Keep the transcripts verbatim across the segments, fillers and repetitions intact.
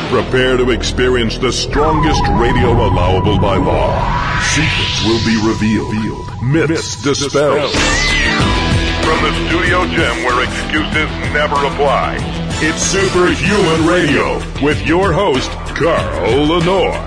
Prepare to experience the strongest radio allowable by law. Secrets will be revealed. Myths dispelled. From the studio gym where excuses never apply, it's Superhuman Radio with your host, Carl Lenore.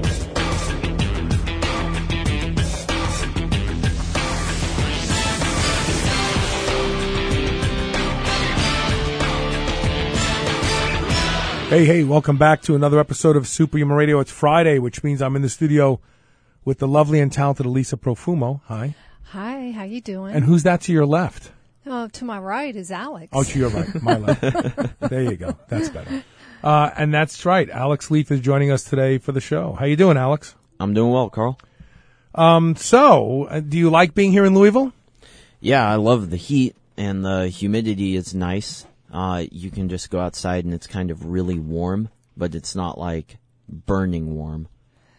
Hey, hey, welcome back to another episode of Superhuman Radio. It's Friday, which means I'm in the studio with the lovely and talented Elisa Profumo. Hi. Hi, how you doing? And who's that to your left? Oh, to my right is Alex. Oh, to your right, my left. There you go. That's better. Uh, and that's right. Alex Leaf is joining us today for the show. How you doing, Alex? I'm doing well, Carl. Um, so, uh, do you like being here in Louisville? Yeah, I love the heat, and the humidity is nice. Uh, you can just go outside and it's kind of really warm, but it's not like burning warm.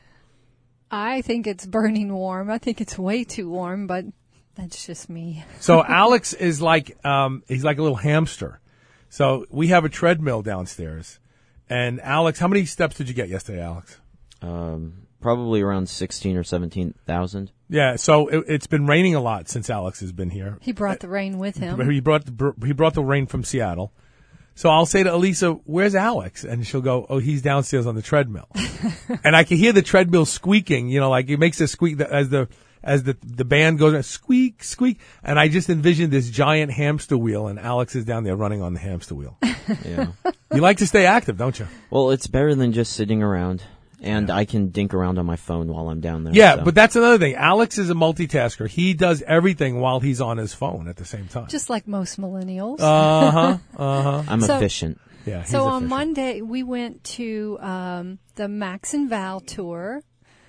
I think it's burning warm. I think it's way too warm, but that's just me. So Alex is like, um, he's like a little hamster. So we have a treadmill downstairs. And Alex, how many steps did you get yesterday, Alex? Um, probably around sixteen or seventeen thousand. Yeah, so it, it's been raining a lot since Alex has been here. He brought the rain with him. He brought the, he brought the rain from Seattle. So I'll say to Elisa, "Where's Alex?" And she'll go, "Oh, he's downstairs on the treadmill." And I can hear the treadmill squeaking. You know, like it makes a squeak as the as the the band goes, squeak, squeak. And I just envisioned this giant hamster wheel, and Alex is down there running on the hamster wheel. Yeah. You like to stay active, don't you? Well, it's better than just sitting around. And yeah. I can dink around on my phone while I'm down there. Yeah, so. But that's another thing. Alex is a multitasker. He does everything while he's on his phone at the same time. Just like most millennials. Uh-huh, uh-huh. I'm so, efficient. Yeah. He's so efficient. on Monday, we went to um, the Max and Val tour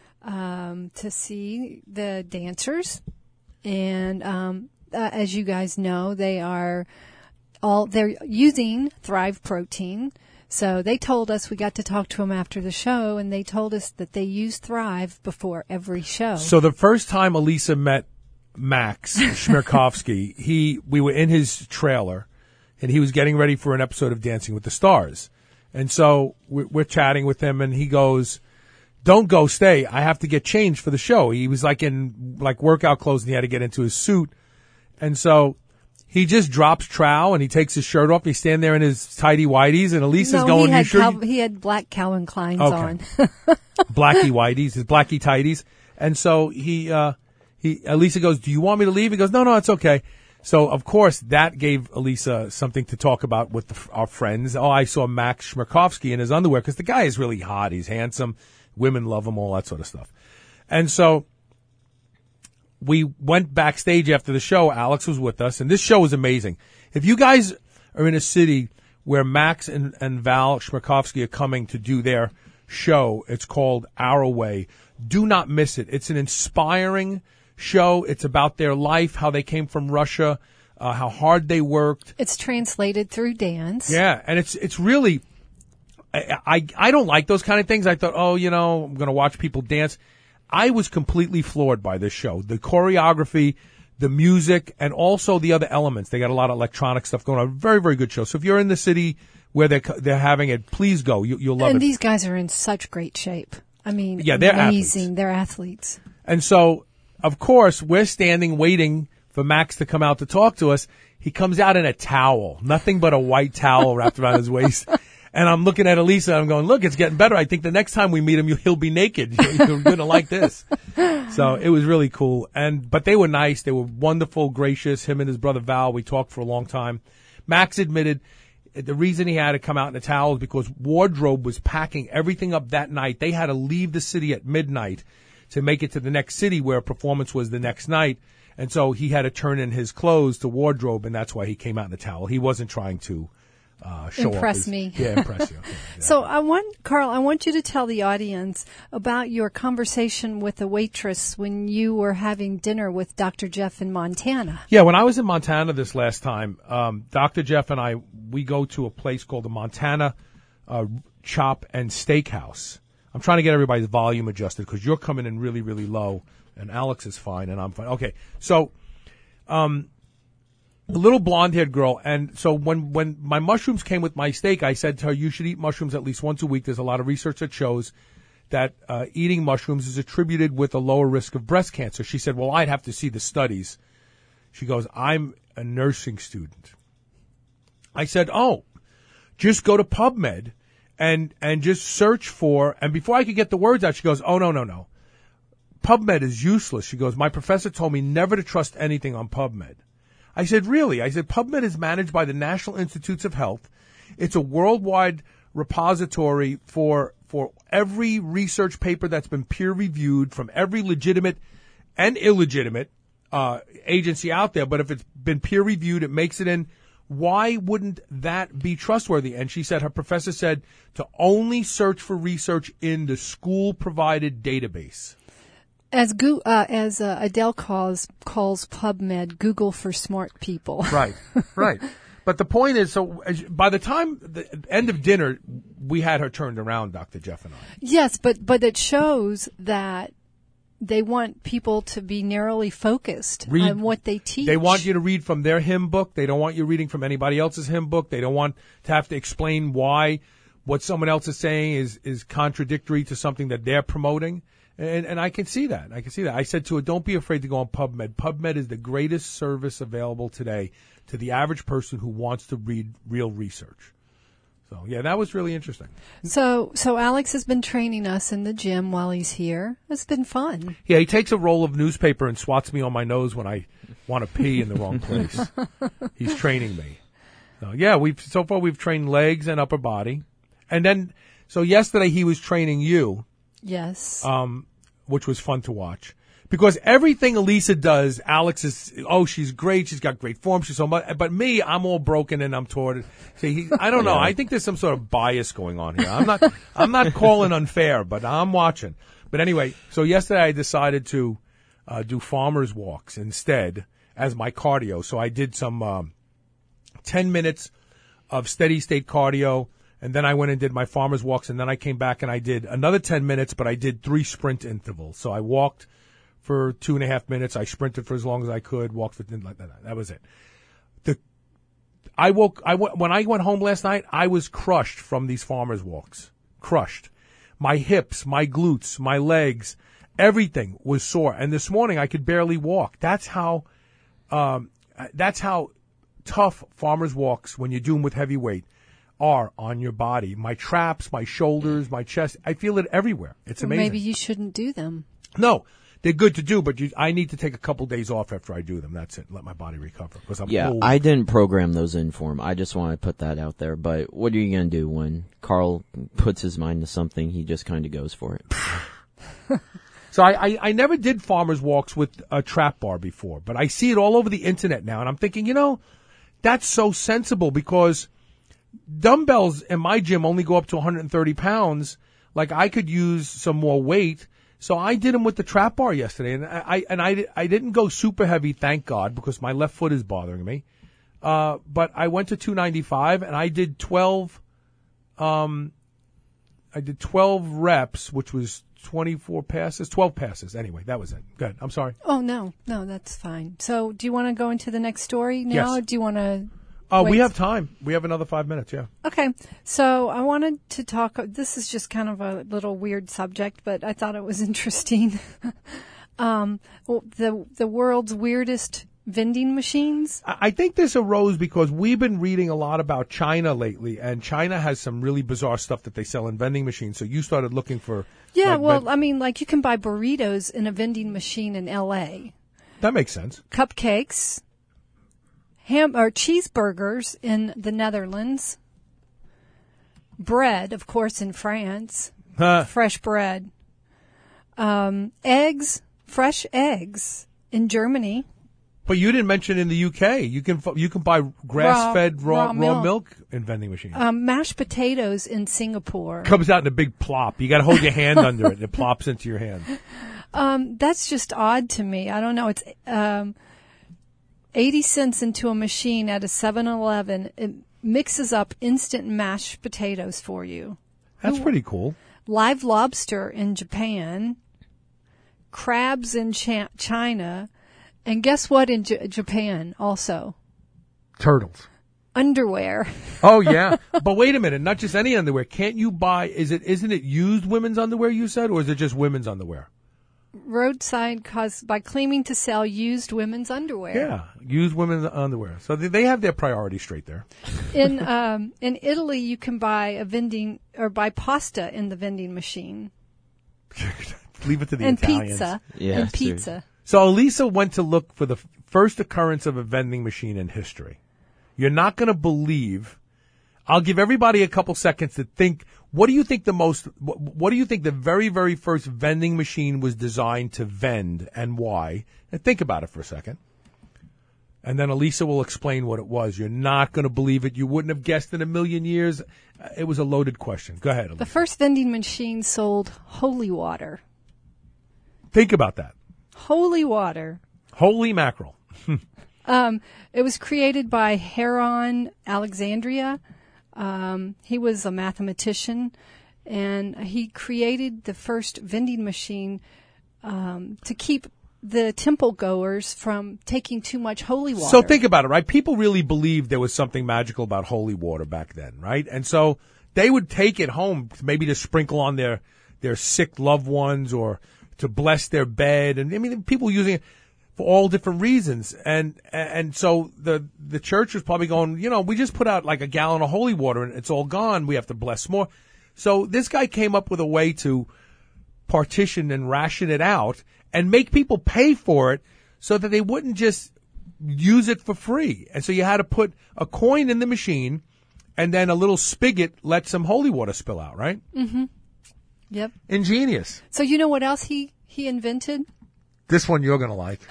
um, to see the dancers. And um, uh, as you guys know, they are all, they're using Thrive Protein. So they told us, we got to talk to them after the show, and they told us that they use Thrive before every show. So the first time Elisa met Max Chmerkovskiy, he we were in his trailer, and he was getting ready for an episode of Dancing with the Stars. And so we're, we're chatting with him, and he goes, "Don't go, stay. I have to get changed for the show." He was like in like workout clothes, and he had to get into his suit. And so he just drops trow and he takes his shirt off. He's standing there in his tighty whities, and Elisa's no, going, he had, "You sure?" Cal- he had black Calvin Kleins okay. on. Blacky whities, his blacky tighties. And so he, uh, he, Elisa goes, "Do you want me to leave?" He goes, "No, no, it's okay." So of course that gave Elisa something to talk about with the, our friends. Oh, I saw Max Chmerkovskiy in his underwear, because the guy is really hot. He's handsome. Women love him, all that sort of stuff. And so we went backstage after the show. Alex was with us, and this show was amazing. If you guys are in a city where Max and, and Val Chmerkovskiy are coming to do their show, it's called Our Way. Do not miss it. It's an inspiring show. It's about their life, how they came from Russia, uh, how hard they worked. It's translated through dance. Yeah, and it's it's really, I, I, I don't like those kind of things. I thought, oh, you know, I'm going to watch people dance. I was completely floored by this show. The choreography, the music, and also the other elements. They got a lot of electronic stuff going on. Very, very good show. So if you're in the city where they're, they're having it, please go. You, you'll love and it. And these guys are in such great shape. I mean, yeah, they're amazing. Athletes. They're athletes. And so, of course, we're standing waiting for Max to come out to talk to us. He comes out in a towel, nothing but a white towel wrapped around his waist. And I'm looking at Elisa, and I'm going, "Look, it's getting better. I think the next time we meet him, he'll be naked. You're going to like this." So it was really cool. And but they were nice. They were wonderful, gracious. Him and his brother Val, we talked for a long time. Max admitted the reason he had to come out in a towel is because Wardrobe was packing everything up that night. They had to leave the city at midnight to make it to the next city where a performance was the next night. And so he had to turn in his clothes to Wardrobe, and that's why he came out in a towel. He wasn't trying to Uh, show impress his, me. Yeah, impress you. Yeah, exactly. So I want, Carl, I want you to tell the audience about your conversation with the waitress when you were having dinner with Doctor Jeff in Montana. Yeah, when I was in Montana this last time, um, Doctor Jeff and I, we go to a place called the Montana uh, Chop and Steakhouse. I'm trying to get everybody's volume adjusted because you're coming in really, really low, and Alex is fine, and I'm fine. Okay, so um, a little blonde-haired girl. And so when, when my mushrooms came with my steak, I said to her, you should eat mushrooms at least once a week. There's a lot of research that shows that uh, eating mushrooms is attributed with a lower risk of breast cancer. She said, well, I'd have to see the studies. She goes, I'm a nursing student. I said, oh, just go to PubMed and and just search for, and before I could get the words out, she goes, oh, no, no, no. PubMed is useless. She goes, my professor told me never to trust anything on PubMed. I said, really? I said, PubMed is managed by the National Institutes of Health. It's a worldwide repository for for every research paper that's been peer-reviewed from every legitimate and illegitimate uh, agency out there. But if it's been peer-reviewed, it makes it in. Why wouldn't that be trustworthy? And she said her professor said to only search for research in the school-provided database. As Go- uh, as uh, Adele calls calls PubMed, Google for smart people. Right, right. But the point is, so as, by the time the end of dinner, we had her turned around, Doctor Jeff and I. Yes, but but it shows that they want people to be narrowly focused Read, on what they teach. They want you to read from their hymn book. They don't want you reading from anybody else's hymn book. They don't want to have to explain why what someone else is saying is, is contradictory to something that they're promoting. And, and I can see that. I can see that. I said to her, don't be afraid to go on PubMed. PubMed is the greatest service available today to the average person who wants to read real research. So, yeah, that was really interesting. So, so Alex has been training us in the gym while he's here. It's been fun. Yeah, he takes a roll of newspaper and swats me on my nose when I want to pee in the wrong place. He's training me. So, yeah, we've so far we've trained legs and upper body. And then, so yesterday he was training you. Yes. Um, which was fun to watch. Because everything Elisa does, Alex is, oh, she's great. She's got great form. She's so much. But me, I'm all broken and I'm toward. See, he, I don't know. Yeah. I think there's some sort of bias going on here. I'm not, I'm not calling unfair, but I'm watching. But anyway, so yesterday I decided to, uh, do farmer's walks instead as my cardio. So I did some, um, ten minutes of steady state cardio. And then I went and did my farmer's walks. And then I came back and I did another ten minutes, but I did three sprint intervals. So I walked for two and a half minutes. I sprinted for as long as I could, walked for, like that. That was it. The, I woke, I went, when I went home last night, I was crushed from these farmer's walks. Crushed. My hips, my glutes, my legs, everything was sore. And this morning I could barely walk. That's how, um, that's how tough farmer's walks when you do them with heavy weight are on your body. My traps, my shoulders, my chest, I feel it everywhere. It's amazing. Maybe you shouldn't do them. No. They're good to do, but you, I need to take a couple days off after I do them. That's it. Let my body recover. Because I'm yeah, old. I didn't program those in for him. I just want to put that out there. But what are you going to do when Carl puts his mind to something? He just kind of goes for it. So I, I, I never did farmer's walks with a trap bar before, but I see it all over the internet now, and I'm thinking, you know, that's so sensible because dumbbells in my gym only go up to one hundred thirty pounds. Like I could use some more weight. So I did them with the trap bar yesterday, and I and I I didn't go super heavy, thank God, because my left foot is bothering me. Uh, but I went to two ninety-five, and I did twelve. Um, I did twelve reps, which was twenty-four passes, twelve passes. Anyway, that was it. Good. I'm sorry. Oh no, no, that's fine. So, do you want to go into the next story now, Yes. or do you want to? Uh, Wait. we have time. We have another five minutes. Yeah. Okay, so I wanted to talk. This is just kind of a little weird subject, but I thought it was interesting. um, well, the the world's weirdest vending machines. I I think this arose because we've been reading a lot about China lately, and China has some really bizarre stuff that they sell in vending machines. So you started looking for. Yeah, like, well, ven- I mean, like you can buy burritos in a vending machine in L A. that makes sense. Cupcakes, ham or cheeseburgers in the Netherlands. Bread, of course, in France. Huh. Fresh bread. Um, eggs, fresh eggs in Germany. But you didn't mention in the U K. You can f- you can buy grass-fed raw, Raw- raw, raw milk. milk. in vending machines. Um, mashed potatoes in Singapore. Comes out in a big plop. You got to hold your hand under it. It plops into your hand. Um, that's just odd to me. I don't know. It's um, eighty cents into a machine at a seven eleven. It mixes up instant mashed potatoes for you. That's pretty cool. Live lobster in Japan. Crabs in Ch- China. And guess what in J- Japan also? Turtles. Underwear. Oh, yeah. But wait a minute. Not just any underwear. Can't you buy, is it, isn't it used women's underwear, you said, or is it just women's underwear? Roadside cause by claiming to sell used women's underwear. Yeah, used women's underwear. So they, they have their priorities straight there. In um, in Italy, you can buy a vending or buy pasta in the vending machine. Leave it to the and Italians. Pizza. Yeah, and pizza. So Elisa went to look for the f- first occurrence of a vending machine in history. You're not going to believe. I'll give everybody a couple seconds to think. What do you think the most, what, what do you think the very, very first vending machine was designed to vend and why? And think about it for a second. And then Elisa will explain what it was. You're not going to believe it. You wouldn't have guessed in a million years. It was a loaded question. Go ahead, Elisa. The first vending machine sold holy water. Think about that. Holy water. Holy mackerel. um, it was created by Heron Alexandria. Um, he was a mathematician, and he created the first vending machine um, to keep the temple goers from taking too much holy water. So think about it, right? People really believed there was something magical about holy water back then, right? And so they would take it home, maybe to sprinkle on their, their sick loved ones or to bless their bed. And I mean, people using it for all different reasons. And, and so the, the church was probably going, you know, we just put out like a gallon of holy water and it's all gone. We have to bless more. So this guy came up with a way to partition and ration it out and make people pay for it so that they wouldn't just use it for free. And so you had to put a coin in the machine and then a little spigot let some holy water spill out, right? Mm-hmm. Yep. Ingenious. So you know what else he, he invented? This one you're going to like.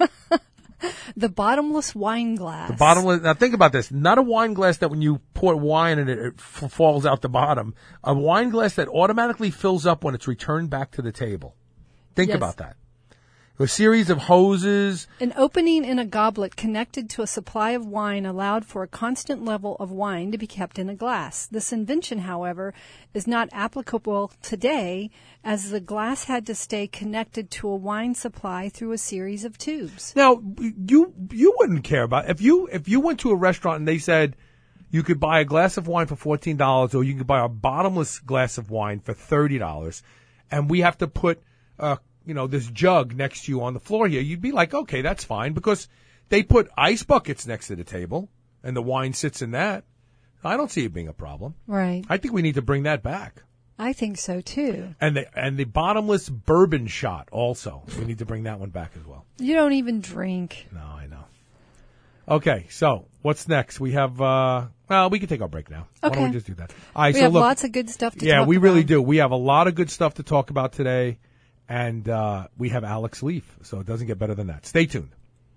The bottomless wine glass. The bottomless. Now think about this. Not a wine glass that when you pour wine in it, it f- falls out the bottom. A wine glass that automatically fills up when it's returned back to the table. Think Yes. about that. A series of hoses. An opening in a goblet connected to a supply of wine allowed for a constant level of wine to be kept in a glass. This invention, however, is not applicable today as the glass had to stay connected to a wine supply through a series of tubes. Now, you you wouldn't care about if you if you went to a restaurant and they said you could buy a glass of wine for fourteen dollars or you could buy a bottomless glass of wine for thirty dollars, and we have to put uh you know, this jug next to you on the floor here, you'd be like, okay, that's fine, because they put ice buckets next to the table, and the wine sits in that. I don't see it being a problem. Right. I think we need to bring that back. I think so, too. And the and the bottomless bourbon shot also. We need to bring that one back as well. You don't even drink. No, I know. Okay, so what's next? We have, uh, well, we can take our break now. Why don't Okay. we just do that? All right, We so have look, lots of good stuff to yeah, talk we about. really do. We have a lot of good stuff to talk about today. And uh, we have Alex Leaf, so it doesn't get better than that. Stay tuned.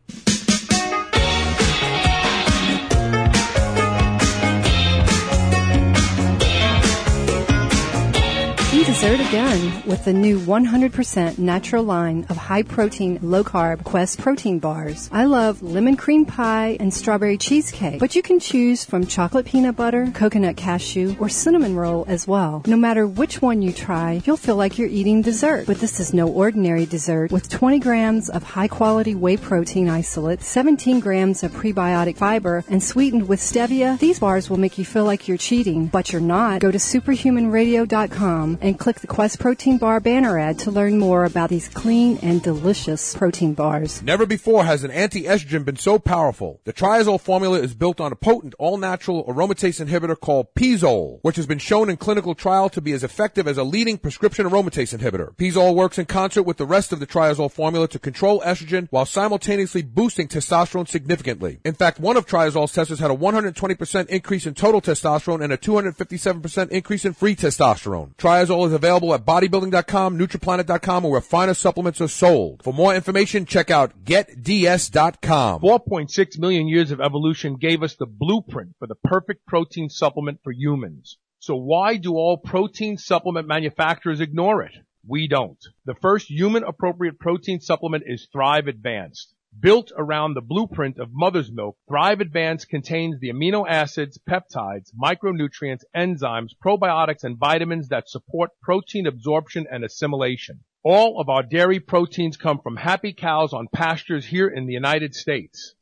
Eat dessert again with the new one hundred percent natural line of high-protein, low-carb Quest protein bars. I love lemon cream pie and strawberry cheesecake, but you can choose from chocolate peanut butter, coconut cashew, or cinnamon roll as well. No matter which one you try, you'll feel like you're eating dessert. But this is no ordinary dessert. With twenty grams of high-quality whey protein isolate, seventeen grams of prebiotic fiber, and sweetened with stevia, these bars will make you feel like you're cheating, but you're not. Go to superhuman radio dot com and click the Quest Protein Bar banner ad to learn more about these clean and delicious protein bars. Never before has an anti-estrogen been so powerful. The Triazole formula is built on a potent, all-natural aromatase inhibitor called Pizole, which has been shown in clinical trial to be as effective as a leading prescription aromatase inhibitor. Pizole works in concert with the rest of the Triazole formula to control estrogen while simultaneously boosting testosterone significantly. In fact, one of Triazole's testers had a one hundred twenty percent increase in total testosterone and a two hundred fifty-seven percent increase in free testosterone. Triazole is available at bodybuilding dot com, Nutriplanet dot com, or where finer supplements are sold. For more information, check out get d s dot com. four point six million years of evolution gave us the blueprint for the perfect protein supplement for humans. So why do all protein supplement manufacturers ignore it? We don't. The first human-appropriate protein supplement is Thrive Advanced. Built around the blueprint of mother's milk, Thrive Advanced contains the amino acids, peptides, micronutrients, enzymes, probiotics, and vitamins that support protein absorption and assimilation. All of our dairy proteins come from happy cows on pastures here in the United States.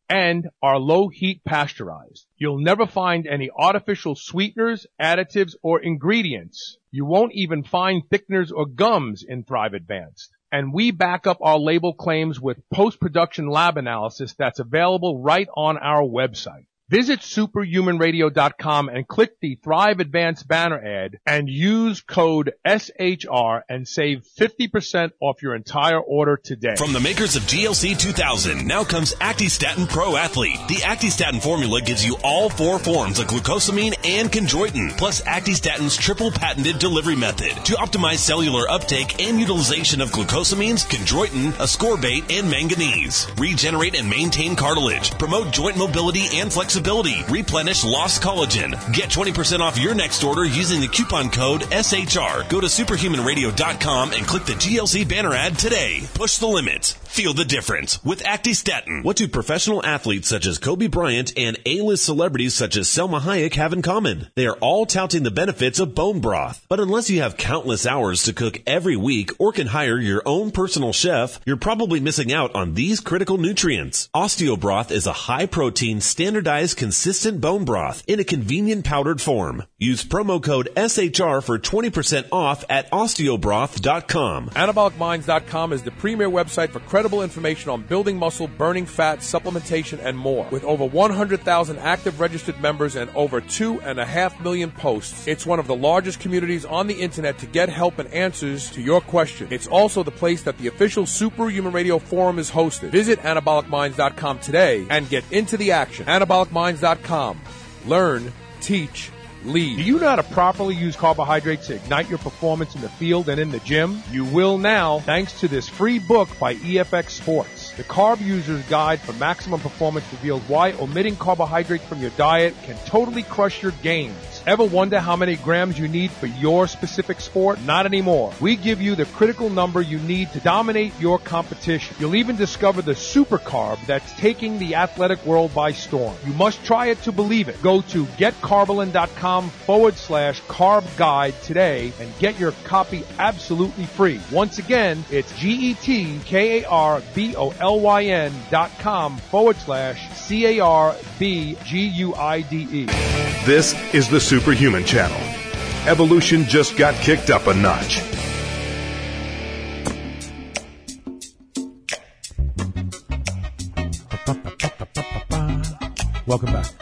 and are low-heat pasteurized. You'll never find any artificial sweeteners, additives, or ingredients. You won't even find thickeners or gums in Thrive Advanced. And we back up our label claims with post-production lab analysis that's available right on our website. Visit superhuman radio dot com and click the Thrive Advanced banner ad and use code S H R and save fifty percent off your entire order today. From the makers of G L C two thousand, now comes Actistatin Pro Athlete. The Actistatin formula gives you all four forms of glucosamine and chondroitin, plus Actistatin's triple patented delivery method to optimize cellular uptake and utilization of glucosamines, chondroitin, ascorbate, and manganese. Regenerate and maintain cartilage, promote joint mobility and flexibility, replenish lost collagen. Get twenty percent off your next order using the coupon code S H R. Go to superhuman radio dot com and click the G L C banner ad today. Push the limits. Feel the difference with Actistatin. What do professional athletes such as Kobe Bryant and A-list celebrities such as Selma Hayek have in common? They are all touting the benefits of bone broth. But unless you have countless hours to cook every week or can hire your own personal chef, you're probably missing out on these critical nutrients. Osteobroth is a high-protein, standardized, consistent bone broth in a convenient powdered form. Use promo code S H R for twenty percent off at osteobroth dot com. anabolic minds dot com is the premier website for credible information on building muscle, burning fat, supplementation, and more. With over one hundred thousand active registered members and over two and a half million posts, it's one of the largest communities on the internet to get help and answers to your questions. It's also the place that the official Superhuman Radio Forum is hosted. Visit anabolic minds dot com today and get into the action. anabolic minds dot com. Learn, teach, lead. Do you know how to properly use carbohydrates to ignite your performance in the field and in the gym? You will now, thanks to this free book by E F X Sports. The Carb User's Guide for Maximum Performance reveals why omitting carbohydrates from your diet can totally crush your gains. Ever wonder how many grams you need for your specific sport? Not anymore. We give you the critical number you need to dominate your competition. You'll even discover the super carb that's taking the athletic world by storm. You must try it to believe it. Go to getcarbolin.com forward slash carb guide today and get your copy absolutely free. Once again, it's G-E-T-K-A-R-B-O-L-Y-N dot com forward slash C-A-R-B-G-U-I-D-E. This is the Superhuman Channel. Evolution just got kicked up a notch. Welcome back.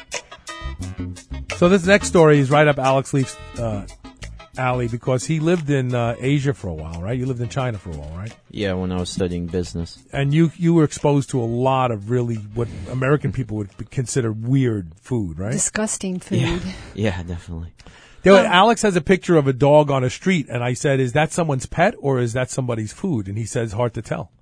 So this next story is right up Alex Leaf's uh, alley because he lived in uh, Asia for a while, right? You lived in China for a while, right? Yeah, when I was studying business. And you you were exposed to a lot of really what American people would consider weird food, right? Disgusting food. Yeah, yeah definitely. There, um, Alex has a picture of a dog on a street, and I said, is that someone's pet or is that somebody's food? And he says, hard to tell.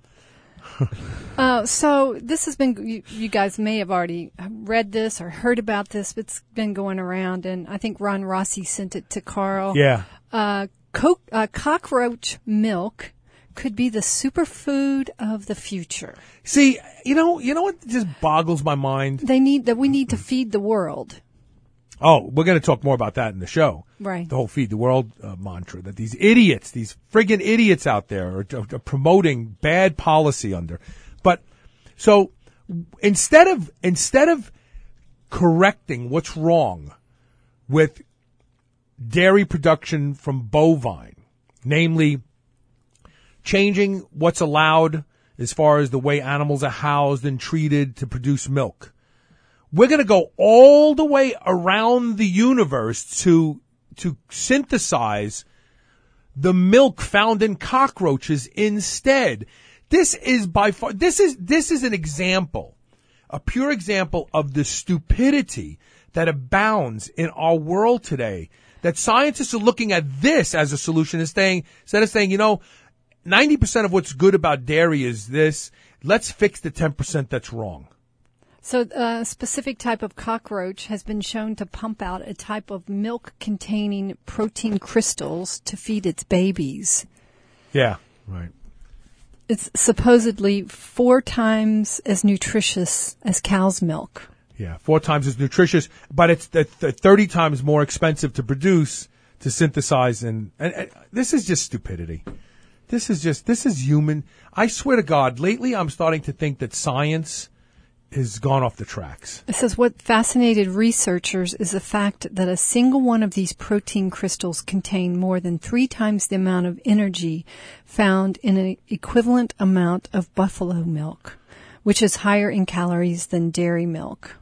uh, so this has been, you, you guys may have already read this or heard about this, but it's been going around, and I think Ron Rossi sent it to Carl. Yeah. Uh, co- uh, cockroach milk could be the superfood of the future. See, you know, you know what just boggles my mind? They need that we need to feed the world. Oh, we're going to talk more about that in the show. Right. The whole feed the world uh, mantra that these idiots, these friggin' idiots out there are, are, are promoting bad policy under. But so instead of instead of correcting what's wrong with dairy production from bovine, namely changing what's allowed as far as the way animals are housed and treated to produce milk, we're going to go all the way around the universe to to synthesize the milk found in cockroaches instead. This is by far this is this is an example, a pure example of the stupidity that abounds in our world today. That scientists are looking at this as a solution and saying, instead of saying, you know, ninety percent of what's good about dairy is this, let's fix the ten percent that's wrong. So a specific type of cockroach has been shown to pump out a type of milk-containing protein crystals to feed its babies. Yeah, right. It's supposedly four times as nutritious as cow's milk. Yeah, four times as nutritious, but it's th- th- thirty times more expensive to produce, to synthesize, and, and, and this is just stupidity. This is just, this is human. I swear to God, lately I'm starting to think that science has gone off the tracks. It says what fascinated researchers is the fact that a single one of these protein crystals contained more than three times the amount of energy found in an equivalent amount of buffalo milk, which is higher in calories than dairy milk.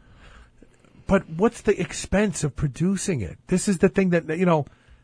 But what's the expense of producing it? This is the thing that, you know,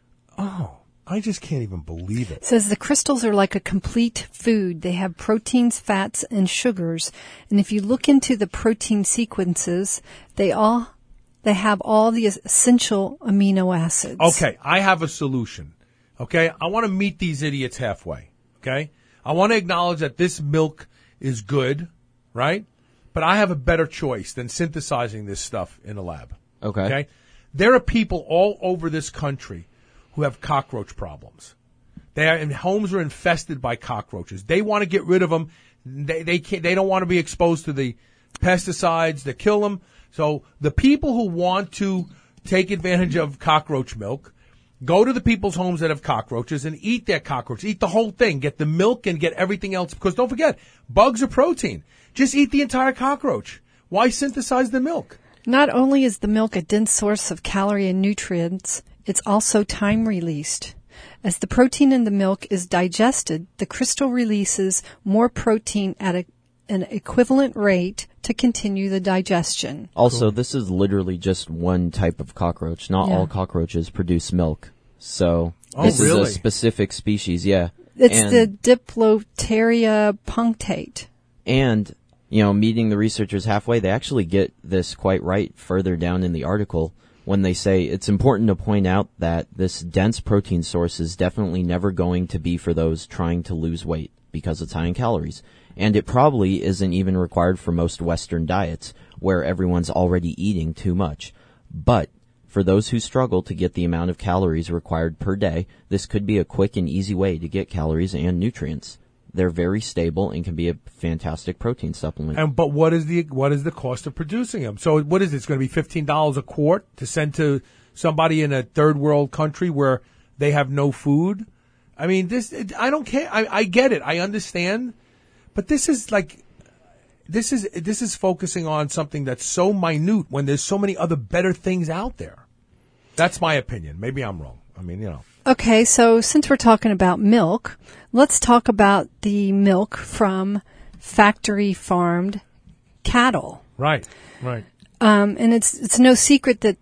oh, I just can't even believe it. It says the crystals are like a complete food. They have proteins, fats, and sugars. And if you look into the protein sequences, they all they have all the essential amino acids. Okay, I have a solution. Okay, I want to meet these idiots halfway. Okay, I want to acknowledge that this milk is good, right? But I have a better choice than synthesizing this stuff in a lab. Okay. Okay, there are people all over this country who have cockroach problems. They are, and homes are infested by cockroaches. They want to get rid of them. They they can't. They don't want to be exposed to the pesticides that kill them. So the people who want to take advantage of cockroach milk go to the people's homes that have cockroaches and eat their cockroach. Eat the whole thing. Get the milk and get everything else. Because don't forget, bugs are protein. Just eat the entire cockroach. Why synthesize the milk? Not only is the milk a dense source of calorie and nutrients, it's also time-released. As the protein in the milk is digested, the crystal releases more protein at a, an equivalent rate to continue the digestion. Also, Cool. This is literally just one type of cockroach. Not Yeah. all cockroaches produce milk. So Oh, this really? is a specific species, yeah. It's and, the Diploteria punctate. And, you know, meeting the researchers halfway, they actually get this quite right further down in the article when they say it's important to point out that this dense protein source is definitely never going to be for those trying to lose weight because it's high in calories. And it probably isn't even required for most Western diets where everyone's already eating too much. But for those who struggle to get the amount of calories required per day, this could be a quick and easy way to get calories and nutrients. They're very stable and can be a fantastic protein supplement. And but what is the what is the cost of producing them? So what is it? It's going to be fifteen dollars a quart to send to somebody in a third world country where they have no food? I mean, this I don't care. I, I get it. I understand. But this is like this is this is focusing on something that's so minute when there's so many other better things out there. That's my opinion. Maybe I'm wrong. I mean, you know. Okay, so since we're talking about milk, let's talk about the milk from factory farmed cattle. Right, right. Um, and it's it's no secret that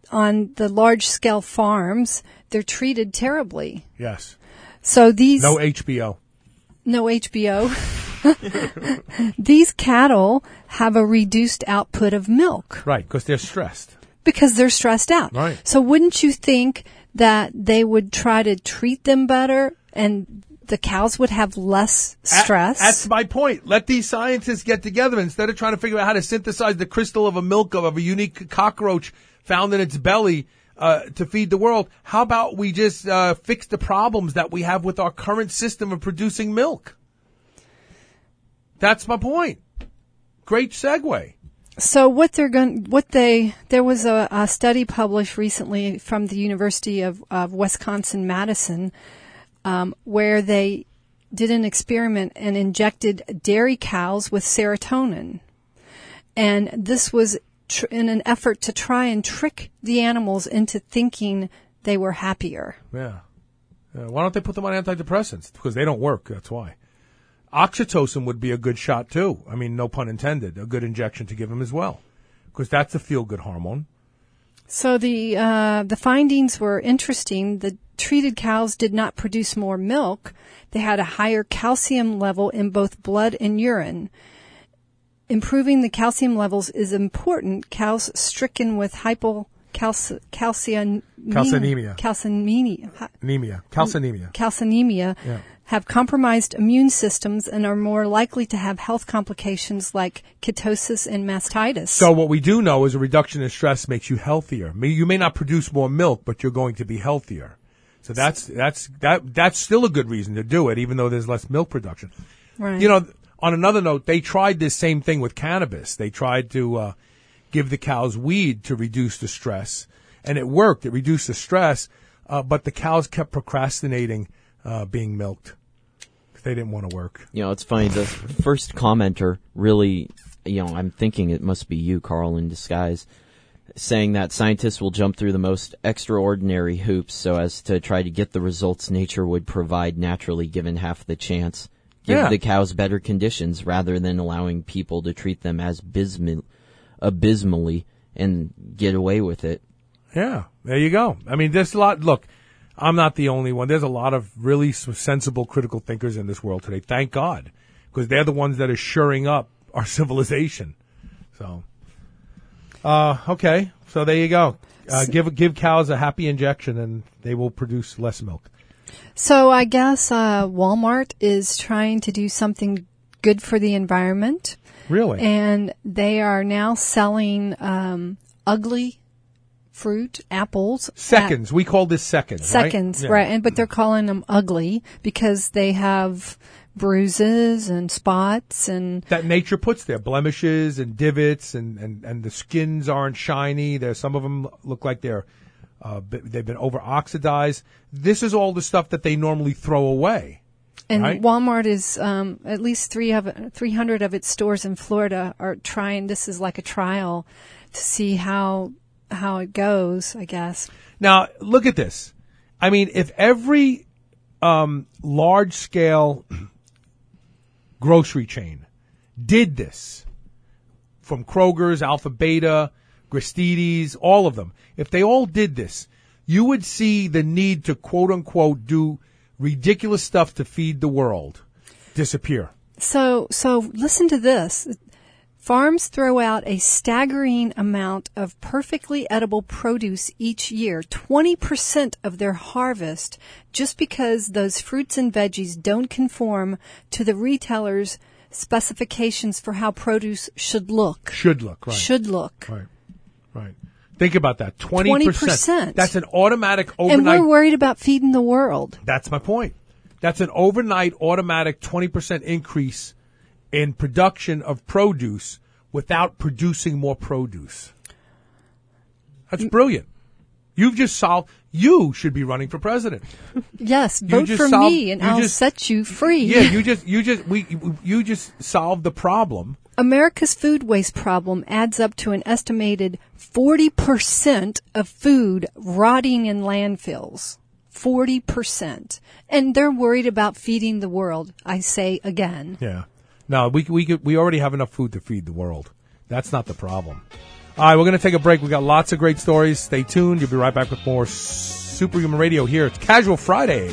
on the large scale farms, they're treated terribly. Yes. So these No H B O. no H B O. These cattle have a reduced output of milk Right, because they're stressed. because they're stressed out. Right. So wouldn't you think that they would try to treat them better and the cows would have less stress? A- That's my point. Let these scientists get together instead of trying to figure out how to synthesize the crystal of a milk of, of a unique cockroach found in its belly uh, to feed the world. How about we just uh, fix the problems that we have with our current system of producing milk? That's my point. Great segue. So what they're going, what they, there was a, a study published recently from the University of, of Wisconsin-Madison, um, where they did an experiment and injected dairy cows with serotonin. And this was tr- in an effort to try and trick the animals into thinking they were happier. Yeah. Uh, why don't they put them on antidepressants? Because they don't work. That's why. Oxytocin would be a good shot too. I mean, no pun intended. A good injection to give them as well, because that's a feel-good hormone. So the uh, the findings were interesting. The treated cows did not produce more milk. They had a higher calcium level in both blood and urine. Improving the calcium levels is important. Cows stricken with hypocalci- calcium- Calcinemia. calcinemia, Anemia. Calcinemia. calcinemia Yeah. have compromised immune systems and are more likely to have health complications like ketosis and mastitis. So what we do know is a reduction in stress makes you healthier. May- You may not produce more milk, but you're going to be healthier. So that's that's that that's still a good reason to do it, even though there's less milk production. Right. You know, on another note, they tried this same thing with cannabis. They tried to uh, give the cows weed to reduce the stress, and it worked. It reduced the stress, uh, but the cows kept procrastinating uh, being milked. They didn't want to work. You know, it's funny. The first commenter really you know, I'm thinking it must be you, Carl, in disguise, saying that scientists will jump through the most extraordinary hoops so as to try to get the results nature would provide naturally given half the chance. Give Yeah. the cows better conditions rather than allowing people to treat them as abysmal, abysmally and get away with it. Yeah, there you go. I mean, there's a lot. Look, I'm not the only one. There's a lot of really sensible, critical thinkers in this world today. Thank God, because they're the ones that are shoring up our civilization. So, uh, okay, so there you go. Uh, give give cows a happy injection, and they will produce less milk. So I guess uh, Walmart is trying to do something good for the environment. Really? And they are now selling um, ugly fruit, apples. Seconds. We call this seconds, Seconds, right? right. And but they're calling them ugly because they have bruises and spots and That nature puts there, blemishes and divots, and, and, and the skins aren't shiny. There's some of them look like they're uh, b- they've been over oxidized. This is all the stuff that they normally throw away. And right? Walmart is um, at least three of three hundred of its stores in Florida are trying. This is like a trial to see how how it goes, I guess. Now, look at this. I mean, if every um, large-scale grocery chain did this, from Kroger's, Alpha Beta, Gristedes, all of them, if they all did this, you would see the need to quote-unquote do ridiculous stuff to feed the world disappear. So, so listen to this. Farms throw out a staggering amount of perfectly edible produce each year, twenty percent of their harvest, just because those fruits and veggies don't conform to the retailer's specifications for how produce should look. Should look, right. Should look. Right, right. Think about that. twenty percent. twenty percent. That's an automatic overnight. And we're worried about feeding the world. That's my point. That's an overnight automatic twenty percent increase in production of produce without producing more produce. That's brilliant. You've just solved, you should be running for president. Yes, You vote just for solved- me and you I'll just- set you free. Yeah, you just, you just, we, you just solved the problem. America's food waste problem adds up to an estimated forty percent of food rotting in landfills. forty percent. And they're worried about feeding the world, I say again. Yeah. No, we we could, we already have enough food to feed the world. That's not the problem. All right, we're going to take a break. We got lots of great stories. Stay tuned. You'll be right back with more Superhuman Radio here. It's Casual Friday.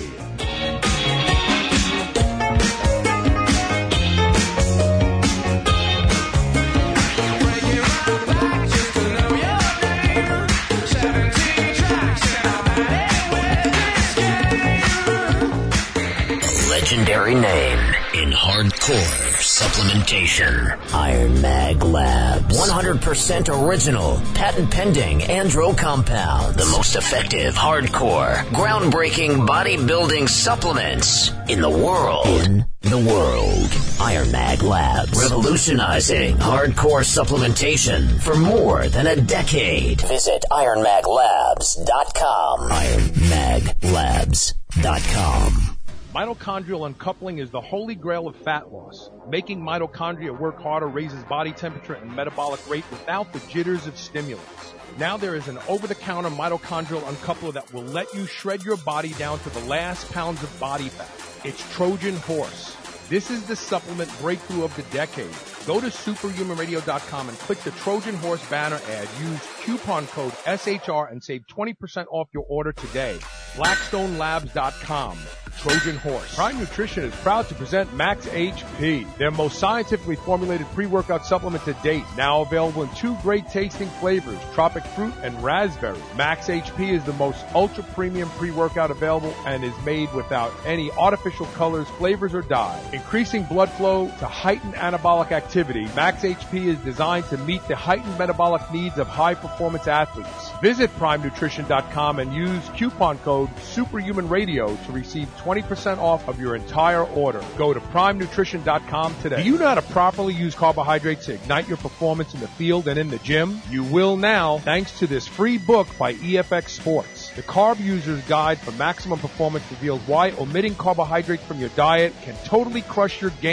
Legendary name in hardcore supplementation. Iron Mag Labs. one hundred percent original, patent pending andro compounds. The most effective hardcore, groundbreaking bodybuilding supplements in the world. In the world. Iron Mag Labs. Revolutionizing hardcore supplementation for more than a decade. Visit iron mag labs dot com. iron mag labs dot com. Mitochondrial uncoupling is the holy grail of fat loss. Making mitochondria work harder raises body temperature and metabolic rate without the jitters of stimulants. Now there is an over-the-counter mitochondrial uncoupler that will let you shred your body down to the last pounds of body fat. It's Trojan Horse. This is the supplement breakthrough of the decade. Go to superhuman radio dot com and click the Trojan Horse banner ad. Use coupon code S H R and save twenty percent off your order today. blackstone labs dot com. Trojan Horse. Prime Nutrition is proud to present Max H P, their most scientifically formulated pre-workout supplement to date. Now available in two great tasting flavors, tropic fruit and raspberry. Max H P is the most ultra premium pre-workout available and is made without any artificial colors, flavors, or dye. Increasing blood flow to heighten anabolic activity, Max H P is designed to meet the heightened metabolic needs of high-performance athletes. Visit prime nutrition dot com and use coupon code Superhuman Radio to receive twenty percent off of your entire order. Go to prime nutrition dot com today. Do you know how to properly use carbohydrates to ignite your performance in the field and in the gym? You will now, thanks to this free book by E F X Sports. The Carb User's Guide for Maximum Performance reveals why omitting carbohydrates from your diet can totally crush your gains.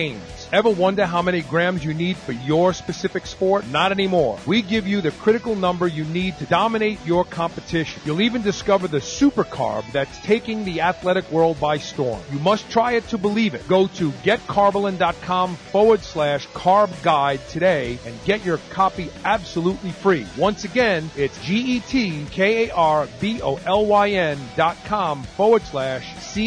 Ever wonder how many grams you need for your specific sport? Not anymore. We give you the critical number you need to dominate your competition. You'll even discover the super carb that's taking the athletic world by storm. You must try it to believe it. Go to getcarbolin.com forward slash carb guide today and get your copy absolutely free. Once again, it's G-E-T-K-A-R-B-O-L-Y-N dot com forward slash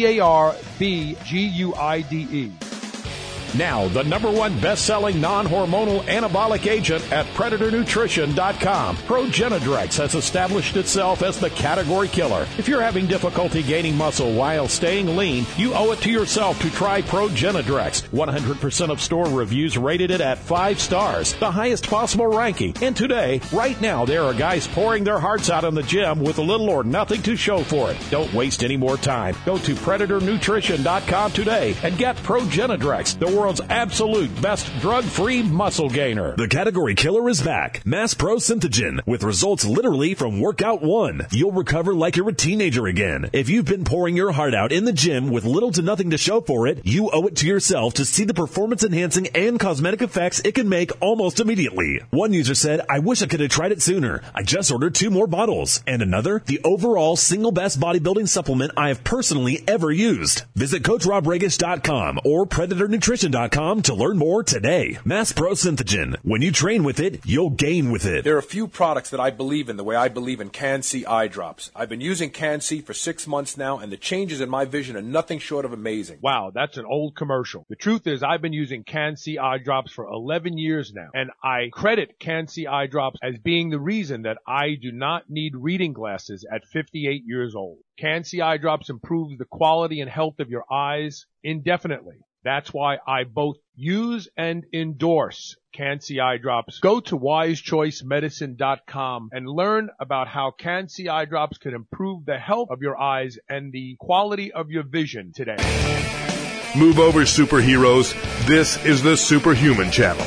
C-A-R-B-G-U-I-D-E. Now, the number one best-selling non-hormonal anabolic agent at Predator Nutrition dot com. Progenadrex has established itself as the category killer. If you're having difficulty gaining muscle while staying lean, you owe it to yourself to try Progenadrex. one hundred percent of store reviews rated it at five stars, the highest possible ranking. And today, right now, there are guys pouring their hearts out in the gym with little or nothing to show for it. Don't waste any more time. Go to Predator Nutrition dot com today and get Progenadrex, the world's absolute best drug-free muscle gainer. The category killer is back. Mass Pro Synthogen, with results literally from workout one. You'll recover like you're a teenager again. If you've been pouring your heart out in the gym with little to nothing to show for it, you owe it to yourself to see the performance-enhancing and cosmetic effects it can make almost immediately. One user said, I wish I could have tried it sooner. I just ordered two more bottles. And another, the overall single best bodybuilding supplement I have personally ever used. Visit Coach Rob Regish dot com or Predator Nutrition dot com to learn more today. Mass Pro Synthogen. When you train with it, you'll gain with it. There are a few products that I believe in the way I believe in Can-C eye drops. I've been using Can-C for six months now, and the changes in my vision are nothing short of amazing. Wow, that's an old commercial. The truth is, I've been using Can-C eye drops for eleven years now, and I credit Can-C eye drops as being the reason that I do not need reading glasses at fifty-eight years old. Can-C eye drops improves the quality and health of your eyes indefinitely. That's why I both use and endorse Can-C eye drops. Go to wise choice medicine dot com and learn about how Can-C eye drops can improve the health of your eyes and the quality of your vision today. Move over, superheroes. This is the Superhuman Channel.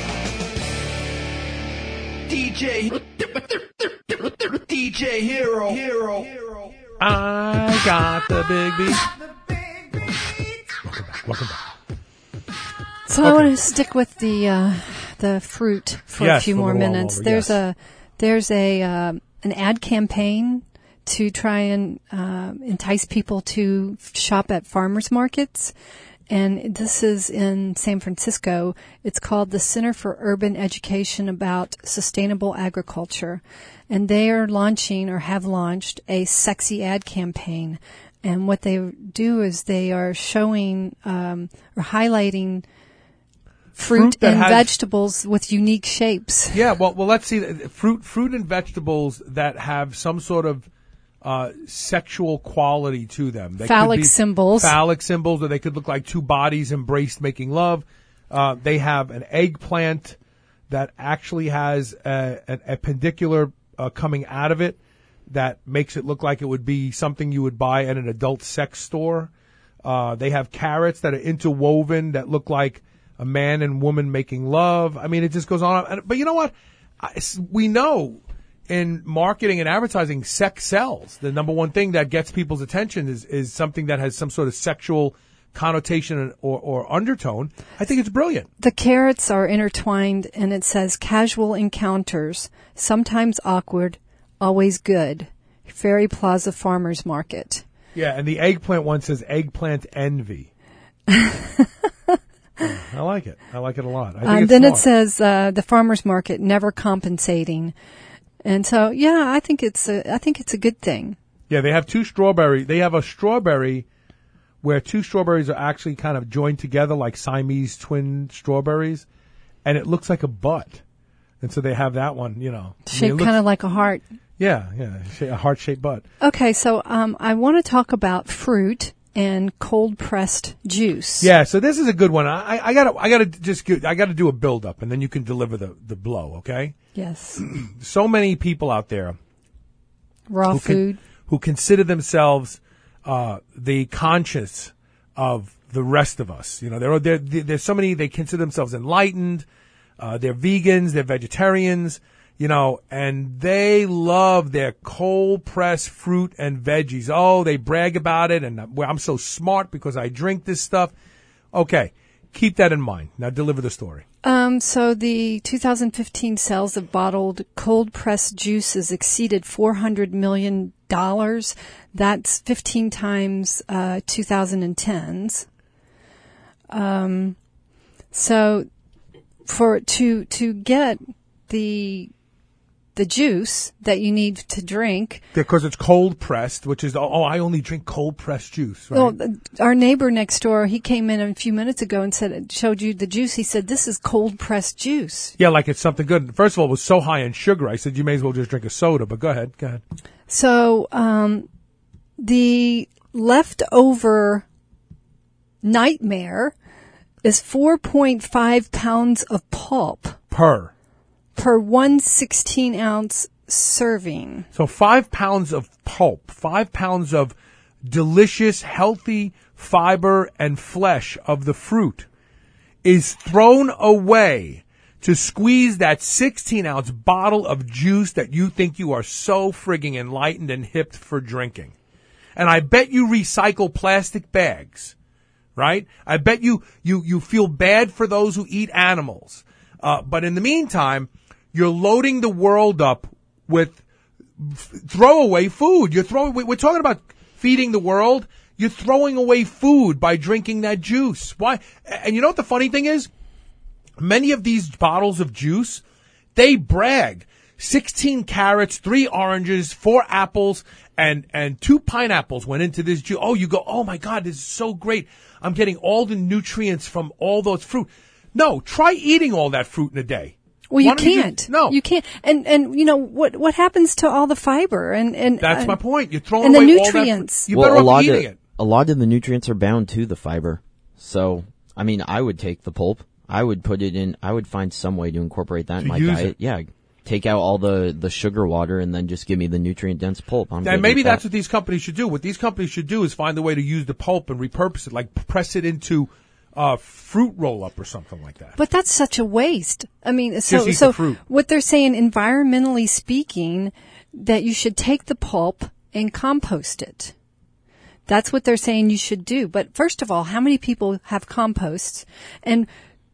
D J, D J Hero, Hero, Hero. I got the big beat. Welcome back. Welcome back. So okay. I want to stick with the uh, the fruit for yes, a few more minutes. Over, there's yes. a there's a uh, an ad campaign to try and uh, entice people to shop at farmers markets, and this is in San Francisco. It's called the Center for Urban Education about Sustainable Agriculture, and they are launching or have launched a sexy ad campaign. And what they do is they are showing um, or highlighting fruit, fruit and has, vegetables with unique shapes. Yeah, well, well, let's see. Fruit, fruit and vegetables that have some sort of uh, sexual quality to them. They phallic could be symbols. Phallic symbols, or they could look like two bodies embraced making love. Uh, they have an eggplant that actually has a, an appendicular uh, coming out of it that makes it look like it would be something you would buy at an adult sex store. Uh, they have carrots that are interwoven that look like a man and woman making love. I mean, it just goes on. But you know what? I, we know in marketing and advertising, sex sells. The number one thing that gets people's attention is, is something that has some sort of sexual connotation or, or undertone. I think it's brilliant. The carrots are intertwined, and it says casual encounters, sometimes awkward, always good. Ferry Plaza Farmers Market. Yeah, and the eggplant one says eggplant envy. I like it. I like it a lot. I think um, it's then smart. It says uh, the farmers market never compensating, and so yeah, I think it's a I think it's a good thing. Yeah, they have two strawberry. They have a strawberry where two strawberries are actually kind of joined together like Siamese twin strawberries, and it looks like a butt. And so they have that one, you know, shaped kind of like a heart. Yeah, yeah, a heart-shaped butt. Okay, so um, I want to talk about fruit and cold-pressed juice. Yeah, so this is a good one. I, I gotta, I gotta just, give, I gotta do a build-up, and then you can deliver the, the blow. Okay? Yes. So many people out there, raw who food, can, who consider themselves uh, the conscience of the rest of us. You know, there are there, there's so many. They consider themselves enlightened. Uh, they're vegans. They're vegetarians. You know, and they love their cold-pressed fruit and veggies. Oh, they brag about it, and I'm so smart because I drink this stuff. Okay, keep that in mind. Now deliver the story. Um, so the two thousand fifteen sales of bottled cold-pressed juices exceeded four hundred million dollars. That's fifteen times uh, twenty ten's. Um, so for to to get the the juice that you need to drink. Because it's cold pressed, which is, oh, I only drink cold pressed juice, right? Well, our neighbor next door, he came in a few minutes ago and said, showed you the juice. He said, this is cold pressed juice. Yeah, like it's something good. First of all, it was so high in sugar. I said, you may as well just drink a soda, but go ahead, go ahead. So, um, the leftover nightmare is four point five pounds of pulp. Per. Per one sixteen ounce serving. So five pounds of pulp, five pounds of delicious, healthy fiber and flesh of the fruit is thrown away to squeeze that sixteen ounce bottle of juice that you think you are so frigging enlightened and hip for drinking. And I bet you recycle plastic bags, right? I bet you, you, you feel bad for those who eat animals. Uh, but in the meantime, you're loading the world up with f- throwaway food. You're throwing, we're talking about feeding the world. You're throwing away food by drinking that juice. Why? And you know what the funny thing is? Many of these bottles of juice, they brag. sixteen carrots, three oranges, four apples, and, and two pineapples went into this juice. Oh, you go, oh my God, this is so great. I'm getting all the nutrients from all those fruit. No, try eating all that fruit in a day. Well, you Why don't you can't. just- no. You can't. And, and, you know, what, what happens to all the fiber and, and, That's uh, my point. You're throwing and the away all that nutrients. fruit. You well, better a off lot eating of, it. A lot of the nutrients are bound to the fiber. So, I mean, I would take the pulp. I would put it in, I would find some way to incorporate that To in my use diet. it. Yeah. Take out all the, the sugar water and then just give me the nutrient dense pulp. I'm good And maybe with that's that. what these companies should do. What these companies should do is find a way to use the pulp and repurpose it, like press it into uh, fruit roll-up or something like that. But that's such a waste. I mean, so, Just eat so the fruit. what they're saying, environmentally speaking, that you should take the pulp and compost it. That's what they're saying you should do. But first of all, how many people have composts? And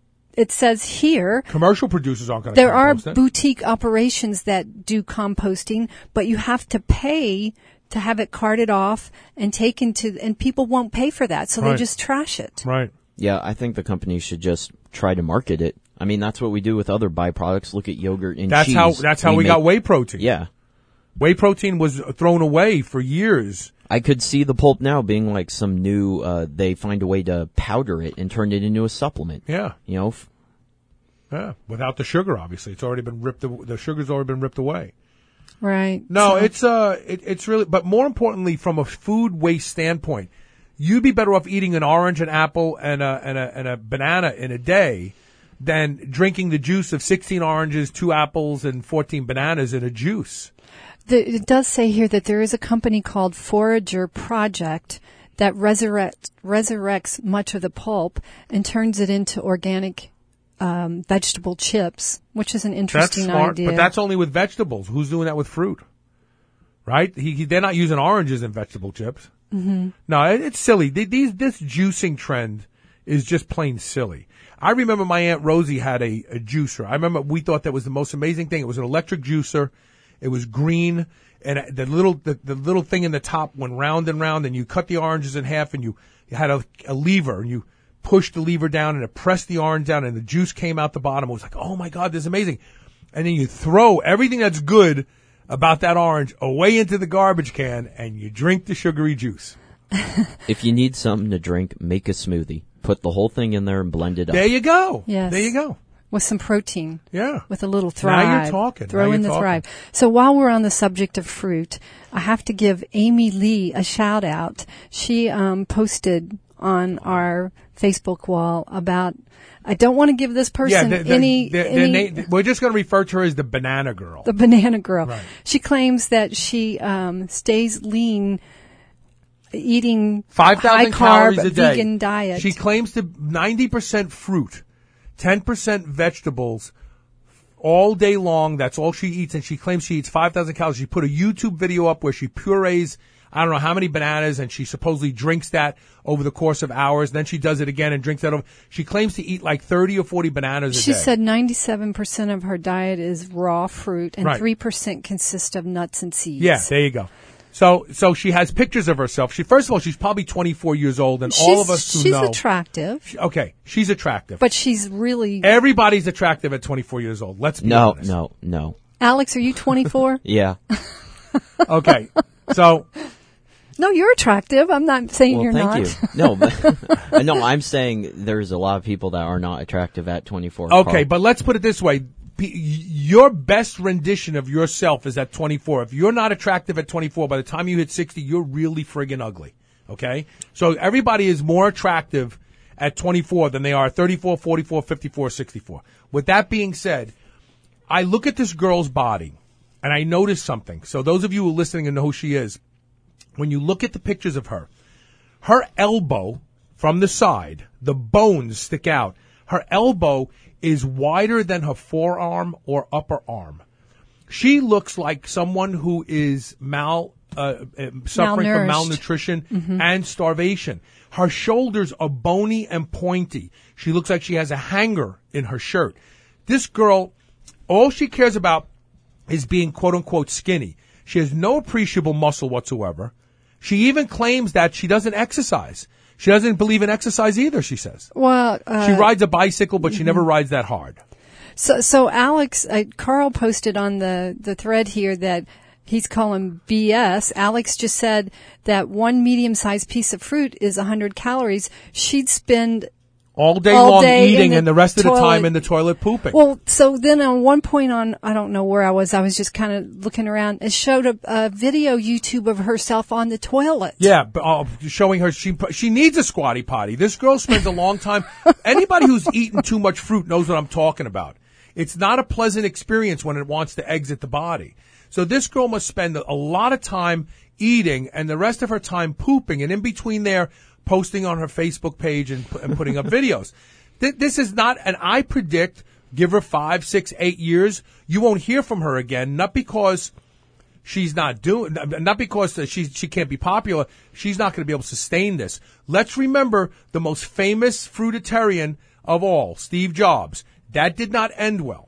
it says here, Commercial producers aren't going to there are compost it. boutique operations that do composting, but you have to pay to have it carted off and taken to, and people won't pay for that, so they Right. just trash it. Right. Yeah, I think the companies should just try to market it. I mean, that's what we do with other byproducts. Look at yogurt and That's cheese. how that's how we, make- got whey protein. Yeah. Whey protein was thrown away for years. I could see the pulp now being like some new, uh, they find a way to powder it and turn it into a supplement. Yeah. You know, f- Yeah. Without the sugar, obviously. It's already been ripped, the sugar's already been ripped away. Right. No, So- it's uh, it, it's really, but more importantly, from a food waste standpoint, you'd be better off eating an orange, an apple, and a and a and a banana in a day than drinking the juice of sixteen oranges, two apples, and fourteen bananas in a juice. The, it does say here that there is a company called Forager Project that resurrect, resurrects much of the pulp and turns it into organic um, vegetable chips, which is an That's interesting smart, idea. but that's only with vegetables. Who's doing that with fruit? Right? He, he, they're not using oranges in vegetable chips. Mm-hmm. No, it, it's silly. Th- These this juicing trend is just plain silly. I remember my Aunt Rosie had a, a juicer. I remember we thought that was the most amazing thing. It was an electric juicer. It was green, and the little the, the little thing in the top went round and round, and you cut the oranges in half, and you, you had a, a lever, and you pushed the lever down, and it pressed the orange down, and the juice came out the bottom. It was like, oh my God, this is amazing. And then you throw everything that's good about that orange away into the garbage can, and you drink the sugary juice. if you need something to drink, make a smoothie. Put the whole thing in there and blend it up. There you go. Yes. There you go. With some protein. Yeah. With a little Thrive. Now you're talking. Throw Now in you're the talking. Thrive. So while we're on the subject of fruit, I have to give Amy Lee a shout out. She um, posted on our Facebook wall about, I don't want to give this person Yeah, the, the, any, the, the any name, we're just going to refer to her as the banana girl. the banana girl. Right. She claims that she um, stays lean eating five high thousand calories carb a day. vegan diet. She claims to ninety percent fruit, ten percent vegetables, all day long. That's all she eats, and she claims she eats five thousand calories. She put a YouTube video up where she purees, I don't know how many bananas, and she supposedly drinks that over the course of hours. Then she does it again and drinks that over. She claims to eat like thirty or forty bananas a She day. said ninety-seven percent of her diet is raw fruit and Right. three percent consists of nuts and seeds. Yeah, there you go. So, so she has pictures of herself. She, first of all, she's probably twenty-four years old, and She's, all of us who she's know. attractive, Okay, she's attractive. but she's really. Everybody's attractive at twenty-four years old. Let's be No, honest. no, no. Alex, are you twenty-four? Yeah. Okay, so No, you're attractive. I'm not saying Well, you're thank not. you. No, but no, I'm saying there's a lot of people that are not attractive at twenty-four. okay, Carl. but let's put it this way: P- your best rendition of yourself is at twenty-four. If you're not attractive at twenty-four, by the time you hit sixty, you're really friggin' ugly. Okay, so everybody is more attractive at twenty-four than they are at thirty-four, forty-four, fifty-four, sixty-four. With that being said, I look at this girl's body and I notice something. So those of you who are listening and know who she is, when you look at the pictures of her, her elbow from the side, the bones stick out. Her elbow is wider than her forearm or upper arm. She looks like someone who is mal, uh, uh, suffering from Malnourished. malnutrition Mhm. and starvation. Her shoulders are bony and pointy. She looks like she has a hanger in her shirt. This girl, all she cares about is being quote unquote skinny. She has no appreciable muscle whatsoever. She even claims that she doesn't exercise. She doesn't believe in exercise either, she says. Well, uh, She rides a bicycle, but she never rides that hard. So, so Alex, uh, Carl posted on the, the thread here that he's calling B S. Alex just said that one medium-sized piece of fruit is one hundred calories. She'd spend All day all long day in eating the and the rest of the toilet. time in the toilet pooping. Well, so then at one point on, I don't know where I was, I was just kind of looking around. It showed a, a video YouTube of herself on the toilet. Yeah, but, uh, showing her she she needs a squatty potty. This girl spends a long time. Anybody who's eaten too much fruit knows what I'm talking about. It's not a pleasant experience when it wants to exit the body. So this girl must spend a lot of time eating and the rest of her time pooping, and in between there, posting on her Facebook page and, and putting up videos. Th- this is not, and I predict, give her five, six, eight years, you won't hear from her again, not because she's not doing, not because she she can't be popular. She's not going to be able to sustain this. Let's remember the most famous fruitarian of all, Steve Jobs. That did not end well.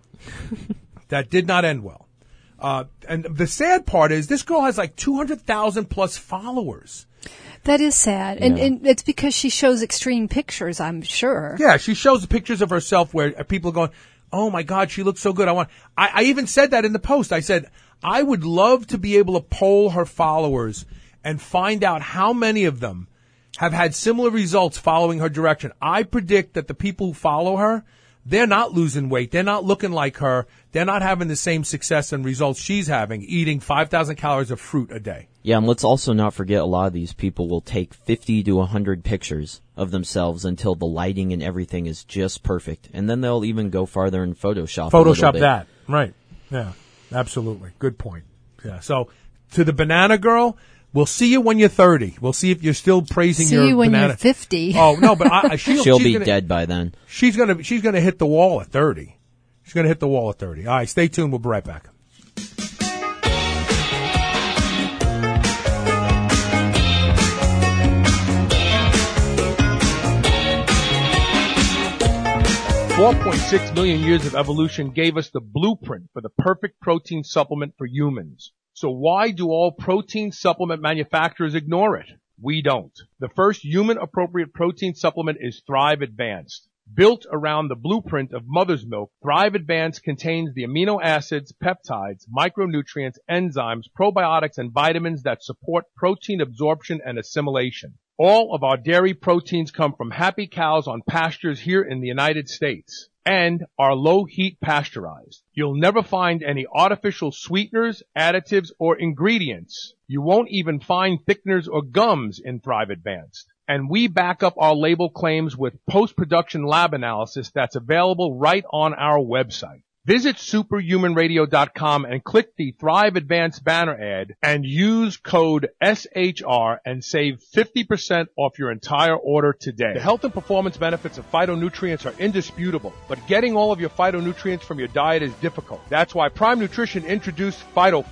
That did not end well. Uh, and the sad part is this girl has like two hundred thousand plus followers. That is sad. And, Yeah. and it's because she shows extreme pictures, I'm sure. Yeah, she shows pictures of herself where people are going, oh my God, she looks so good. I want, I, I even said that in the post. I said, I would love to be able to poll her followers and find out how many of them have had similar results following her direction. I predict that the people who follow her, they're not losing weight. They're not looking like her. They're not having the same success and results she's having, eating five thousand calories of fruit a day. Yeah, and let's also not forget a lot of these people will take fifty to one hundred pictures of themselves until the lighting and everything is just perfect. And then they'll even go farther and Photoshop a little Photoshop bit. that. Right. Yeah, absolutely. Good point. Yeah. So to the banana girl, we'll see you when you're thirty. We'll see if you're still praising See your you when banana. you're fifty. Oh, no, but I, I- she'll, She'll she's be gonna, dead by then. She's going to she's gonna hit the wall at thirty. She's going to hit the wall at thirty. All right, stay tuned. We'll be right back. four point six million years of evolution gave us the blueprint for the perfect protein supplement for humans. So why do all protein supplement manufacturers ignore it? We don't. The first human-appropriate protein supplement is Thrive Advanced. Built around the blueprint of mother's milk, Thrive Advanced contains the amino acids, peptides, micronutrients, enzymes, probiotics, and vitamins that support protein absorption and assimilation. All of our dairy proteins come from happy cows on pastures here in the United States and are low heat pasteurized. You'll never find any artificial sweeteners, additives, or ingredients. You won't even find thickeners or gums in Thrive Advanced. And we back up our label claims with post-production lab analysis that's available right on our website. Visit superhuman radio dot com and click the Thrive Advanced banner ad and use code S H R and save fifty percent off your entire order today. The health and performance benefits of phytonutrients are indisputable, but getting all of your phytonutrients from your diet is difficult. That's why Prime Nutrition introduced PhytoForm.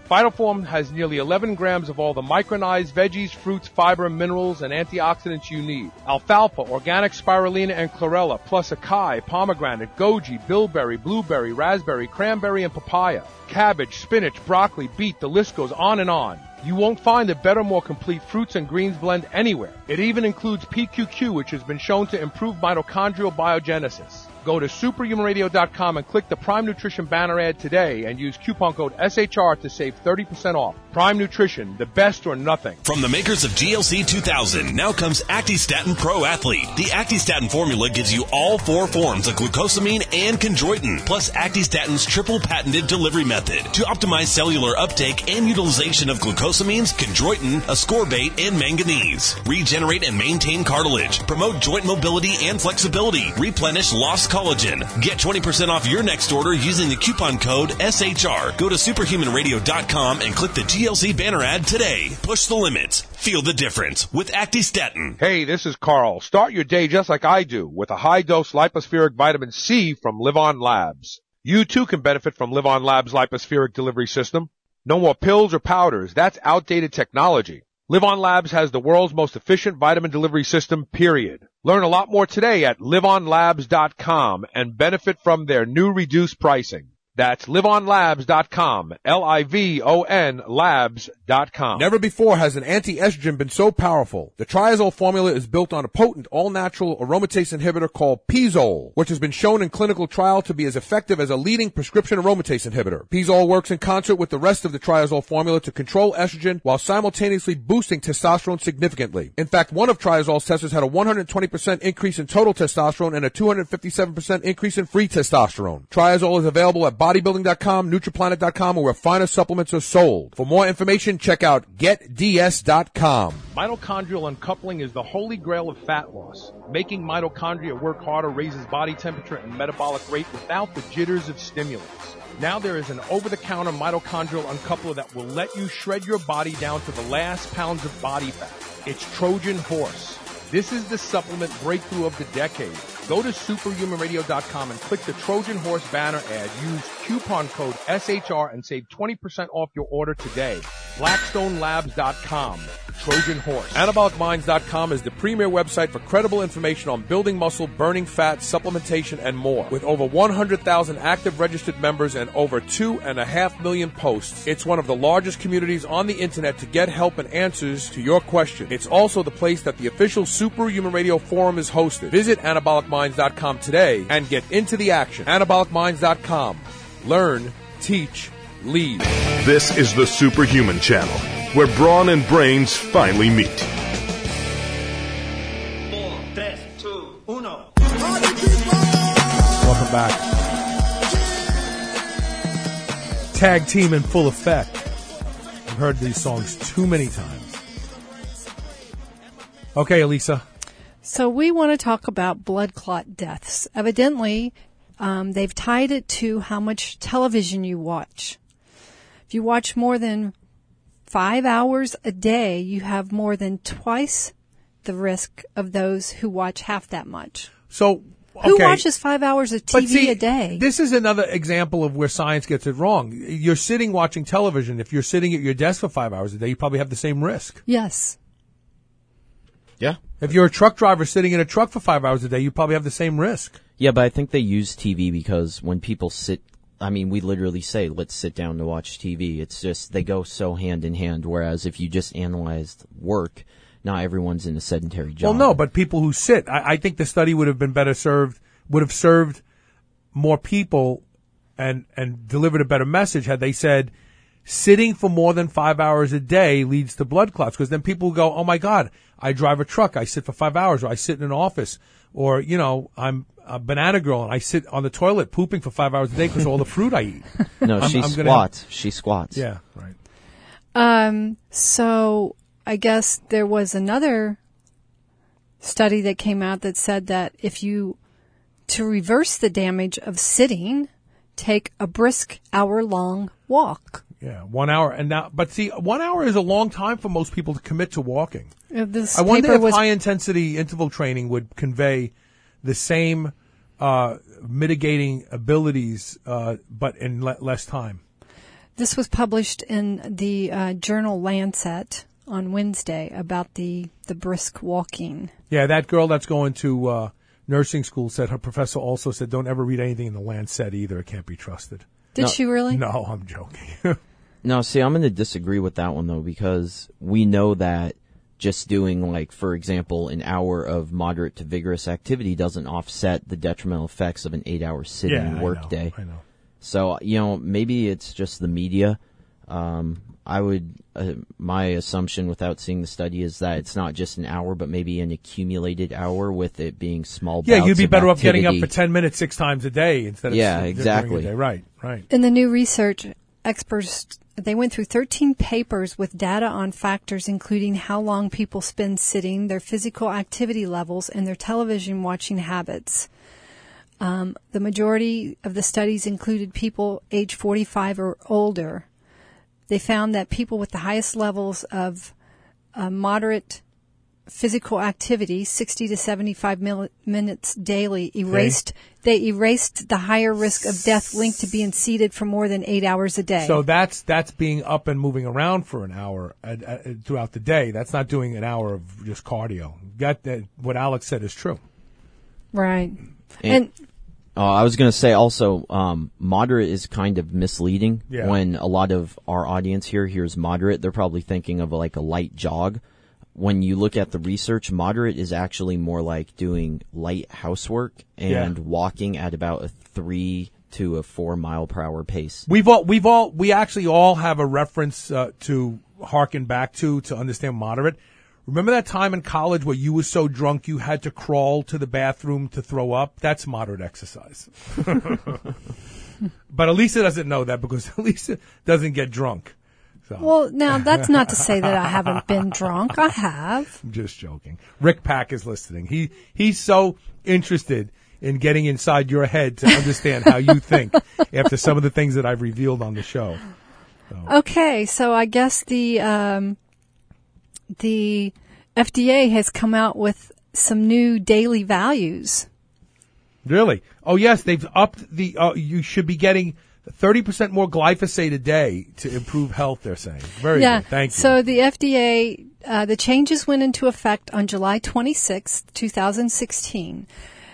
Phytoform has nearly eleven grams of all the micronized veggies, fruits, fiber, minerals, and antioxidants you need. Alfalfa, organic spirulina, and chlorella, plus acai, pomegranate, goji, bilberry, blueberry, raspberry, cranberry, and papaya. Cabbage, spinach, broccoli, beet, the list goes on and on. You won't find a better, more complete fruits and greens blend anywhere. It even includes P Q Q, which has been shown to improve mitochondrial biogenesis. Go to superhuman radio dot com and click the Prime Nutrition banner ad today and use coupon code S H R to save thirty percent off. Prime Nutrition, the best or nothing. From the makers of G L C two thousand, now comes Actistatin Pro Athlete. The Actistatin formula gives you all four forms of glucosamine and chondroitin, plus Actistatin's triple patented delivery method to optimize cellular uptake and utilization of glucosamines, chondroitin, ascorbate, and manganese. Regenerate and maintain cartilage, promote joint mobility and flexibility, replenish lost collagen. Get twenty percent off your next order using the coupon code S H R. Go to superhuman radio dot com and click the G L C banner ad today. Push the limits. Feel the difference with Actistatin. Hey, this is Carl. Start your day just like I do with a high-dose lipospheric vitamin C from Live On Labs. You too can benefit from Live On Labs' lipospheric delivery system. No more pills or powders. That's outdated technology. Live On Labs has the world's most efficient vitamin delivery system, period. Learn a lot more today at live on labs dot com and benefit from their new reduced pricing. That's live on labs dot com, L I V O N labs dot com. Never before has an anti-estrogen been so powerful. The triazole formula is built on a potent all-natural aromatase inhibitor called Pizole, which has been shown in clinical trial to be as effective as a leading prescription aromatase inhibitor. Pizole works in concert with the rest of the triazole formula to control estrogen while simultaneously boosting testosterone significantly. In fact, one of triazole's testers had a one hundred twenty percent increase in total testosterone and a two hundred fifty-seven percent increase in free testosterone. Triazole is available at bodybuilding dot com, nutriplanet dot com, or where finer supplements are sold. For more information, check out get D S dot com. Mitochondrial uncoupling is the holy grail of fat loss. Making mitochondria work harder raises body temperature and metabolic rate without the jitters of stimulants. Now there is an over-the-counter mitochondrial uncoupler that will let you shred your body down to the last pounds of body fat. It's Trojan Horse. This is the supplement breakthrough of the decade. Go to superhuman radio dot com and click the Trojan Horse banner ad. Use coupon code S H R and save twenty percent off your order today. blackstone labs dot com. Trojan Horse. anabolic minds dot com is the premier website for credible information on building muscle, burning fat, supplementation, and more. With over one hundred thousand active registered members and over two and a half million posts, it's one of the largest communities on the internet to get help and answers to your questions. It's also the place that the official Superhuman Radio Forum is hosted. Visit anabolic minds dot com today and get into the action. anabolic minds dot com. Learn, teach, lead. This is the Superhuman Channel, where brawn and brains finally meet. Four, tres, two, uno. Welcome back. Tag team in full effect. I've heard these songs too many times. Okay, Elisa. So we want to talk about blood clot deaths. Evidently, um, they've tied it to how much television you watch. If you watch more than five hours a day, you have more than twice the risk of those who watch half that much. So, okay. Who watches five hours of T V But see, a day? This is another example of where science gets it wrong. You're sitting watching television. If you're sitting at your desk for five hours a day, you probably have the same risk. Yes. Yeah. If you're a truck driver sitting in a truck for five hours a day, you probably have the same risk. Yeah, but I think they use T V because when people sit, I mean, we literally say, let's sit down to watch T V. It's just, they go so hand in hand, whereas if you just analyzed work, not everyone's in a sedentary job. Well, no, but people who sit, I, I think the study would have been better served, would have served more people and, and delivered a better message had they said, sitting for more than five hours a day leads to blood clots, because then people will go, oh my God, I drive a truck, I sit for five hours, or I sit in an office, or, you know, I'm a banana girl and I sit on the toilet pooping for five hours a day because of all the fruit I eat. No, I'm, she I'm squats. Have, she squats. Yeah, right. Um, so I guess there was another study that came out that said that if you, to reverse the damage of sitting, take a brisk hour-long walk. Yeah, one hour. And now, but see, one hour is a long time for most people to commit to walking. Uh, this I wonder paper if was high-intensity interval training would convey the same uh, mitigating abilities, uh, but in le- less time. this was published in the uh, journal Lancet on Wednesday about the, the brisk walking. Yeah, that girl that's going to uh, nursing school said her professor also said don't ever read anything in the Lancet either. It can't be trusted. Did No. she really? No, I'm joking. No, see, I'm going to disagree with that one, though, because we know that just doing, like, for example, an hour of moderate to vigorous activity doesn't offset the detrimental effects of an eight-hour sitting Yeah, I workday. know, I know. So, you know, maybe it's just the media. Um, I would, uh, my assumption without seeing the study is that it's not just an hour, but maybe an accumulated hour with it being small Yeah, bouts you'd be of better off getting up activity. for ten minutes six times a day instead of Yeah, during exactly. the day. Right, right. In the new research, experts, they went through thirteen papers with data on factors including how long people spend sitting, their physical activity levels, and their television watching habits. Um, the majority of the studies included people age forty-five or older. They found that people with the highest levels of uh, moderate physical activity, sixty to seventy-five mil- minutes daily, erased. They erased the higher risk of death linked to being seated for more than eight hours a day. So that's that's being up and moving around for an hour uh, uh, throughout the day. That's not doing an hour of just cardio. Got that? What Alex said is true. Right. And, And uh, I was going to say also, um, moderate is kind of misleading. Yeah. When a lot of our audience here hears moderate, they're probably thinking of like a light jog. When you look at the research, moderate is actually more like doing light housework and Yeah. walking at about a three to a four mile per hour pace. We've all we've all we actually all have a reference uh, to harken back to to understand moderate. Remember that time in college where you were so drunk you had to crawl to the bathroom to throw up? That's moderate exercise. But Elisa doesn't know that because Elisa doesn't get drunk. So. well, now that's not to say that I haven't been drunk. I have. I'm just joking. Rick Pack is listening. He he's so interested in getting inside your head to understand how you think after some of the things that I've revealed on the show. Okay, so I guess the um, the F D A has come out with some new daily values. Really? Oh, yes, they've upped the. Uh, you should be getting thirty percent more glyphosate a day to improve health. They're saying. Very yeah. good. Thank you. So the F D A, uh, the changes went into effect on July twenty-sixth, twenty sixteen.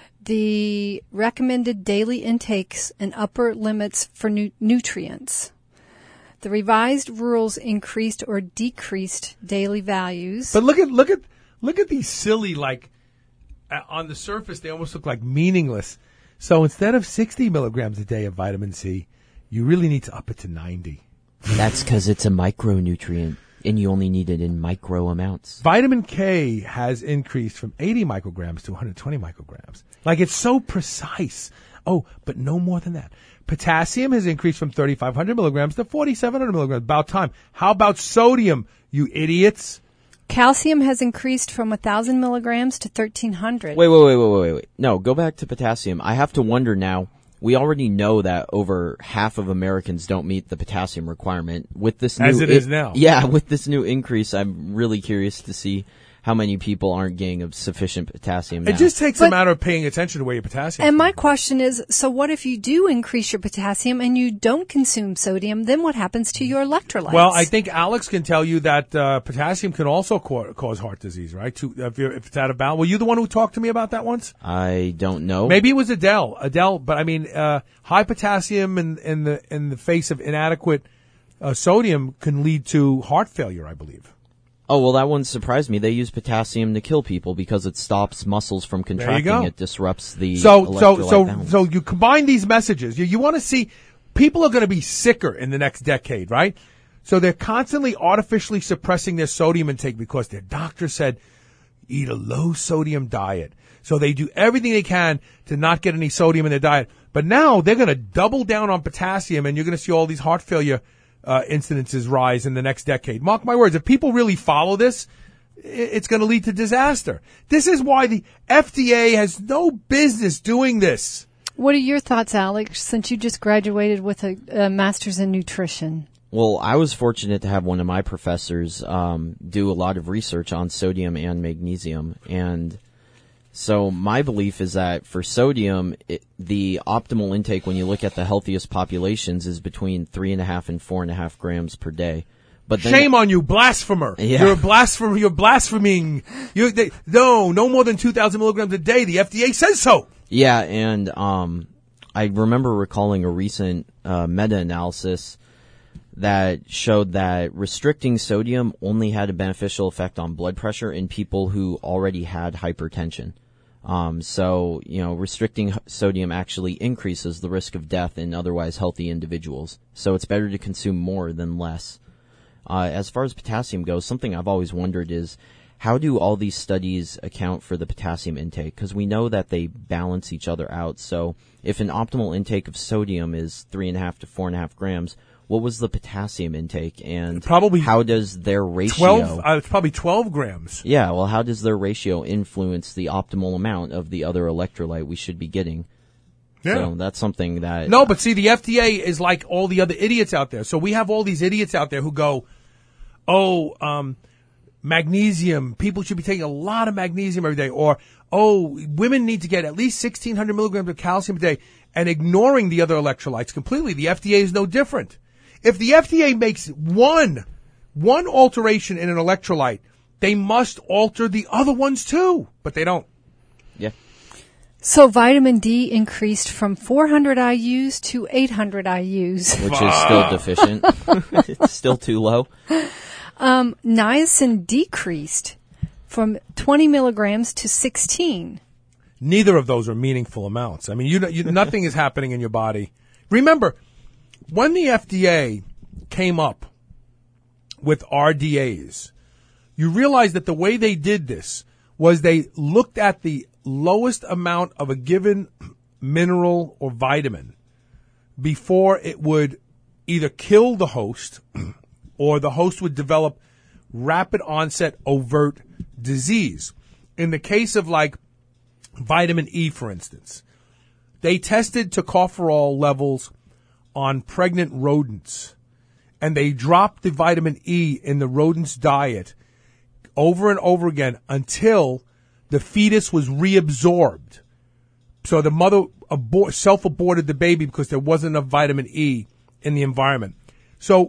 The recommended daily intakes and upper limits for nu- nutrients. The revised rules increased or decreased daily values. But look at look at look at these silly like uh, on the surface they almost look like meaningless. So instead of sixty milligrams a day of vitamin C, you really need to up it to ninety. That's because it's a micronutrient, and you only need it in micro amounts. Vitamin K has increased from eighty micrograms to one hundred twenty micrograms. Like it's so precise. Oh, but no more than that. Potassium has increased from thirty-five hundred milligrams to forty-seven hundred milligrams. About time. How about sodium, you idiots? Calcium has increased from one thousand milligrams to thirteen hundred. Wait, wait, wait, wait, wait, wait. No, go back to potassium. I have to wonder now. We already know that over half of Americans don't meet the potassium requirement. With this new, As it is now. Yeah, with this new increase, I'm really curious to see how many people aren't getting sufficient potassium now. It just takes But- a matter of paying attention to where your potassium. And my question is, so what if you do increase your potassium and you don't consume sodium? Then what happens to your electrolytes? Well, I think Alex can tell you that uh, potassium can also co- cause heart disease, right? To, if, you're, if it's out of balance. Were you the one who talked to me about that once? I don't know. Maybe it was Adele. Adele, but I mean, uh, high potassium in, in the in the face of inadequate uh, sodium can lead to heart failure, I believe. Oh, well, that wouldn't surprise me. They use potassium to kill people because it stops muscles from There you contracting. go. It disrupts the So, so, electrolyte so, balance. so you combine these messages. You, you want to see people are going to be sicker in the next decade, right? So they're constantly artificially suppressing their sodium intake because their doctor said eat a low sodium diet. So they do everything they can to not get any sodium in their diet. But now they're going to double down on potassium, and you're going to see all these heart failure uh, incidences rise in the next decade. Mark my words, if people really follow this, it's going to lead to disaster. This is why the F D A has no business doing this. What are your thoughts, Alex, since you just graduated with a, a master's in nutrition? Well, I was fortunate to have one of my professors um, do a lot of research on sodium and magnesium, and So my belief is that for sodium, it, the optimal intake when you look at the healthiest populations is between three and a half and four and a half grams per day. But then, shame on you, blasphemer! Yeah. You're a blasphemer. You're blaspheming. You they, no, no more than two thousand milligrams a day. The F D A says so. Yeah, and um, I remember recalling a recent uh, meta-analysis that showed that restricting sodium only had a beneficial effect on blood pressure in people who already had hypertension. Um, so, you know, restricting sodium actually increases the risk of death in otherwise healthy individuals. So it's better to consume more than less. Uh, as far as potassium goes, something I've always wondered is, how do all these studies account for the potassium intake? Because we know that they balance each other out. So if an optimal intake of sodium is three and a half to four and a half grams, what was the potassium intake, and probably how does their ratio? Twelve. Uh, it's probably twelve grams. Yeah. Well, how does their ratio influence the optimal amount of the other electrolyte we should be getting? Yeah. So that's something that. No, but see, the F D A is like all the other idiots out there. So we have all these idiots out there who go, "Oh, um, magnesium. People should be taking a lot of magnesium every day," or "Oh, women need to get at least sixteen hundred milligrams of calcium a day," and ignoring the other electrolytes completely. The F D A is no different. If the F D A makes one, one alteration in an electrolyte, they must alter the other ones too. But they don't. Yeah. So vitamin D increased from four hundred I U's to eight hundred I U's. Which is still deficient. It's still too low. Um, niacin decreased from twenty milligrams to sixteen. Neither of those are meaningful amounts. I mean, you, you nothing is happening in your body. Remember, when the F D A came up with R D As, you realize that the way they did this was they looked at the lowest amount of a given mineral or vitamin before it would either kill the host or the host would develop rapid onset overt disease. In the case of like vitamin E, for instance, they tested tocopherol levels on pregnant rodents, and they dropped the vitamin E in the rodent's diet over and over again until the fetus was reabsorbed. So the mother abort, self-aborted the baby because there wasn't enough vitamin E in the environment. So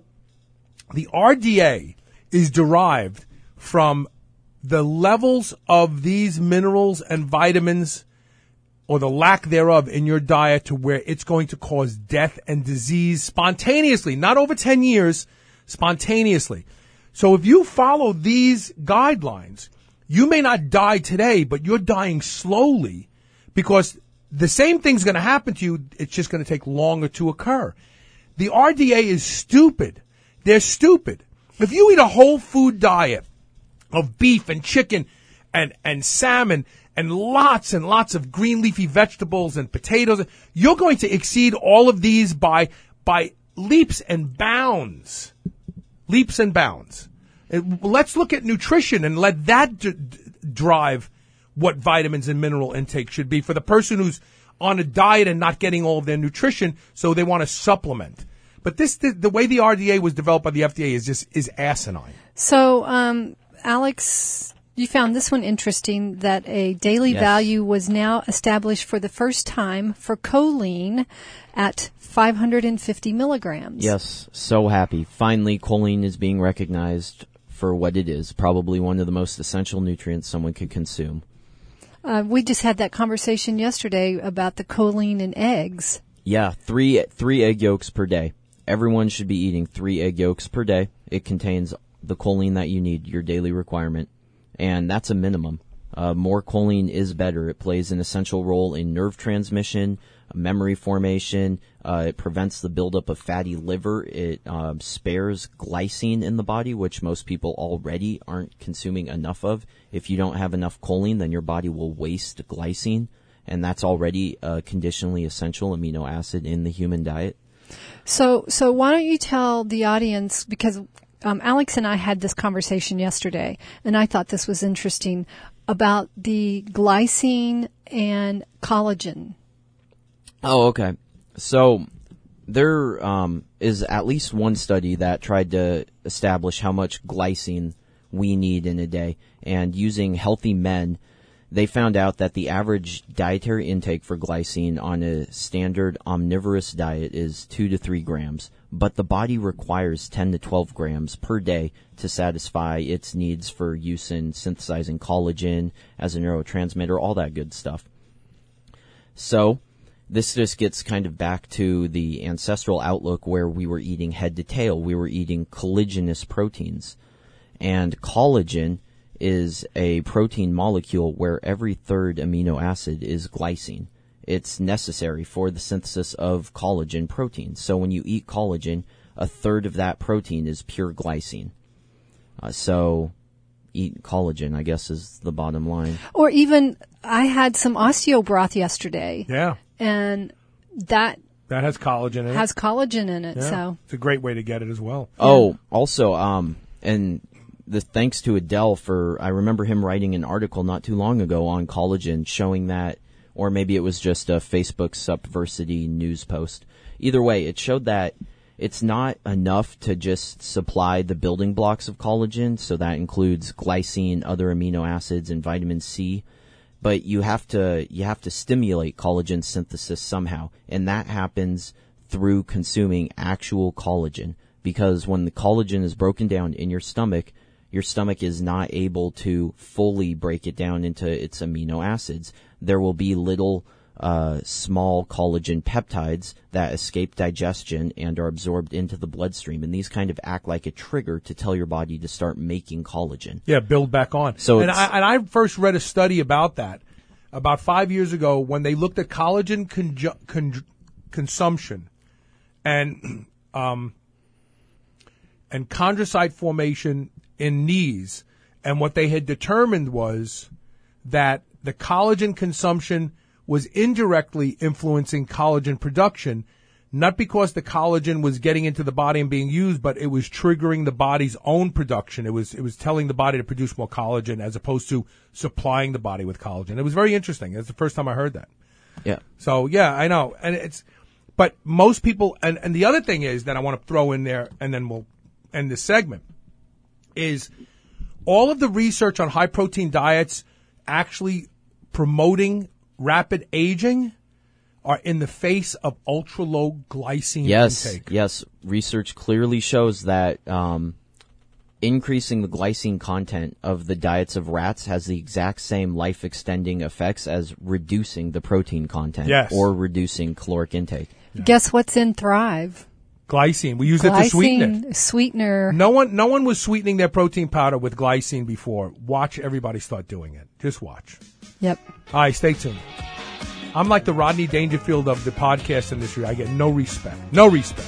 the R D A is derived from the levels of these minerals and vitamins, or the lack thereof, in your diet, to where it's going to cause death and disease spontaneously, not over ten years, spontaneously. So if you follow these guidelines, you may not die today, but you're dying slowly because the same thing's going to happen to you. It's just going to take longer to occur. The R D A is stupid. They're stupid. If you eat a whole food diet of beef and chicken and, and salmon and lots and lots of green leafy vegetables and potatoes, you're going to exceed all of these by by leaps and bounds. Leaps and bounds. And let's look at nutrition and let that d- d- drive what vitamins and mineral intake should be for the person who's on a diet and not getting all of their nutrition, so they want to supplement. But this, the, the way the R D A was developed by the F D A is just is asinine. So, um, Alex, you found this one interesting, that a daily Yes. value was now established for the first time for choline at five hundred fifty milligrams. Yes, so happy. Finally, choline is being recognized for what it is, probably one of the most essential nutrients someone could consume. Uh, we just had that conversation yesterday about the choline in eggs. Yeah, three three egg yolks per day. Everyone should be eating three egg yolks per day. It contains the choline that you need, your daily requirement, and that's a minimum. Uh, more choline is better. It plays an essential role in nerve transmission, memory formation. Uh, it prevents the buildup of fatty liver. It uh, spares glycine in the body, which most people already aren't consuming enough of. If you don't have enough choline, then your body will waste glycine, and that's already a conditionally essential amino acid in the human diet. So, so why don't you tell the audience, because um, Alex and I had this conversation yesterday, and I thought this was interesting, about the glycine and collagen. Oh, okay. So there um, is at least one study that tried to establish how much glycine we need in a day. And using healthy men, they found out that the average dietary intake for glycine on a standard omnivorous diet is two to three grams, but the body requires ten to twelve grams per day to satisfy its needs for use in synthesizing collagen as a neurotransmitter, all that good stuff. So this just gets kind of back to the ancestral outlook where we were eating head to tail. We were eating collagenous proteins. And collagen is a protein molecule where every third amino acid is glycine. It's necessary for the synthesis of collagen proteins. So when you eat collagen, a third of that protein is pure glycine. Uh, so eat collagen, I guess, is the bottom line. Or even, I had some osteo broth yesterday. Yeah. And that that has collagen in it. Has collagen in it, yeah. so. It's a great way to get it as well. Oh, also, um, and the thanks to Adele for, I remember him writing an article not too long ago on collagen showing that, or maybe it was just a Facebook Subversity news post. Either way, it showed that it's not enough to just supply the building blocks of collagen, so that includes glycine, other amino acids, and vitamin C. But you have to you have to stimulate collagen synthesis somehow, and that happens through consuming actual collagen. Because when the collagen is broken down in your stomach, your stomach is not able to fully break it down into its amino acids. There will be little uh, small collagen peptides that escape digestion and are absorbed into the bloodstream, and these kind of act like a trigger to tell your body to start making collagen. Yeah, build back on. So and it's, I, and I first read a study about that about five years ago when they looked at collagen conju- con- consumption and um, and chondrocyte formation in knees, and what they had determined was that the collagen consumption was indirectly influencing collagen production, not because the collagen was getting into the body and being used, but it was triggering the body's own production. It was it was telling the body to produce more collagen as opposed to supplying the body with collagen. It was very interesting. That's the first time I heard that. Yeah. So yeah, I know, and it's, but most people, and and the other thing is that I want to throw in there, and then we'll end this segment, is all of the research on high protein diets actually promoting rapid aging are in the face of ultra low glycine yes, intake. Yes, research clearly shows that um, increasing the glycine content of the diets of rats has the exact same life extending effects as reducing the protein content yes. or reducing caloric intake. Yeah. Guess what's in Thrive? Glycine. We use glycine, it to sweeten it. Sweetener. No one, no one was sweetening their protein powder with glycine before. Watch everybody start doing it. Just watch. Yep. All right, stay tuned. I'm like the Rodney Dangerfield of the podcast industry. I get no respect. No respect.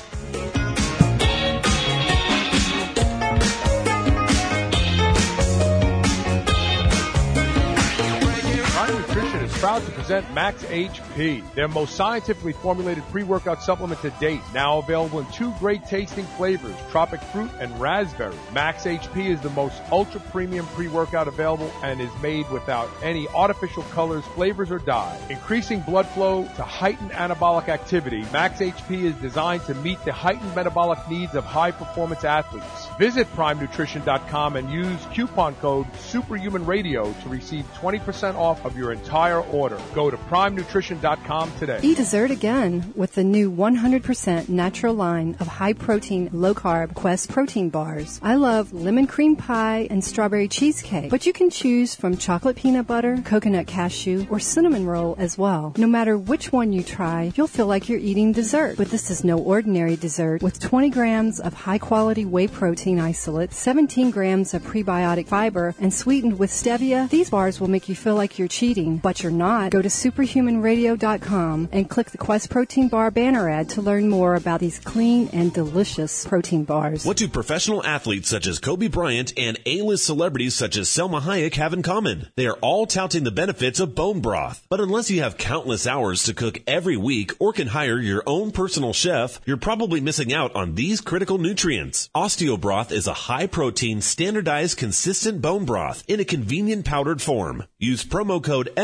Prime Nutrition is proud to present Max H P, their most scientifically formulated pre-workout supplement to date. Now available in two great tasting flavors, tropic fruit and raspberry. Max H P is the most ultra premium pre-workout available and is made without any artificial colors, flavors, or dye. Increasing blood flow to heighten anabolic activity, Max H P is designed to meet the heightened metabolic needs of high-performance athletes. Visit prime nutrition dot com and use coupon code Superhuman Radio to receive twenty percent off of your entire order. Go to prime nutrition dot com today. Eat dessert again with the new one hundred percent natural line of high-protein, low-carb Quest protein bars. I love lemon cream pie and strawberry cheesecake, but you can choose from chocolate peanut butter, coconut cashew, or cinnamon roll as well. No matter which one you try, you'll feel like you're eating dessert. But this is no ordinary dessert. With twenty grams of high-quality whey protein isolate, seventeen grams of prebiotic fiber, and sweetened with stevia, these bars will make you feel like you're cheating, but you're not. Go to superhuman radio dot com and click the Quest Protein Bar banner ad to learn more about these clean and delicious protein bars. What do professional athletes such as Kobe Bryant and A-list celebrities such as Selma Hayek have in common? They are all touting the benefits of bone broth. But unless you have countless hours to cook every week or can hire your own personal chef, you're probably missing out on these critical nutrients. Osteobroth is a high-protein, standardized, consistent bone broth in a convenient powdered form. Use promo code S H R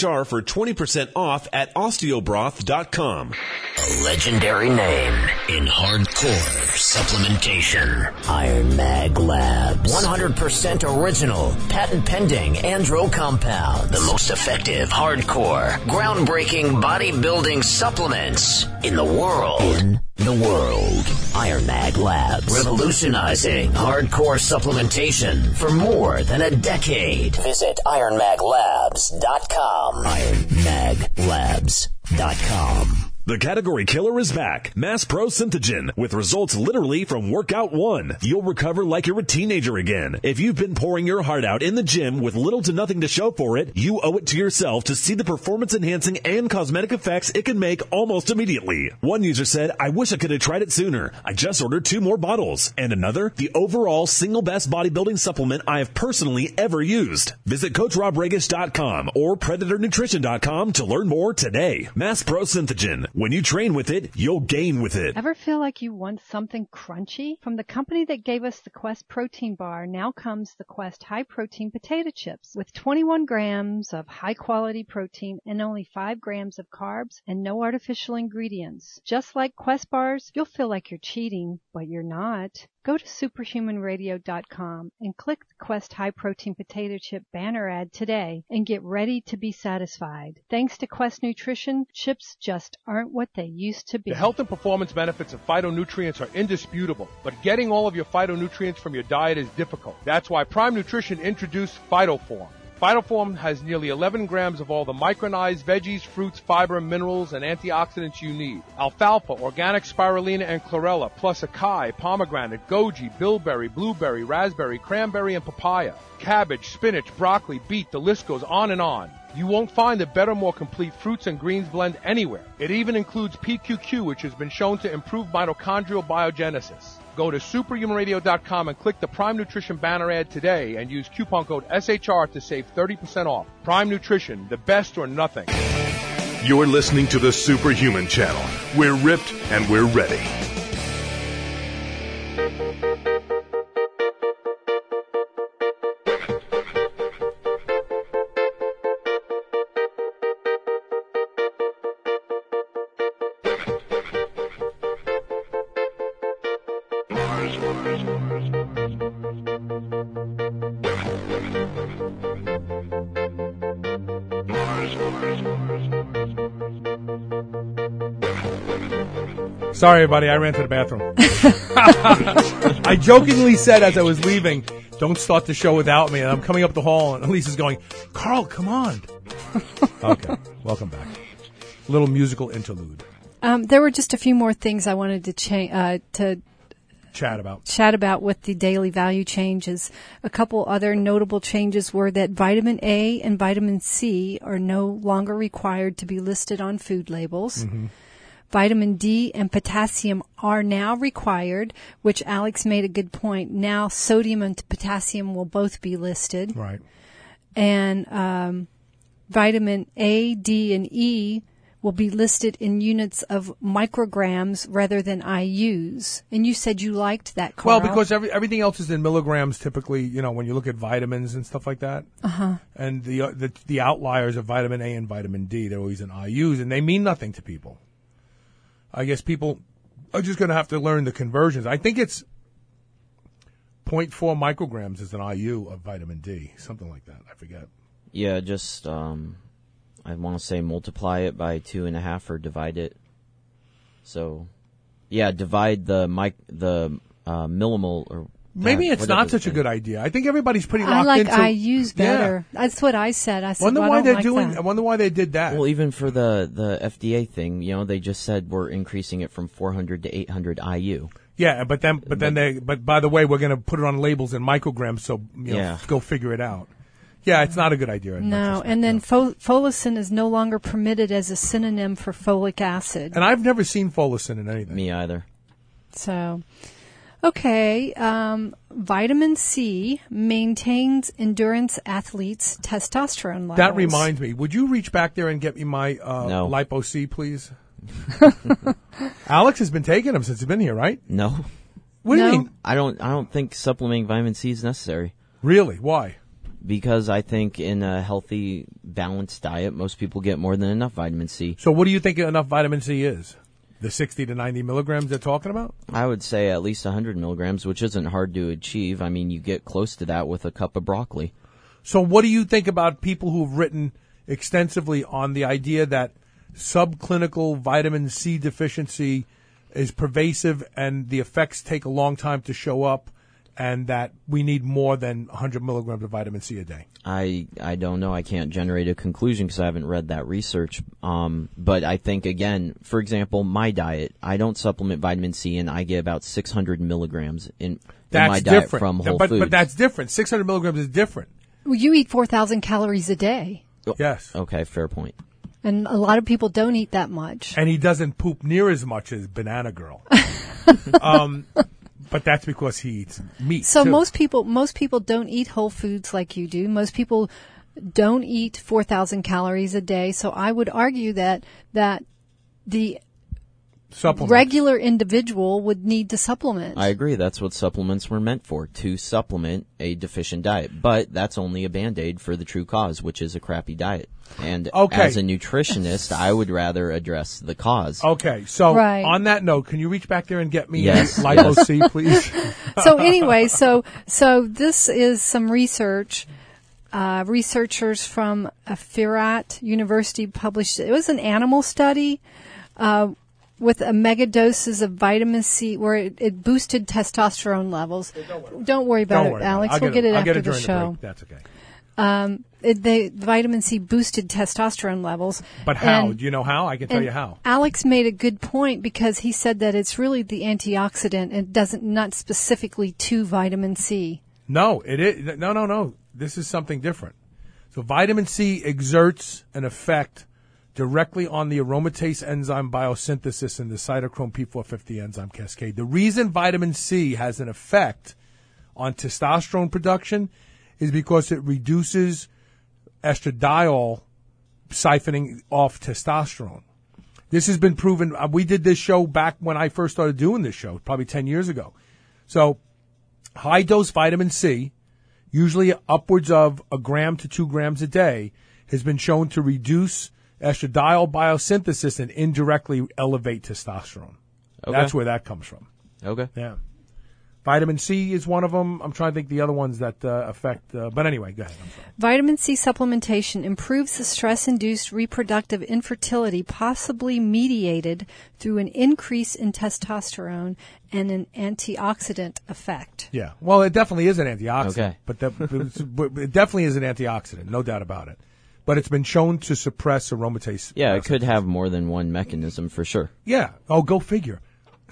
R for twenty percent off at osteobroth dot com. A legendary name in hardcore supplementation. Iron Mag Labs. one hundred percent original, patent pending andro compound. The most effective hardcore, groundbreaking bodybuilding supplements in the world. In the world. Iron Mag Labs. Revolutionizing hardcore supplementation for more than a decade. Visit iron mag labs dot com. iron mag labs dot com. The category killer is back. Mass Pro Synthogen, with results literally from workout one. You'll recover like you're a teenager again. If you've been pouring your heart out in the gym with little to nothing to show for it, you owe it to yourself to see the performance-enhancing and cosmetic effects it can make almost immediately. One user said, I wish I could have tried it sooner. I just ordered two more bottles. And another, the overall single best bodybuilding supplement I have personally ever used. Visit Coach Rob Regis dot com or Predator Nutrition dot com to learn more today. Mass Pro Synthogen. When you train with it, you'll gain with it. Ever feel like you want something crunchy? From the company that gave us the Quest protein bar, now comes the Quest high protein potato chips with twenty-one grams of high quality protein and only five grams of carbs and no artificial ingredients. Just like Quest bars, you'll feel like you're cheating, but you're not. Go to superhuman radio dot com and click the Quest High Protein Potato Chip banner ad today and get ready to be satisfied. Thanks to Quest Nutrition, chips just aren't what they used to be. The health and performance benefits of phytonutrients are indisputable, but getting all of your phytonutrients from your diet is difficult. That's why Prime Nutrition introduced PhytoForm. PhytoForm has nearly eleven grams of all the micronized veggies, fruits, fiber, minerals, and antioxidants you need. Alfalfa, organic spirulina, and chlorella, plus acai, pomegranate, goji, bilberry, blueberry, raspberry, cranberry, and papaya. Cabbage, spinach, broccoli, beet, the list goes on and on. You won't find a better, more complete fruits and greens blend anywhere. It even includes P Q Q, which has been shown to improve mitochondrial biogenesis. Go to superhuman radio dot com and click the Prime Nutrition banner ad today and use coupon code S H R to save thirty percent off. Prime Nutrition, the best or nothing. You're listening to the Superhuman Channel. We're ripped and we're ready. Sorry, everybody. I ran to the bathroom. I jokingly said as I was leaving, don't start the show without me. And I'm coming up the hall, and Elisa's going, Carl, come on. Okay, welcome back. Little musical interlude. Um, there were just a few more things I wanted to cha- uh, to chat about. Chat about with the daily value changes. A couple other notable changes were that vitamin A and vitamin C are no longer required to be listed on food labels. Mm-hmm. Vitamin D and potassium are now required, which Alex made a good point. Now sodium and potassium will both be listed. Right. And um, vitamin A, D, and E will be listed in units of micrograms rather than I U's. And you said you liked that, Carl. Well, because every, everything else is in milligrams typically, you know, when you look at vitamins and stuff like that. Uh-huh. And the, uh, the, the outliers of vitamin A and vitamin D, they're always in I U's, and they mean nothing to people. I guess people are just going to have to learn the conversions. I think it's zero point four micrograms is an I U of vitamin D, something like that. I forget. Yeah, just um, I want to say multiply it by two and a half or divide it. So, yeah, divide the mic the uh, millimole or. Maybe uh, it's not such a good idea. I think everybody's pretty locked I like into. I U's better. Yeah. That's what I said. I said, wonder well, why I don't they're like doing. that. I wonder why they did that. Well, even for the the F D A thing, you know, they just said we're increasing it from four hundred to eight hundred I U. Yeah, but then, but, but then they. But by the way, we're going to put it on labels in micrograms, so you know, yeah. go figure it out. Yeah, it's not a good idea. No, and then fo- folacin is no longer permitted as a synonym for folic acid. And I've never seen folacin in anything. Me either. So. Okay, um, vitamin C maintains endurance athletes' testosterone levels. That reminds me. Would you reach back there and get me my uh, no. Lipo C, please? Alex has been taking them since he's been here, right? No. What do no. you mean? I don't. I don't think supplementing vitamin C is necessary. Really? Why? because I think in a healthy, balanced diet, most people get more than enough vitamin C. So what do you think enough vitamin C is? The sixty to ninety milligrams they're talking about? I would say at least one hundred milligrams, which isn't hard to achieve. I mean, you get close to that with a cup of broccoli. So what do you think about people who've written extensively on the idea that subclinical vitamin C deficiency is pervasive and the effects take a long time to show up, and that we need more than one hundred milligrams of vitamin C a day? I I don't know. I can't generate a conclusion because I haven't read that research. Um, but I think, again, for example, my diet, I don't supplement vitamin C, and I get about six hundred milligrams in, in That's my diet different. from Whole but, Foods. But that's different. six hundred milligrams is different. Well, you eat four thousand calories a day. Yes. Okay, fair point. And a lot of people don't eat that much. And he doesn't poop near as much as Banana Girl. um, but that's because he eats meat. So too. most people, most people don't eat whole foods like you do. Most people don't eat four thousand calories a day. So I would argue that, that the Supplements. regular individual would need to supplement. I agree. That's what supplements were meant for, to supplement a deficient diet. But that's only a Band-Aid for the true cause, which is a crappy diet. And Okay. as a nutritionist, I would rather address the cause. Okay, so Right. on that note, can you reach back there and get me Yes, Lipo yes. C, please? So anyway, so so this is some research. Uh, researchers from uh, Firat University published. It was an animal study uh, with a mega doses of vitamin C, where it, it boosted testosterone levels. Don't worry about Don't it, worry about Alex. I'll We'll get get it I'll after get it the during show. break. That's okay. Um, it, they, vitamin C boosted testosterone levels. But how? And- Do you know how? I can tell and you how. Alex made a good point because he said that it's really the antioxidant and it doesn't, not specifically to vitamin C. No, it is. No, no, no. This is something different. So vitamin C exerts an effect directly on the aromatase enzyme biosynthesis and the cytochrome P four fifty enzyme cascade. The reason vitamin C has an effect on testosterone production is because it reduces estradiol siphoning off testosterone. This has been proven. Uh, we did this show back when I first started doing this show, probably ten years ago. So high dose vitamin C, usually upwards of a gram to two grams a day, has been shown to reduce estradiol biosynthesis and indirectly elevate testosterone. Okay. That's where that comes from. Okay. Yeah. Vitamin C is one of them. I'm trying to think the other ones that uh, affect. Uh, but anyway, go ahead. I'm sorry. Vitamin C supplementation improves the stress-induced reproductive infertility, possibly mediated through an increase in testosterone and an antioxidant effect. Yeah. Well, it definitely is an antioxidant. Okay. But, that, but it's- but it definitely is an antioxidant, no doubt about it. But it's been shown to suppress aromatase. Yeah, it could have more than one mechanism for sure. Yeah. Oh, go figure.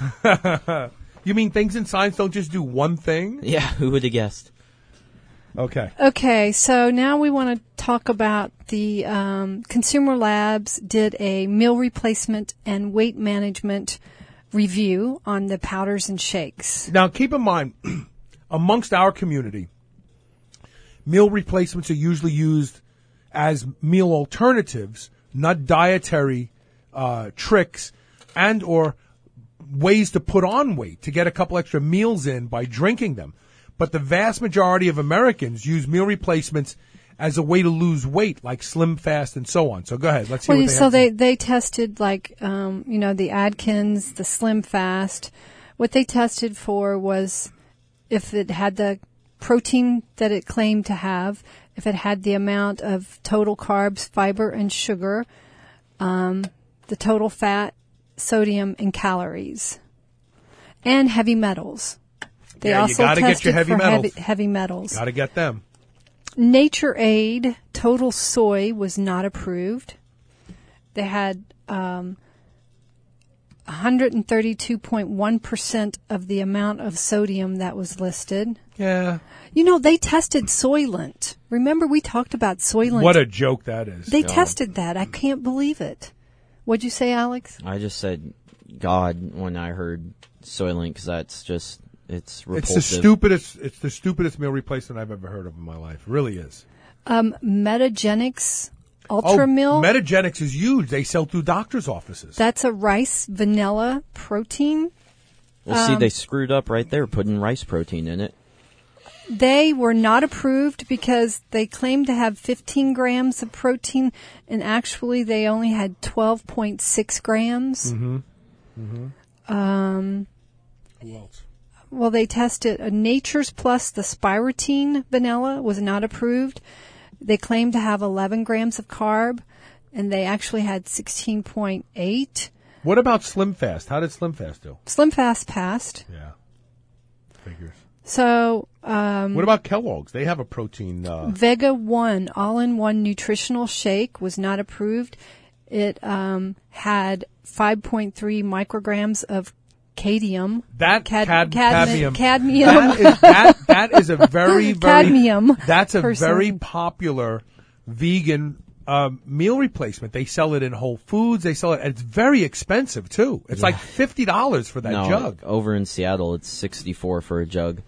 You mean things in science don't just do one thing? Yeah, who would have guessed? Okay. Okay, so now we want to talk about the um, Consumer Labs did a meal replacement and weight management review on the powders and shakes. Now, keep in mind, amongst our community, meal replacements are usually used as meal alternatives, not dietary uh, tricks and or ways to put on weight, to get a couple extra meals in by drinking them. But the vast majority of Americans use meal replacements as a way to lose weight, like Slim Fast and so on. So go ahead. Let's see Well, what they so have to they, say. they tested like, um, you know, the Atkins, the Slim Fast. What they tested for was if it had the protein that it claimed to have, if it had the amount of total carbs, fiber, and sugar, um, the total fat, sodium, and calories, and heavy metals. They Yeah, you also gotta get tested your heavy for metals. heavy, heavy metals. Got to get them. Nature Aid Total Soy was not approved. They had um, one hundred thirty-two point one percent of the amount of sodium that was listed. Yeah. You know, they tested Soylent. Remember we talked about Soylent? What a joke that is. They Oh. tested that. I can't believe it. What'd you say, Alex? I just said God when I heard Soylent because that's just, it's repulsive. It's the stupidest. It's the stupidest meal replacement I've ever heard of in my life. It really is. Um, Metagenics Ultra oh, Meal. Metagenics is huge. They sell through doctors' offices. That's a rice vanilla protein. Well, see, um, they screwed up right there, putting rice protein in it. They were not approved because they claimed to have fifteen grams of protein, and actually they only had twelve point six grams. Mm-hmm. Mm-hmm. Um, Who else? Well, they tested uh, Nature's Plus, the Spiroutine vanilla was not approved. They claimed to have eleven grams of carb, and they actually had sixteen point eight. What about Slim Fast? How did Slim Fast do? Slim Fast passed. Yeah. Figures. So, um, what about Kellogg's? They have a protein. Uh, Vega One all-in-one nutritional shake was not approved. It um, had five point three micrograms of cadmium. That Cad- cad- cadmium. cadmium. Cadmium. That is, that, that is a very, very. Cadmium. That's a person. very popular vegan um, meal replacement. They sell it in Whole Foods. They sell it. And it's very expensive too. It's Yeah. like fifty dollars for that no, jug. Over in Seattle, it's sixty-four for a jug.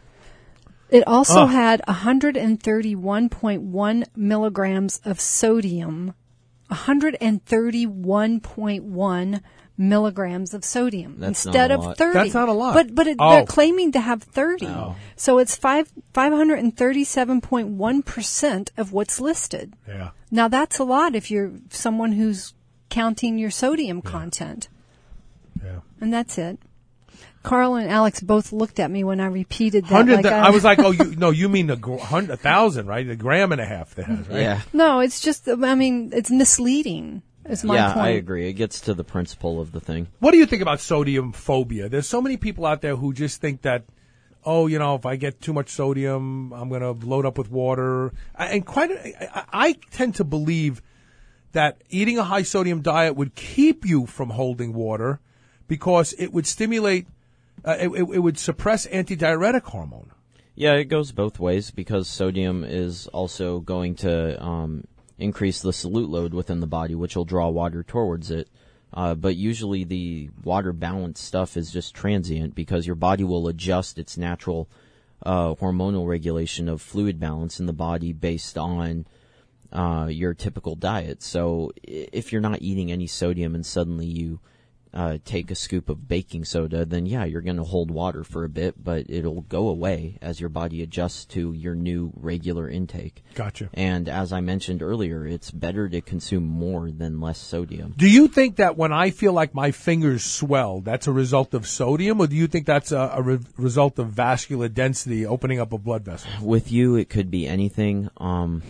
It also Oh. had one hundred thirty-one point one milligrams of sodium. one hundred thirty-one point one milligrams of sodium That's instead not a of lot. thirty. That's not a lot. But but it, Oh. they're claiming to have thirty. Oh. So it's five five hundred thirty-seven point one percent of what's listed. Yeah. Now that's a lot if you're someone who's counting your sodium content. Yeah. And that's it. Carl and Alex both looked at me when I repeated that. Hundred. like I, I was like, oh, you no, you mean the gr- hundred, a thousand, right? The gram and a half that has, right? Yeah. No, it's just, I mean, it's misleading, is my yeah, point. I agree. It gets to the principle of the thing. What do you think about sodium phobia? There's so many people out there who just think that, oh, you know, if I get too much sodium, I'm going to load up with water. I- And quite, a, I, I tend to believe that eating a high sodium diet would keep you from holding water because it would stimulate, uh, it, it, it would suppress antidiuretic hormone. Yeah, it goes both ways because sodium is also going to um, increase the solute load within the body, which will draw water towards it. Uh, but usually the water balance stuff is just transient because your body will adjust its natural uh, hormonal regulation of fluid balance in the body based on uh, your typical diet. So i- if you're not eating any sodium and suddenly you uh, take a scoop of baking soda, then yeah, you're going to hold water for a bit, but it'll go away as your body adjusts to your new regular intake. Gotcha. And as I mentioned earlier, it's better to consume more than less sodium. Do you think that when I feel like my fingers swell, that's a result of sodium, or do you think that's a, a re- result of vascular density opening up a blood vessel? With you, it could be anything. Um,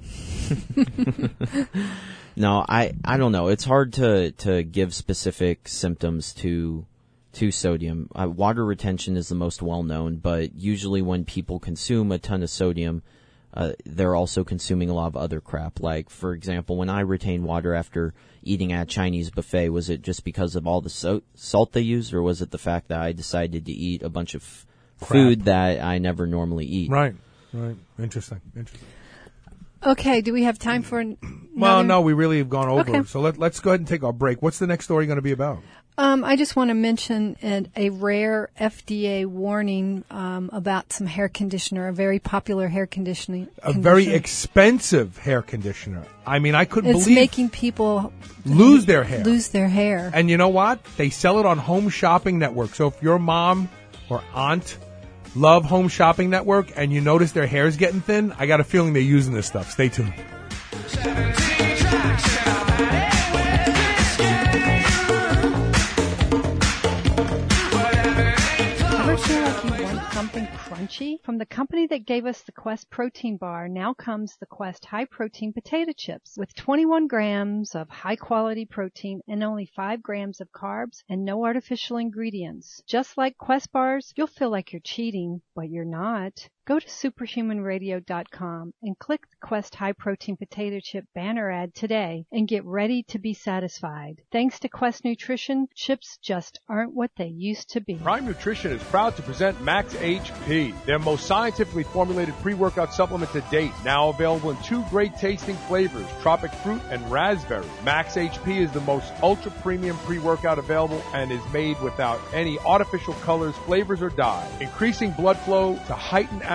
no, I, I don't know. It's hard to, to give specific symptoms to to sodium. Uh, water retention is the most well known, but usually when people consume a ton of sodium, uh, they're also consuming a lot of other crap. Like, for example, when I retain water after eating at a Chinese buffet, was it just because of all the so- salt they used, or was it the fact that I decided to eat a bunch of f- food that I never normally eat? Right, right. Interesting, interesting. Okay, do we have time for an- Well, another? no, we really have gone over. Okay. So let, let's go ahead and take our break. What's the next story going to be about? Um, I just want to mention an, a rare F D A warning um, about some hair conditioner, a very popular hair conditioning. A very expensive hair conditioner. I mean, I couldn't It's believe making people lose their hair. lose their hair. And you know what? They sell it on Home Shopping Network. So if your mom or aunt love Home Shopping Network and you notice their hair is getting thin, I got a feeling they're using this stuff. Stay tuned. Ever feel like you want something crunchy? From the company that gave us the Quest protein bar, now comes the Quest high protein potato chips with twenty-one grams of high quality protein and only five grams of carbs and no artificial ingredients. Just like Quest bars, you'll feel like you're cheating, but you're not. Go to superhuman radio dot com and click the Quest High Protein Potato Chip banner ad today and get ready to be satisfied. Thanks to Quest Nutrition, chips just aren't what they used to be. Prime Nutrition is proud to present Max H P, their most scientifically formulated pre-workout supplement to date. Now available in two great tasting flavors, tropic fruit and raspberry. Max H P is the most ultra premium pre-workout available and is made without any artificial colors, flavors, or dyes, increasing blood flow to heighten animal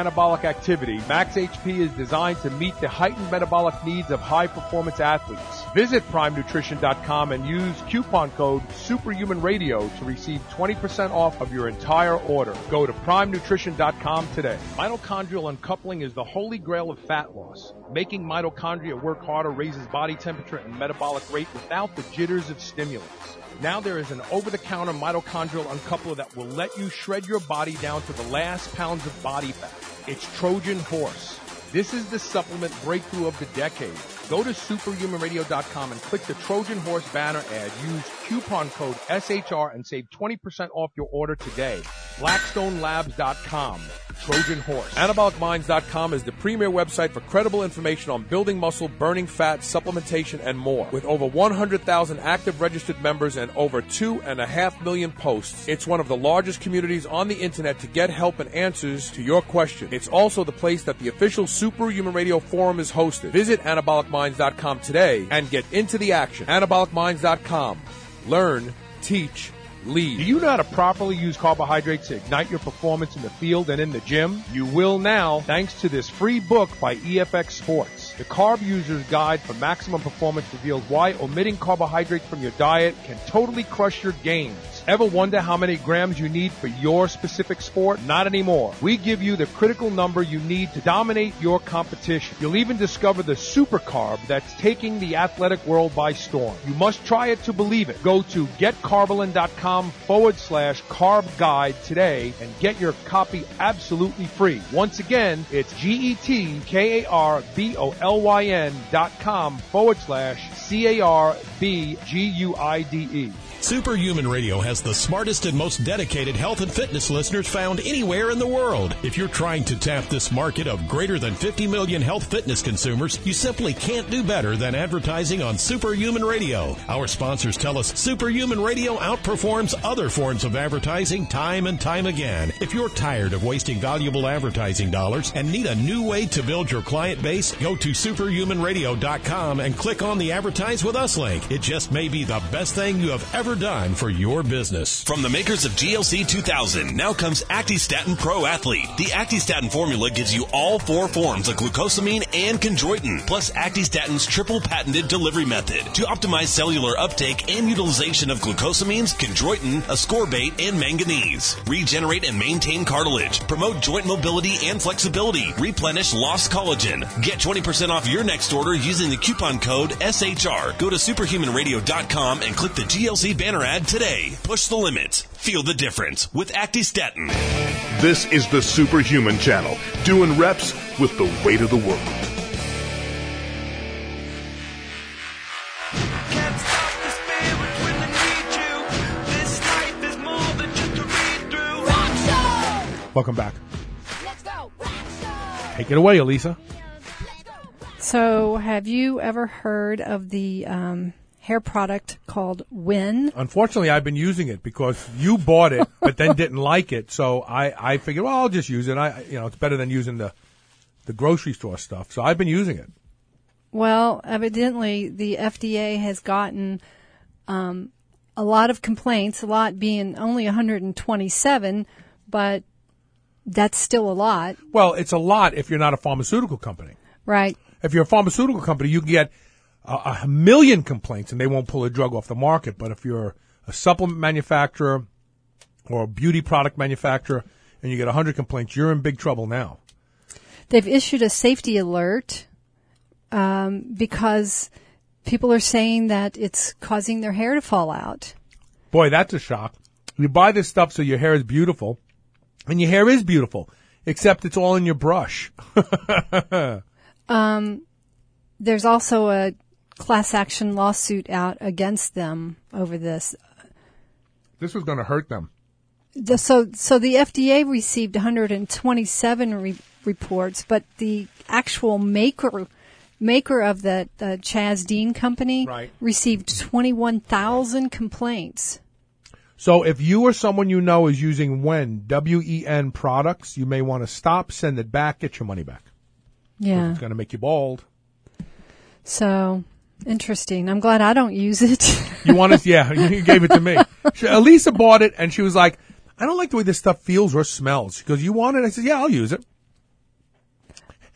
anabolic activity, Max H P is designed to meet the heightened metabolic needs of high-performance athletes. Visit prime nutrition dot com and use coupon code SUPERHUMANRADIO to receive twenty percent off of your entire order. Go to prime nutrition dot com today. Mitochondrial uncoupling is the holy grail of fat loss. Making mitochondria work harder raises body temperature and metabolic rate without the jitters of stimulants. Now there is an over-the-counter mitochondrial uncoupler that will let you shred your body down to the last pounds of body fat. It's Trojan Horse. This is the supplement breakthrough of the decade. Go to superhuman radio dot com and click the Trojan Horse banner ad. Use coupon code S H R and save twenty percent off your order today. blackstone labs dot com. Trojan Horse. anabolic minds dot com is the premier website for credible information on building muscle, burning fat, supplementation, and more. With over one hundred thousand active registered members and over two and a half million posts, it's one of the largest communities on the internet to get help and answers to your question. It's also the place that the official Superhuman Radio Forum is hosted. Visit anabolic minds dot com today and get into the action. anabolic minds dot com. Learn, teach, lead. Do you know how to properly use carbohydrates to ignite your performance in the field and in the gym? You will now, thanks to this free book by E F X Sports. The Carb User's Guide for Maximum Performance reveals why omitting carbohydrates from your diet can totally crush your gains. Ever wonder how many grams you need for your specific sport? Not anymore. We give you the critical number you need to dominate your competition. You'll even discover the super carb that's taking the athletic world by storm. You must try it to believe it. Go to getcarbolin.com forward slash carb guide today and get your copy absolutely free. Once again, it's G-E-T-K-A-R-B-O-L-Y-N dot com forward slash C-A-R-B-G-U-I-D-E. Superhuman Radio has the smartest and most dedicated health and fitness listeners found anywhere in the world. If you're trying to tap this market of greater than fifty million health fitness consumers, you simply can't do better than advertising on Superhuman Radio. Our sponsors tell us Superhuman Radio outperforms other forms of advertising time and time again. If you're tired of wasting valuable advertising dollars and need a new way to build your client base, go to superhuman radio dot com and click on the Advertise With Us link. It just may be the best thing you have ever done for your business. From the makers of G L C two thousand, now comes Actistatin Pro Athlete. The Actistatin formula gives you all four forms of glucosamine and chondroitin, plus Actistatin's triple patented delivery method to optimize cellular uptake and utilization of glucosamines, chondroitin, ascorbate, and manganese. Regenerate and maintain cartilage, promote joint mobility and flexibility, replenish lost collagen. Get twenty percent off your next order using the coupon code S H R. Go to superhuman radio dot com and click the G L C banner ad today. Push the limits. Feel the difference with Actistatin. This is the Superhuman Channel, doing reps with the weight of the world. Welcome back. Take it away, Elisa. So, have you ever heard of the um, hair product called Win? Unfortunately, I've been using it because you bought it, but then didn't like it. So I, I figured, well, I'll just use it. I, you know, it's better than using the the grocery store stuff. So I've been using it. Well, evidently, the F D A has gotten um, a lot of complaints. A lot being only one hundred twenty-seven, but that's still a lot. Well, it's a lot if you're not a pharmaceutical company. Right. If you're a pharmaceutical company, you can get a, a million complaints and they won't pull a drug off the market. But if you're a supplement manufacturer or a beauty product manufacturer and you get one hundred complaints, you're in big trouble now. They've issued a safety alert um, because people are saying that it's causing their hair to fall out. Boy, that's a shock. You buy this stuff so your hair is beautiful, and your hair is beautiful, except it's all in your brush. um, there's also a class action lawsuit out against them over this. This was going to hurt them. The, so, so the F D A received one hundred twenty-seven re- reports, but the actual maker maker of the, the Chaz Dean company right. received twenty-one thousand complaints. So if you or someone you know is using Wen, W E N products, you may want to stop, send it back, get your money back. Yeah. It's going to make you bald. So, interesting. I'm glad I don't use it. You want to? Yeah, you gave it to me. She, Elisa bought it, and she was like, I don't like the way this stuff feels or smells. She goes, you want it? I said, yeah, I'll use it.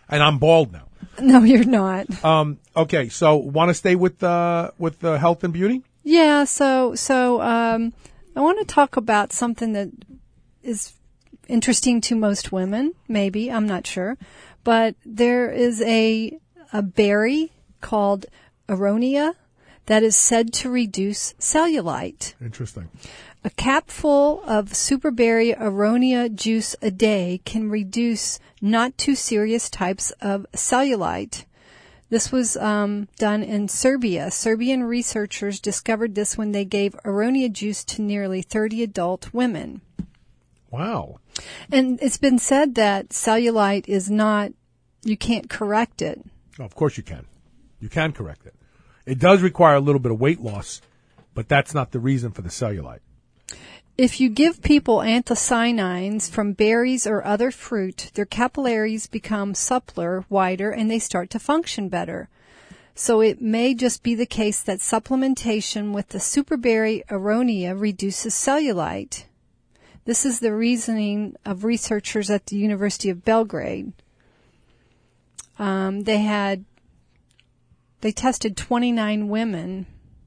And I'm bald now. No, you're not. Um, okay, so want to stay with uh, with uh, health and beauty? Yeah, so so um, I want to talk about something that is interesting to most women, maybe, I'm not sure. But there is a a berry called aronia that is said to reduce cellulite. Interesting. A capful of superberry aronia juice a day can reduce not too serious types of cellulite. This was um, done in Serbia. Serbian researchers discovered this when they gave aronia juice to nearly thirty adult women. Wow. And it's been said that cellulite is not, you can't correct it. Oh, of course you can. You can correct it. It does require a little bit of weight loss, but that's not the reason for the cellulite. If you give people anthocyanins from berries or other fruit, their capillaries become suppler, wider, and they start to function better. So it may just be the case that supplementation with the superberry aronia reduces cellulite. This is the reasoning of researchers at the University of Belgrade. Um, they had, they tested twenty-nine women,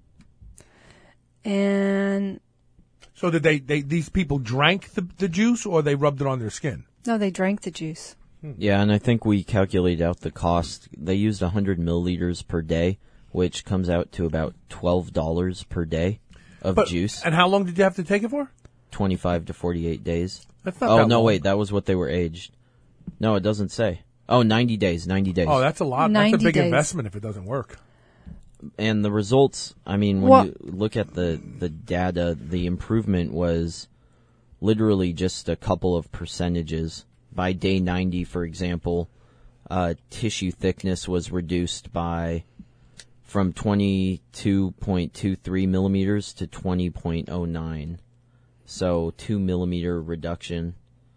and So did they, they these people drank the, the juice or they rubbed it on their skin? no, they drank the juice. Yeah, and I think we calculated out the cost. They used one hundred milliliters per day, which comes out to about twelve dollars per day of But- juice. And how long did you have to take it for? twenty-five to forty-eight days. That's not oh, that no, long. wait, that was what they were aged. No, it doesn't say. Oh, ninety days, ninety days. Oh, that's a lot. That's a ninety big days. investment if it doesn't work. And the results, I mean, when Well- you look at the, the data, the improvement was literally just a couple of percentages. By day ninety, for example, uh, tissue thickness was reduced by from twenty-two point two three millimeters to twenty point oh nine. So two millimeter reduction.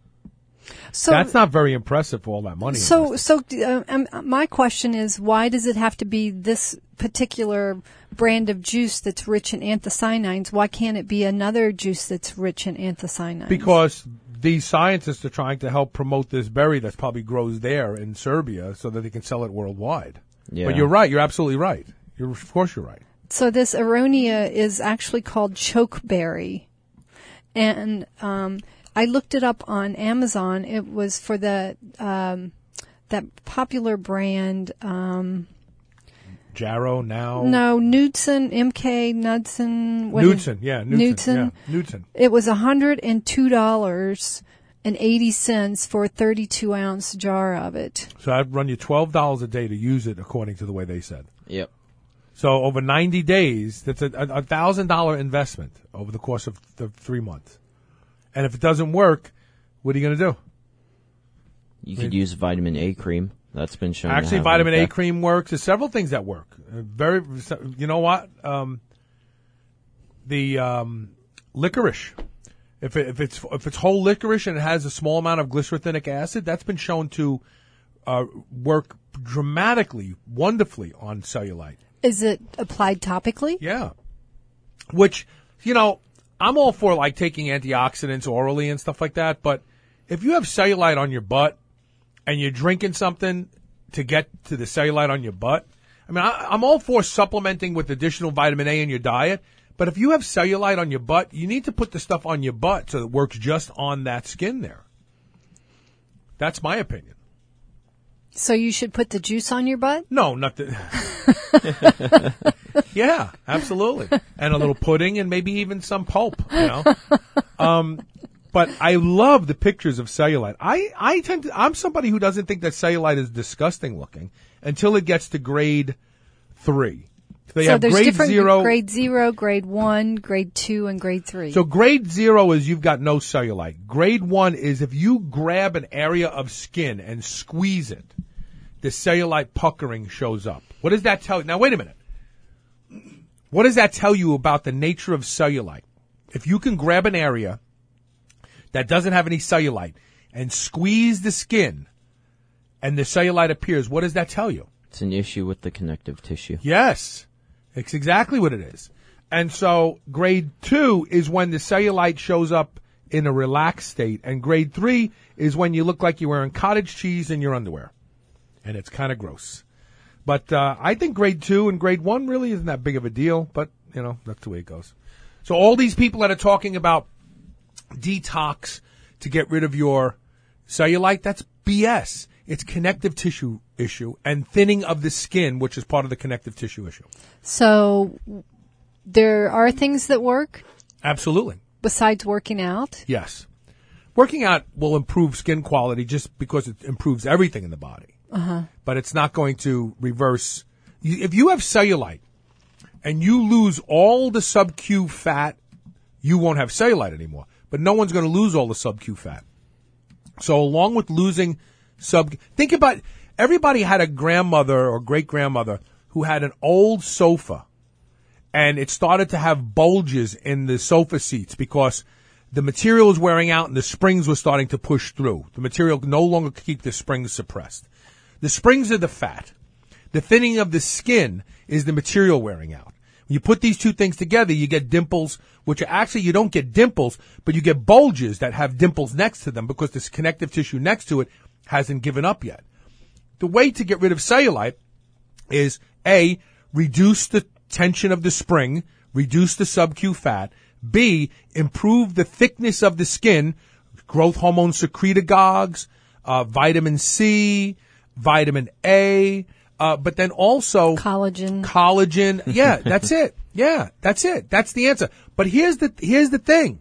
So That's not very impressive for all that money. So, invested. so uh, um, my question is, why does it have to be this particular brand of juice that's rich in anthocyanins? Why can't it be another juice that's rich in anthocyanins? Because these scientists are trying to help promote this berry that probably grows there in Serbia so that they can sell it worldwide. Yeah. But you're right. You're absolutely right. You're, of course you're right. So this aronia is actually called chokeberry. And um, I looked it up on Amazon. It was for the um, that popular brand. Um, Jarrow now. no, Knudsen, M K Knudsen. what is- Knudsen, yeah, Knudsen, Knudsen. yeah, Knudsen. It was one hundred two dollars and eighty cents for a thirty-two ounce jar of it. So I'd run you twelve dollars a day to use it, according to the way they said. Yep. So over ninety days, that's a a thousand dollar investment over the course of the three months. And if it doesn't work, what are you going to do? You could use vitamin A cream. That's been shown. to Actually, have an vitamin A effect. cream works. There's several things that work. Uh, Very, you know what? Um, the um, licorice. If it, if it's if it's whole licorice and it has a small amount of glycerinic acid, that's been shown to uh, work dramatically, wonderfully on cellulite. Is it applied topically? Yeah. Which, you know, I'm all for like taking antioxidants orally and stuff like that, but if you have cellulite on your butt and you're drinking something to get to the cellulite on your butt, I mean, I, I'm all for supplementing with additional vitamin A in your diet, but if you have cellulite on your butt, you need to put the stuff on your butt so it works just on that skin there. That's my opinion. So you should put the juice on your butt? No, not the. Yeah, absolutely. And a little pudding and maybe even some pulp, you know. Um, but I love the pictures of cellulite. I, I tend to, I'm somebody who doesn't think that cellulite is disgusting looking until it gets to grade three. They so have there's grade different zero. grade zero, grade one, grade two, and grade three. So grade zero is you've got no cellulite. Grade one is if you grab an area of skin and squeeze it, the cellulite puckering shows up. What does that tell you? Now, wait a minute. What does that tell you about the nature of cellulite? If you can grab an area that doesn't have any cellulite and squeeze the skin and the cellulite appears, what does that tell you? It's an issue with the connective tissue. Yes, it's exactly what it is. And so grade two is when the cellulite shows up in a relaxed state, and grade three is when you look like you're wearing cottage cheese in your underwear. and it's kind of gross. But uh, I think grade two and grade one really isn't that big of a deal, but, you know, that's the way it goes. So all these people that are talking about detox to get rid of your cellulite, that's B S. It's connective tissue issue and thinning of the skin, which is part of the connective tissue issue. So there are things that work? Absolutely. Besides working out? Yes. Working out will improve skin quality just because it improves everything in the body. Uh-huh. But it's not going to reverse. If you have cellulite and you lose all the sub-Q fat, you won't have cellulite anymore. But no one's going to lose all the sub-Q fat. So along with losing sub, think about, everybody had a grandmother or great-grandmother who had an old sofa, and it started to have bulges in the sofa seats because the material was wearing out and the springs were starting to push through. The material no longer could keep the springs suppressed. The springs are the fat. The thinning of the skin is the material wearing out. When you put these two things together, you get dimples, which are actually, you don't get dimples, but you get bulges that have dimples next to them because this connective tissue next to it hasn't given up yet. The way to get rid of cellulite is A, reduce the tension of the spring, reduce the sub-Q fat. B, improve the thickness of the skin, growth hormone secretagogues, uh, vitamin C, vitamin A, uh, but then also collagen. Collagen. Yeah, that's it. Yeah, that's it. That's the answer. But here's the, here's the thing.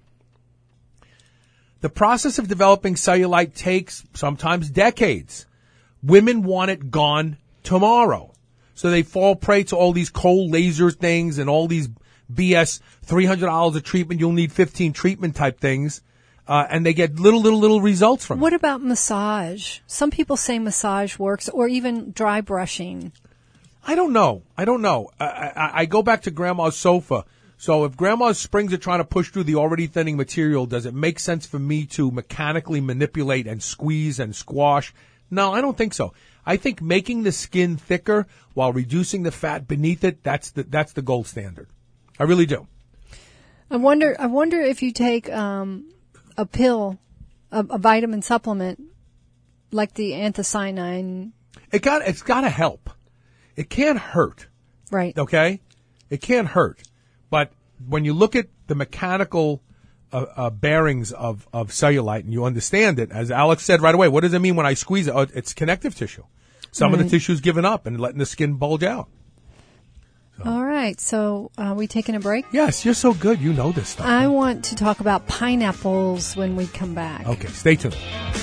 The process of developing cellulite takes sometimes decades. Women want it gone tomorrow. So they fall prey to all these cold laser things and all these B S three hundred dollars a treatment. You'll need fifteen treatment type things. Uh, and they get little, little, little results from it. What about massage? Some people say massage works, or even dry brushing. I don't know. I don't know. I, I, I go back to grandma's sofa. So if grandma's springs are trying to push through the already thinning material, does it make sense for me to mechanically manipulate and squeeze and squash? No, I don't think so. I think making the skin thicker while reducing the fat beneath it, that's the, that's the gold standard. I really do. I wonder, I wonder if you take, um, a pill, a, a vitamin supplement, like the anthocyanin. It got, it's gotta help. It can't hurt. Right. Okay? It can't hurt. But when you look at the mechanical uh, uh, bearings of, of cellulite and you understand it, as Alex said right away, what does it mean when I squeeze it? Oh, it's connective tissue. Some right. of the tissue's given up and letting the skin bulge out. So. All right. So are we taking a break? Yes, you're so good. You know this stuff. I want to talk about pineapples when we come back. Okay, stay tuned.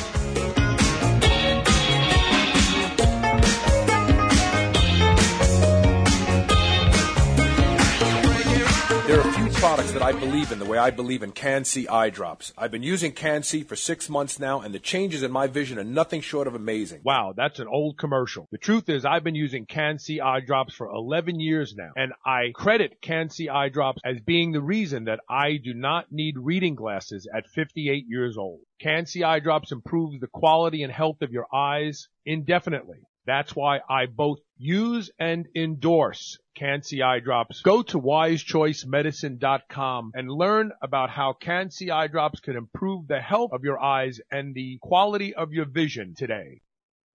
There are a few products that I believe in the way I believe in Can-C eye drops. I've been using Can-C for six months now, and the changes in my vision are nothing short of amazing. Wow, that's an old commercial. The truth is I've been using Can-C eye drops for eleven years now, and I credit Can-C eye drops as being the reason that I do not need reading glasses at fifty-eight years old. Can-C eye drops improves the quality and health of your eyes indefinitely. That's why I both use and endorse Can-C eye drops. Go to wise choice medicine dot com and learn about how Can-C eye drops can improve the health of your eyes and the quality of your vision today.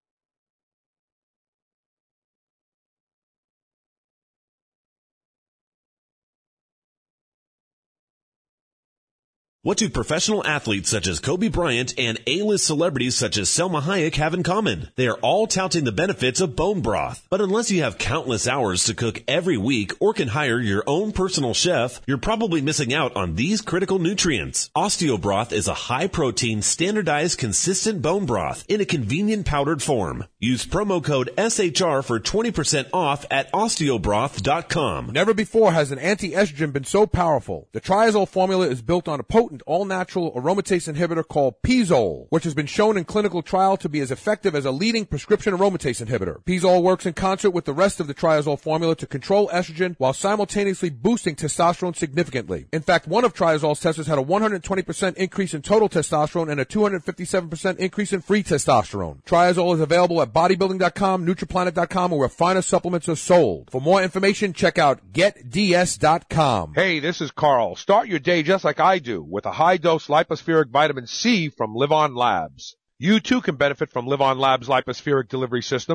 What do professional athletes such as Kobe Bryant and A-list celebrities such as Selma Hayek have in common? They are all touting the benefits of bone broth. But unless you have countless hours to cook every week or can hire your own personal chef, you're probably missing out on these critical nutrients. OsteoBroth is a high-protein, standardized, consistent bone broth in a convenient powdered form. Use promo code S H R for twenty percent off at osteobroth dot com. Never before has an anti-estrogen been so powerful. The Triazole formula is built on a potent all-natural aromatase inhibitor called Pizole, which has been shown in clinical trial to be as effective as a leading prescription aromatase inhibitor. Pizole works in concert with the rest of the Triazole formula to control estrogen while simultaneously boosting testosterone significantly. In fact, one of Triazole's testers had a one hundred twenty percent increase in total testosterone and a two hundred fifty-seven percent increase in free testosterone. Triazole is available at bodybuilding dot com, Nutriplanet dot com, or where finer supplements are sold. For more information, check out get d s dot com. Hey, this is Carl. Start your day just like I do with a high-dose lipospheric vitamin C from Live On Labs. You too can benefit from Live On Labs' lipospheric delivery system.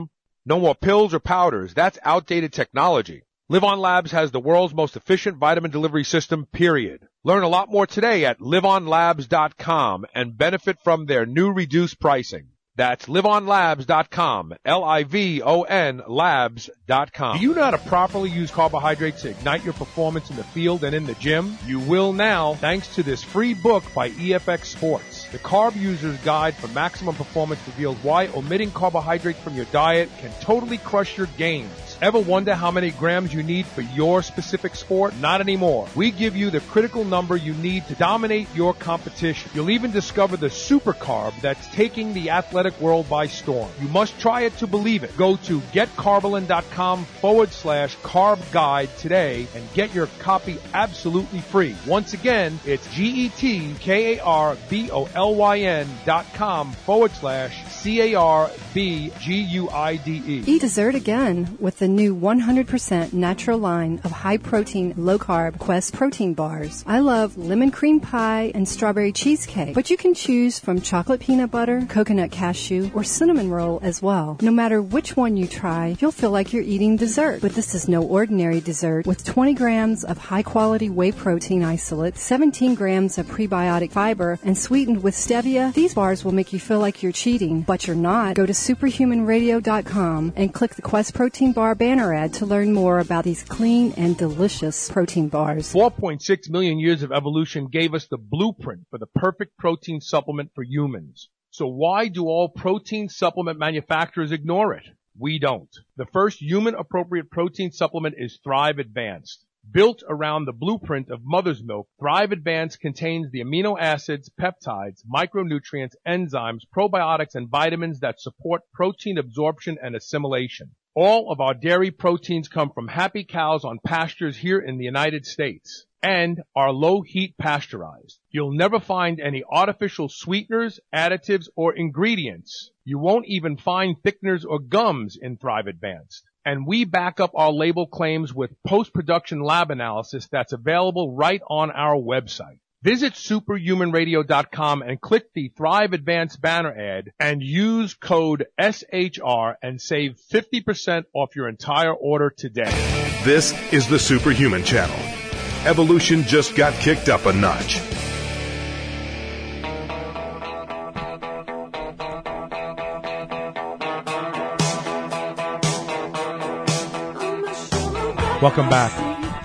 No more pills or powders. That's outdated technology. Live On Labs has the world's most efficient vitamin delivery system, period. Learn a lot more today at live on labs dot com and benefit from their new reduced pricing. That's live on labs dot com, L I V O N labs dot com. Do you know how to properly use carbohydrates to ignite your performance in the field and in the gym? You will now, thanks to this free book by E F X Sports. The Carb User's Guide for Maximum Performance reveals why omitting carbohydrates from your diet can totally crush your gains. Ever wonder how many grams you need for your specific sport? Not anymore. We give you the critical number you need to dominate your competition. You'll even discover the super carb that's taking the athletic world by storm. You must try it to believe it. Go to getcarbolin.com forward slash carb guide today and get your copy absolutely free. Once again, it's G-E-T-K-A-R-B-O-L-Y-N dot com forward slash C-A-R-B-G-U-I-D-E. Eat dessert again with the new one hundred percent natural line of high-protein, low-carb Quest protein bars. I love lemon cream pie and strawberry cheesecake, but you can choose from chocolate peanut butter, coconut cashew, or cinnamon roll as well. No matter which one you try, you'll feel like you're eating dessert. But this is no ordinary dessert. With twenty grams of high-quality whey protein isolate, seventeen grams of prebiotic fiber, and sweetened with stevia, these bars will make you feel like you're cheating, but you're not. Go to superhuman radio dot com and click the Quest Protein Bar banner ad to learn more about these clean and delicious protein bars. four point six million years of evolution gave us the blueprint for the perfect protein supplement for humans. So why do all protein supplement manufacturers ignore it? We don't. The first human-appropriate protein supplement is Thrive Advanced. Built around the blueprint of mother's milk, Thrive Advanced contains the amino acids, peptides, micronutrients, enzymes, probiotics, and vitamins that support protein absorption and assimilation. All of our dairy proteins come from happy cows on pastures here in the United States and are low-heat pasteurized. You'll never find any artificial sweeteners, additives, or ingredients. You won't even find thickeners or gums in Thrive Advanced. And we back up our label claims with post-production lab analysis that's available right on our website. Visit superhuman radio dot com and click the Thrive Advanced banner ad and use code S H R and save fifty percent off your entire order today. This is the Superhuman Channel. Evolution just got kicked up a notch. Welcome back.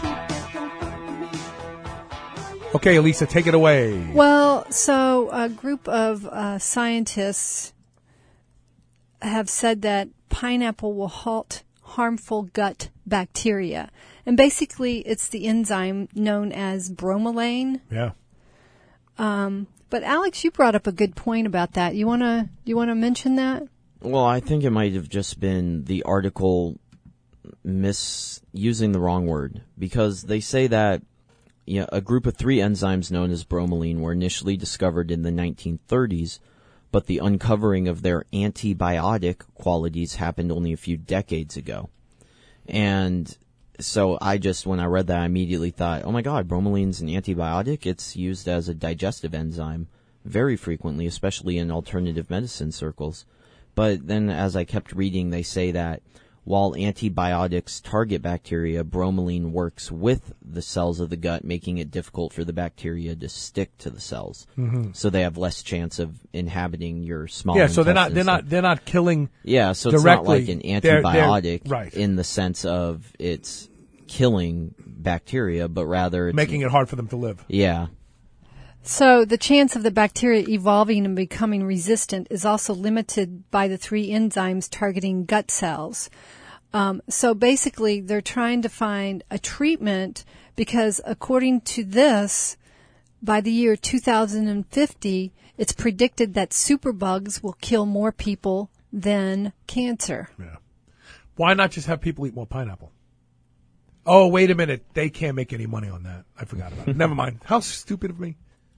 Okay, Elisa, take it away. Well, so a group of uh, scientists have said that pineapple will halt harmful gut bacteria. And basically, it's the enzyme known as bromelain. Yeah. Um, but Alex, you brought up a good point about that. You wanna you wanna mention that? Well, I think it might have just been the article misusing the wrong word, because they say that you know, a group of three enzymes known as bromelain were initially discovered in the nineteen thirties, but the uncovering of their antibiotic qualities happened only a few decades ago. And so I just, when I read that, I immediately thought, oh my god, bromelain's an antibiotic? It's used as a digestive enzyme very frequently, especially in alternative medicine circles. But then as I kept reading, they say that while antibiotics target bacteria, bromelain works with the cells of the gut, making it difficult for the bacteria to stick to the cells. Mm-hmm. So they have less chance of inhabiting your small Yeah, so they're not intestines. they're not they're not killing. Yeah, so directly. it's not like an They're- antibiotic they're- right. in the sense of it's killing bacteria, but rather it's Making it hard for them to live. Yeah. So the chance of the bacteria evolving and becoming resistant is also limited by the three enzymes targeting gut cells. Um, so basically, they're trying to find a treatment because, according to this, by the year two thousand fifty, it's predicted that superbugs will kill more people than cancer. Yeah. Why not just have people eat more pineapple? Oh, wait a minute. They can't make any money on that. I forgot about it. Never mind. How stupid of me.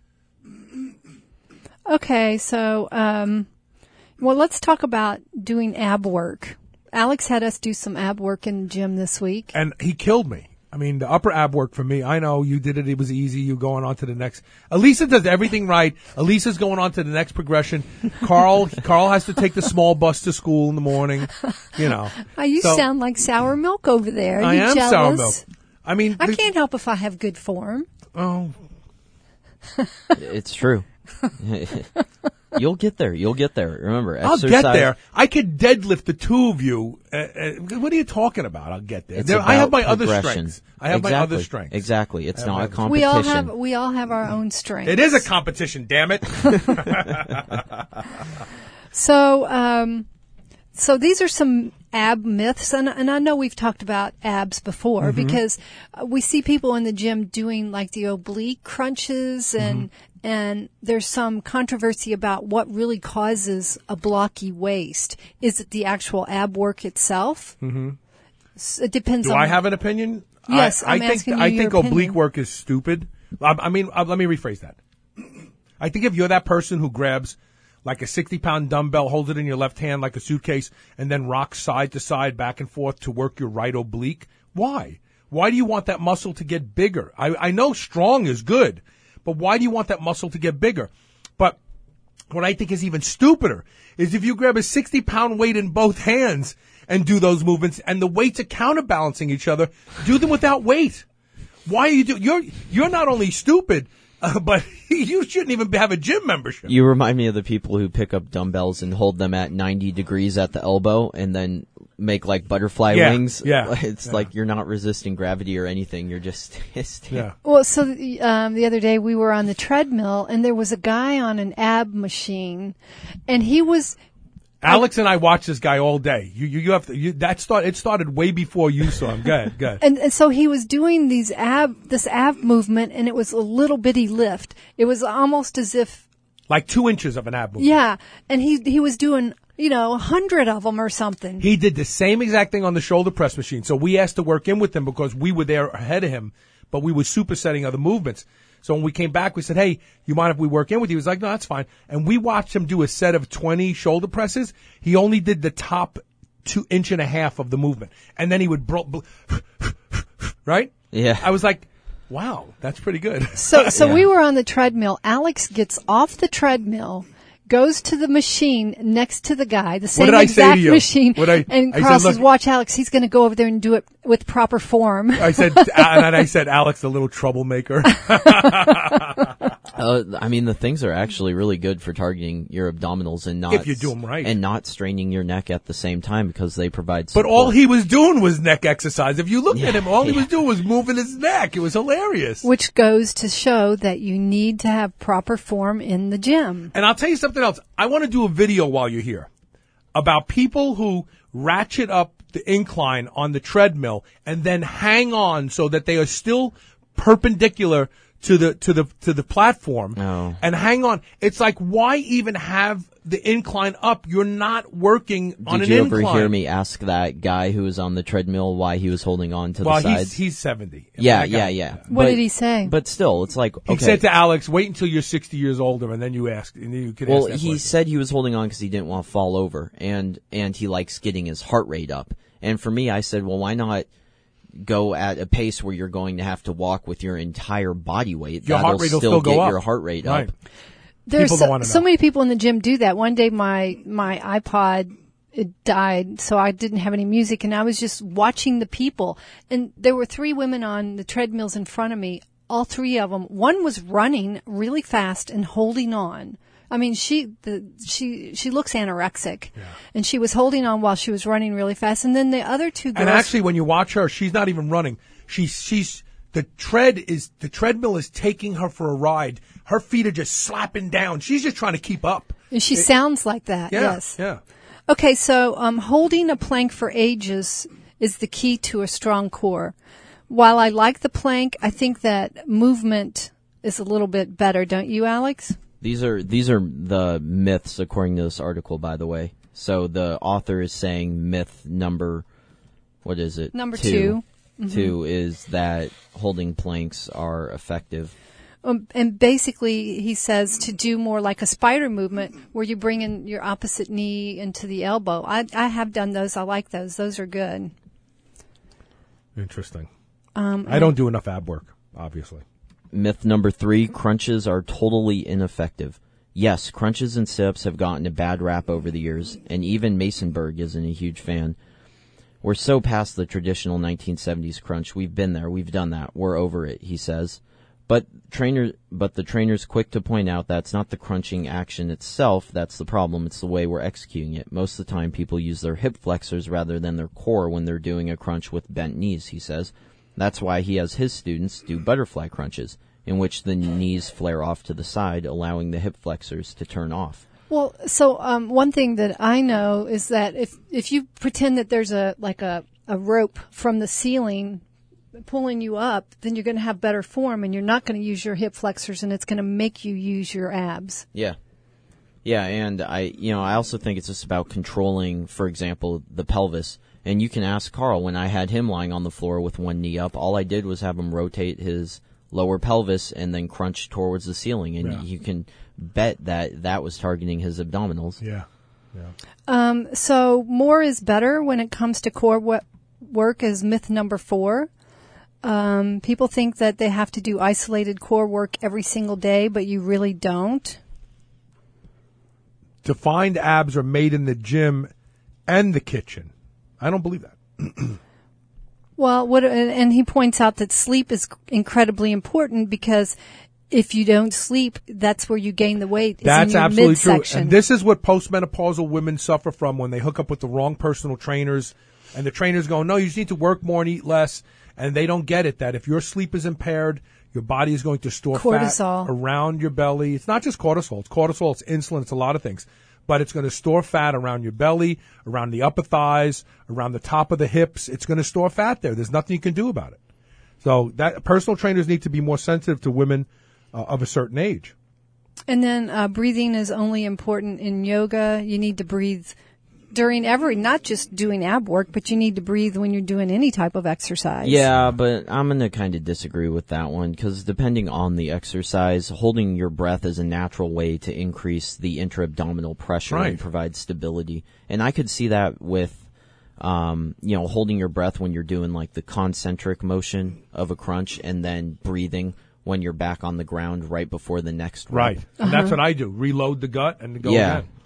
Okay, so, um, well, let's talk about doing ab work. Alex had us do some ab work in the gym this week. And he killed me. I mean, the upper ab work for me. I know you did it. It was easy. You going on to the next. Elisa does everything right. Elisa's going on to the next progression. Carl, Carl has to take the small bus to school in the morning. You know. Oh, you So- sound like sour milk over there. Are I you am jealous? sour milk. I mean, I the- can't help if I have good form. Oh, It's true. You'll get there. You'll get there. Remember, I'll exercise, get there. I could deadlift the two of you. Uh, uh, what are you talking about? I'll get there. It's There- I have about my other progression. strengths. I have my Exactly. other strengths. Exactly. It's I have not my a other- competition. We all have we all have our own strengths. It is a competition. Damn it. So, um, so these are some ab myths, and, and I know we've talked about abs before Mm-hmm. because uh, we see people in the gym doing like the oblique crunches, and Mm-hmm. and there's some controversy about what really causes a blocky waist. Is it the actual ab work itself? Mm-hmm. It depends. Do on I have an opinion? Yes, I, I'm I think asking you I your think opinion. oblique work is stupid. I, I mean, uh, let me rephrase that. I think if you're that person who grabs like a sixty pound dumbbell, holds it in your left hand like a suitcase, and then rocks side to side, back and forth to work your right oblique, why? Why do you want that muscle to get bigger? I, I know strong is good, but why do you want that muscle to get bigger? But what I think is even stupider is if you grab a sixty pound weight in both hands and do those movements, and the weights are counterbalancing each other, do them without weight. Why are you do? You're you're not only stupid, uh, but you shouldn't even have a gym membership. You remind me of the people who pick up dumbbells and hold them at ninety degrees at the elbow and then make like butterfly Yeah, wings. yeah, It's yeah. like you're not resisting gravity or anything. You're just Yeah. Well, so um, the other day we were on the treadmill, and there was a guy on an ab machine, and he was. Alex and I watched this guy all day. You you, you have to. You, that start. It started way before you saw him. Go ahead. Go ahead. And, and so he was doing these ab, this ab movement, and it was a little bitty lift. It was almost as if, Like two inches of an ab movement. yeah, and he he was doing, you know, a hundred of them or something. He did the same exact thing on the shoulder press machine. So we asked to work in with him because we were there ahead of him, but we were supersetting other movements. So when we came back, we said, hey, you mind if we work in with you? He was like, no, that's fine. And we watched him do a set of twenty shoulder presses. He only did the top two inch and a half of the movement. And then he would, bro- bro- right? Yeah. I was like, wow, that's pretty good. So so Yeah. we were on the treadmill. Alex gets off the treadmill, goes to the machine next to the guy, the same did I say exact to you? machine, What I- and I Carl said, says, look- "Watch, Alex. He's going to go over there and do it with proper form." I said, and I said, Alex, the little troublemaker. Uh, I mean, the things are actually really good for targeting your abdominals and not If you do 'em right. and not straining your neck at the same time because they provide. But Support. all he was doing was neck exercise. If you looked at him, all he Yeah. was doing was moving his neck. It was hilarious. Which goes to show that you need to have proper form in the gym. And I'll tell you something else. I want to do a video while you're here about people who ratchet up the incline on the treadmill and then hang on so that they are still perpendicular to the to the to the platform Oh. and hang on. It's like, why even have the incline up? You're not working on Did an you incline. ever hear me ask that guy who was on the treadmill why he was holding on to Well, the sides? he's he's seventy. yeah, That guy- yeah, yeah. What But- did he say? But still, it's like okay. He said to Alex, "Wait until you're sixty years older, and then you ask." And you can Well, ask that he question. said he was holding on because he didn't want to fall over, and and he likes getting his heart rate up. And for me, I said, well, why not go at a pace where you're going to have to walk with your entire body weight? Your That'll heart rate will still still go get up. your heart rate Right. up. There's People so, don't wanna so know. many people in the gym do that. One day my my iPod it died, so I didn't have any music, and I was just watching the people. And there were three women on the treadmills in front of me. All three of them. One was running really fast and holding on. I mean, she the she she looks anorexic, and she was holding on while she was running really fast. And then the other two girls. And actually, when you watch her, she's not even running. She's she's the tread is the treadmill is taking her for a ride. Her feet are just slapping down. She's just trying to keep up. and she sounds like that. Yeah, Yes. yeah. Okay, so um, holding a plank for ages is the key to a strong core. While I like the plank, I think that movement is a little bit better, don't you, Alex? These are these are the myths according to this article, by the way. So the author is saying myth number, what is it? Number two. Two is that holding planks are effective. Um, and basically, he says to do more like a spider movement, where you bring in your opposite knee into the elbow. I, I have done those. I like those. Those are good. Interesting. Um, I don't do enough ab work, obviously. Myth number three, crunches are totally ineffective. Yes, crunches and sit-ups have gotten a bad rap over the years, and even Masonberg isn't a huge fan. We're so past the traditional nineteen seventies crunch. We've been there. We've done that. We're over it, he says. But trainer, but the trainer's quick to point out that's not the crunching action itself that's the problem. It's the way we're executing it. Most of the time, people use their hip flexors rather than their core when they're doing a crunch with bent knees, he says. That's why he has his students do butterfly crunches, in which the knees flare off to the side, allowing the hip flexors to turn off. Well, so um, one thing that I know is that if if you pretend that there's a like a, a rope from the ceiling pulling you up, then you're going to have better form, and you're not going to use your hip flexors, and it's going to make you use your abs. Yeah. Yeah, and I, you know, I also think it's just about controlling, for example, the pelvis. And you can ask Carl, when I had him lying on the floor with one knee up, all I did was have him rotate his lower pelvis and then crunch towards the ceiling. And Yeah. you can bet that that was targeting his abdominals. Yeah. Yeah. Um, so more is better when it comes to core wo- work is myth number four. Um, people think that they have to do isolated core work every single day, but you really don't. Defined abs are made in the gym and the kitchen. I don't believe that. Well, what, and he points out that sleep is incredibly important because if you don't sleep, that's where you gain the weight. Is That's in your absolutely true. midsection. And this is what postmenopausal women suffer from when they hook up with the wrong personal trainers. And the trainers go, no, you just need to work more and eat less. And they don't get it that if your sleep is impaired, your body is going to store Cortisol. fat around your belly. It's not just cortisol. It's cortisol, it's insulin, it's a lot of things. But it's going to store fat around your belly, around the upper thighs, around the top of the hips. It's going to store fat there. There's nothing you can do about it. So that personal trainers need to be more sensitive to women uh, of a certain age. And then uh, breathing is only important in yoga. You need to breathe during every, not just doing ab work, but you need to breathe when you're doing any type of exercise. Yeah, but I'm going to kind of disagree with that one because depending on the exercise, holding your breath is a natural way to increase the intra-abdominal pressure Right. and provide stability. And I could see that with, um, you know, holding your breath when you're doing like the concentric motion of a crunch and then breathing when you're back on the ground right before the next Right. rep. And that's what I do. Reload the gut and go Yeah. again.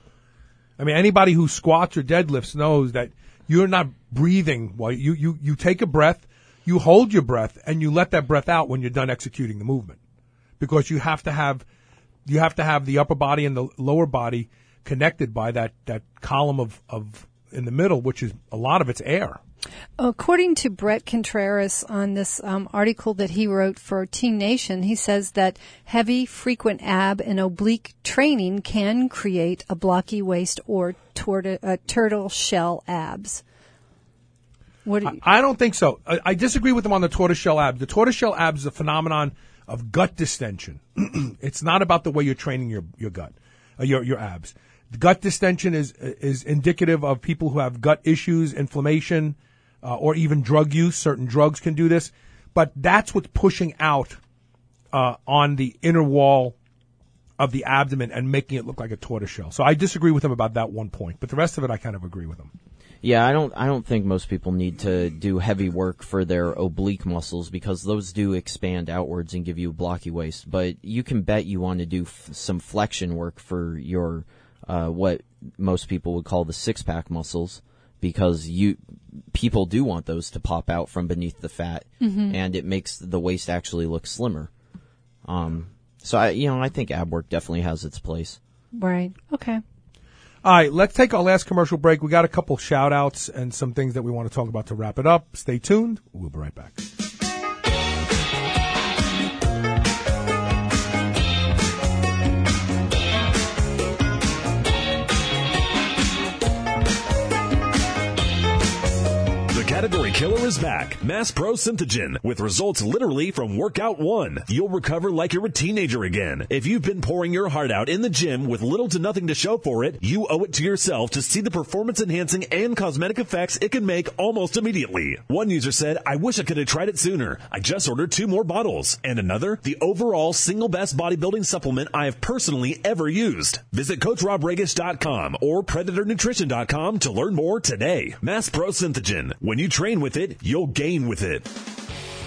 I mean, anybody who squats or deadlifts knows that you're not breathing while you, you, you take a breath, you hold your breath, and you let that breath out when you're done executing the movement. Because you have to have, you have to have the upper body and the lower body connected by that, that column of, of, in the middle, which is a lot of it's air. According to Brett Contreras on this um, article that he wrote for Team Nation, he says that heavy, frequent ab and oblique training can create a blocky waist or torta- uh, turtle shell abs. What do you- I, I don't think so. I, I disagree with him on the tortoiseshell abs. The tortoiseshell abs is a phenomenon of gut distension. It's not about the way you're training your, your gut, uh, your, your abs. Gut distension is, is indicative of people who have gut issues, inflammation, Uh, or even drug use. Certain drugs can do this. But that's what's pushing out uh, on the inner wall of the abdomen and making it look like a tortoiseshell. So I disagree with him about that one point. But the rest of it, I kind of agree with him. Yeah, I don't I don't think most people need to do heavy work for their oblique muscles because those do expand outwards and give you a blocky waist. But you can bet you want to do f- some flexion work for your uh, what most people would call the six-pack muscles. Because you, people do want those to pop out from beneath the fat, Mhm. and it makes the waist actually look slimmer. Um, so I, you know, I think ab work definitely has its place. Right. Okay. All right, let's take our last commercial break. We got a couple shout outs and some things that we want to talk about to wrap it up. Stay tuned. We'll be right back. Category Killer is back. Mass Pro Synthogen with results literally from workout one. You'll recover like you're a teenager again. If you've been pouring your heart out in the gym with little to nothing to show for it, you owe it to yourself to see the performance enhancing and cosmetic effects it can make almost immediately. One user said, I wish I could have tried it sooner. I just ordered two more bottles. And another, the overall single best bodybuilding supplement I have personally ever used. Visit Coach Rob Regish dot com or Predator Nutrition dot com to learn more today. Mass Pro Synthogen. When you train with it, you'll gain with it.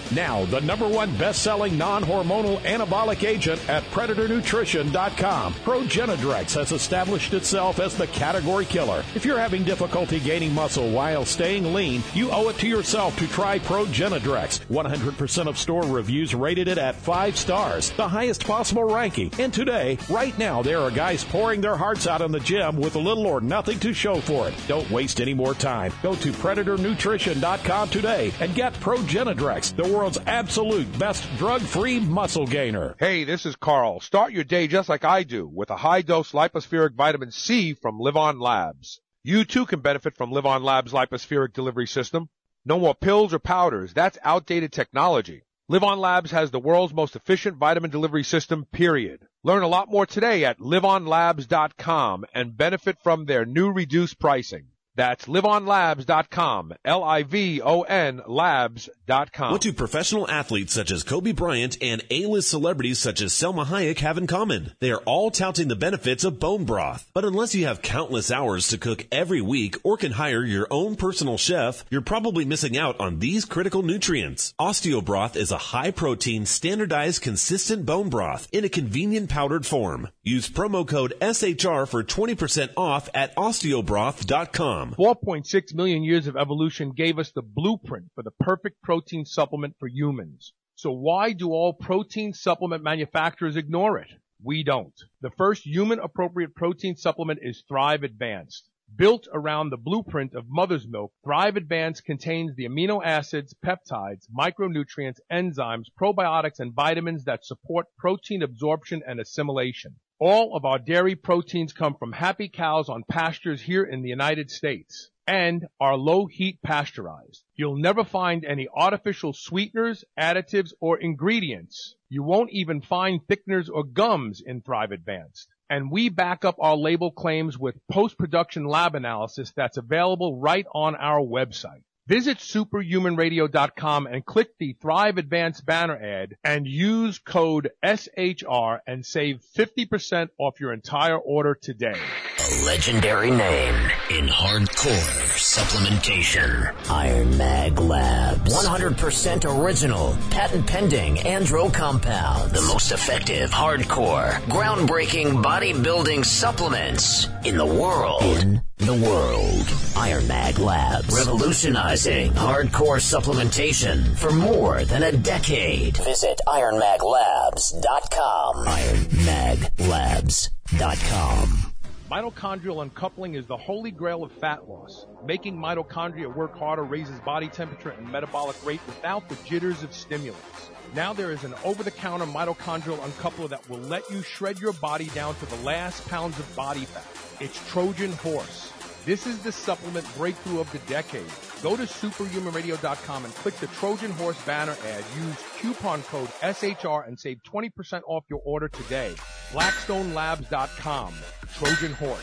Now, the number one best-selling non-hormonal anabolic agent at Predator Nutrition dot com. Progenadrex has established itself as the category killer. If you're having difficulty gaining muscle while staying lean, you owe it to yourself to try Progenadrex. one hundred percent of store reviews rated it at five stars, the highest possible ranking. And today, right now, there are guys pouring their hearts out in the gym with little or nothing to show for it. Don't waste any more time. Go to Predator Nutrition dot com today and get Progenadrex, the world's absolute best drug-free muscle gainer. Hey, this is Carl. Start your day just like I do with a high-dose lipospheric vitamin C from Live On Labs. You too can benefit from Live On Labs' lipospheric delivery system. No more pills or powders. That's outdated technology. Live On Labs has the world's most efficient vitamin delivery system, period. Learn a lot more today at live on labs dot com and benefit from their new reduced pricing. That's live on labs dot com, L I V O N labs dot com. What do professional athletes such as Kobe Bryant and A-list celebrities such as Selma Hayek have in common? They are all touting the benefits of bone broth. But unless you have countless hours to cook every week or can hire your own personal chef, you're probably missing out on these critical nutrients. Osteobroth is a high-protein, standardized, consistent bone broth in a convenient powdered form. Use promo code S H R for twenty percent off at osteobroth dot com. four point six million years of evolution gave us the blueprint for the perfect protein supplement for humans. So why do all protein supplement manufacturers ignore it? We don't. The first human-appropriate protein supplement is Thrive Advanced. Built around the blueprint of mother's milk, Thrive Advanced contains the amino acids, peptides, micronutrients, enzymes, probiotics, and vitamins that support protein absorption and assimilation. All of our dairy proteins come from happy cows on pastures here in the United States and are low-heat pasteurized. You'll never find any artificial sweeteners, additives, or ingredients. You won't even find thickeners or gums in Thrive Advanced. And we back up our label claims with post-production lab analysis that's available right on our website. Visit superhuman radio dot com and click the Thrive Advanced banner ad and use code S H R and save fifty percent off your entire order today. A legendary name in hardcore supplementation. Iron Mag Labs. one hundred percent original, patent-pending andro compounds. The most effective, hardcore, groundbreaking bodybuilding supplements in the world. In the world. Iron Mag Labs. Revolutionizing hardcore supplementation for more than a decade. Visit iron mag labs dot com. iron mag labs dot com. Mitochondrial uncoupling is the holy grail of fat loss. Making mitochondria work harder raises body temperature and metabolic rate without the jitters of stimulants. Now there is an over-the-counter mitochondrial uncoupler that will let you shred your body down to the last pounds of body fat. It's Trojan Horse. This is the supplement breakthrough of the decade. Go to superhuman radio dot com and click the Trojan Horse banner ad. Use coupon code S H R and save twenty percent off your order today. blackstone labs dot com. Trojan Horse.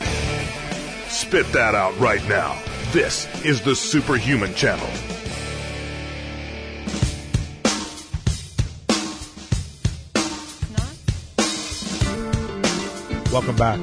Spit that out right now. This is the Superhuman Channel. Welcome back.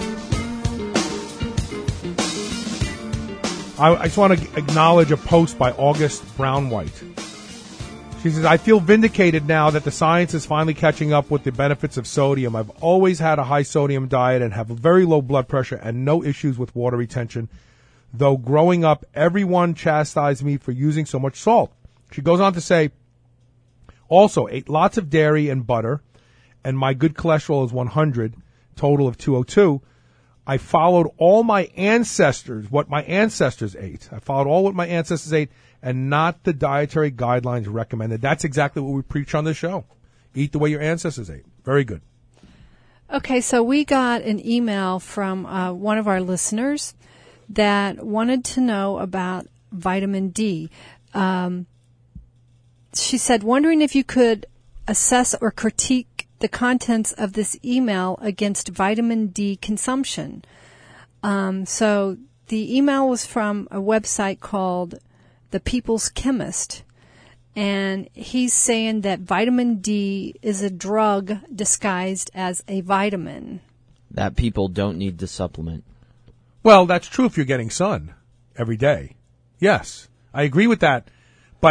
I, I just want to acknowledge a post by August Brown-White. She says, I feel vindicated now that the science is finally catching up with the benefits of sodium. I've always had a high sodium diet and have very low blood pressure and no issues with water retention. Though growing up, everyone chastised me for using so much salt. She goes on to say, also ate lots of dairy and butter, and my good cholesterol is one hundred, total of two oh two. I followed all my ancestors, what my ancestors ate. I followed all what my ancestors ate and not the dietary guidelines recommended. That's exactly what we preach on this show. Eat the way your ancestors ate. Very good. Okay, so we got an email from uh, one of our listeners that wanted to know about vitamin D. Um, she said, wondering if you could assess or critique the contents of this email against vitamin D consumption. Um, so the email was from a website called The People's Chemist, and he's saying that vitamin D is a drug disguised as a vitamin. That people don't need to supplement. Well, that's true if you're getting sun every day. Yes, I agree with that. But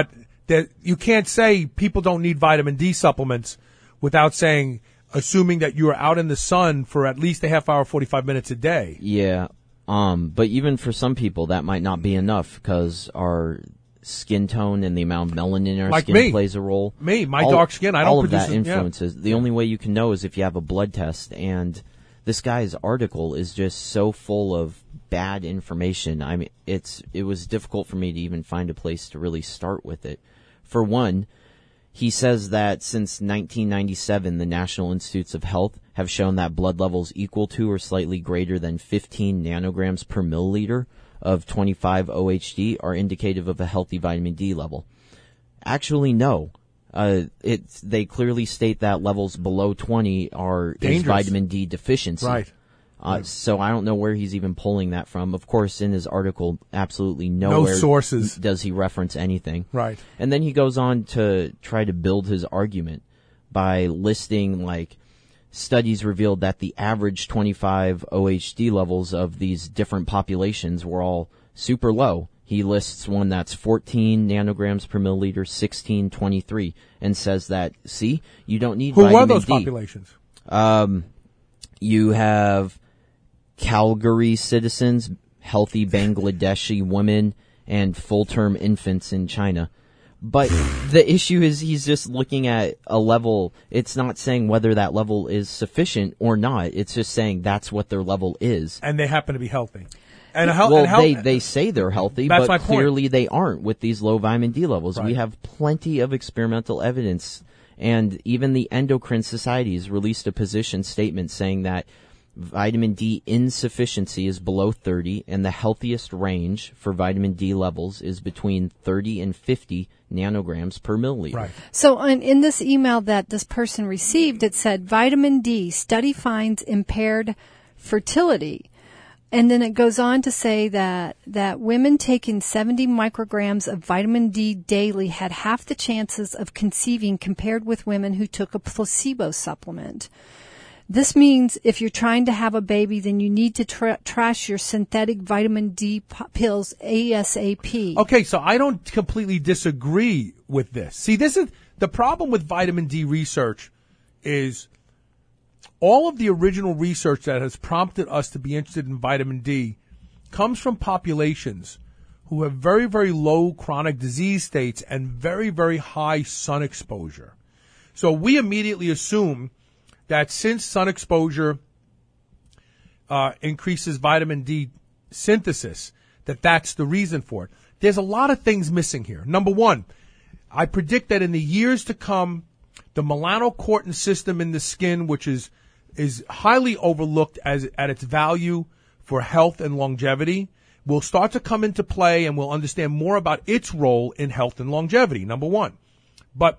that you can't say people don't need vitamin D supplements without saying, assuming that you are out in the sun for at least a half hour, forty-five minutes a day. Yeah. Um, but even for some people, that might not be enough because our skin tone and the amount of melanin in our Like skin me. plays a role. Me, my all, dark skin, I don't all of produce that it, influences. yeah. The only way you can know is if you have a blood test. And this guy's article is just so full of bad information. I mean, it's it was difficult for me to even find a place to really start with it. For one, he says that since nineteen ninety-seven, the National Institutes of Health have shown that blood levels equal to or slightly greater than fifteen nanograms per milliliter of twenty-five O H D are indicative of a healthy vitamin D level. Actually, no. Uh, it's, they clearly state that levels below twenty are is Dangerous. vitamin D deficiency. Right. Uh, so I don't know where he's even pulling that from. Of course, in his article, absolutely nowhere No sources. does he reference anything. Right. And then he goes on to try to build his argument by listing, like, studies revealed that the average twenty-five O H D levels of these different populations were all super low. He lists one that's fourteen nanograms per milliliter, sixteen, twenty-three, and says that, see, you don't need Who vitamin are those D. populations? Um, you have Calgary citizens, healthy Bangladeshi women, and full-term infants in China. But the issue is he's just looking at a level. It's not saying whether that level is sufficient or not. It's just saying that's what their level is. And they happen to be healthy. And, hel- well, and hel- they, they say they're healthy, That's my but point. clearly they aren't with these low vitamin D levels. Right. We have plenty of experimental evidence. And even the Endocrine Society has released a position statement saying that vitamin D insufficiency is below thirty, and the healthiest range for vitamin D levels is between thirty and fifty nanograms per milliliter. Right. So in, in this email that this person received, it said vitamin D study finds impaired fertility. And then it goes on to say that, that women taking seventy micrograms of vitamin D daily had half the chances of conceiving compared with women who took a placebo supplement. This means if you're trying to have a baby, then you need to tra- trash your synthetic vitamin D p- pills ASAP. Okay, so I don't completely disagree with this. See, this is the problem with vitamin D research is all of the original research that has prompted us to be interested in vitamin D comes from populations who have very, very low chronic disease states and very, very high sun exposure. So we immediately assume that since sun exposure uh, increases vitamin D synthesis, that that's the reason for it. There's a lot of things missing here. Number one, I predict that in the years to come, the melanocortin system in the skin, which is is highly overlooked as at its value for health and longevity, will start to come into play, and we'll understand more about its role in health and longevity, number one. But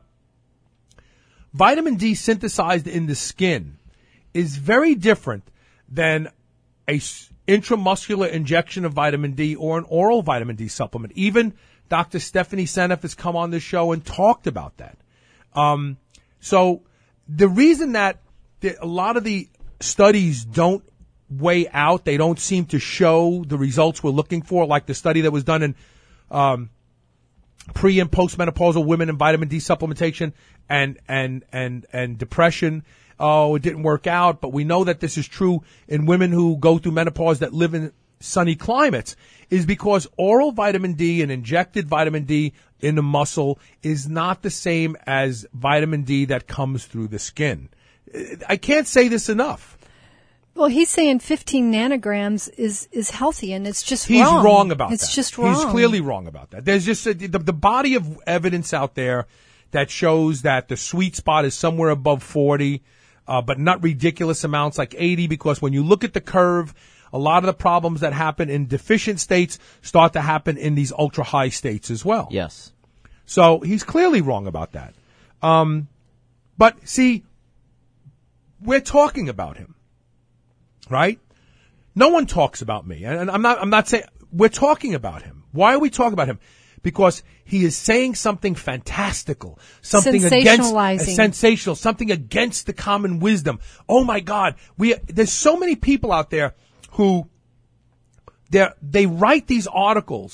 vitamin D synthesized in the skin is very different than a intramuscular injection of vitamin D or an oral vitamin D supplement. Even Doctor Stephanie Seneff has come on this show and talked about that. Um, so the reason that the, a lot of the studies don't weigh out, they don't seem to show the results we're looking for, like the study that was done in um, pre and postmenopausal women in vitamin D supplementation and and and and depression. Oh, it didn't work out, but we know that this is true in women who go through menopause that live in sunny climates, is because oral vitamin D and injected vitamin D in the muscle is not the same as vitamin D that comes through the skin. I can't say this enough. Well, he's saying fifteen nanograms is, is healthy, and it's just He's wrong. wrong about it's that. It's just wrong. He's clearly wrong about that. There's just a, the, the body of evidence out there that shows that the sweet spot is somewhere above forty, uh, but not ridiculous amounts like eighty, because when you look at the curve, a lot of the problems that happen in deficient states start to happen in these ultra-high states as well. Yes. So he's clearly wrong about that. Um, but see, we're talking about him, right? No one talks about me. And I'm not, I'm not saying, we're talking about him. Why are we talking about him? Because he is saying something fantastical, something against, uh, sensational, something against the common wisdom. Oh my God. We, there's so many people out there who, they they write these articles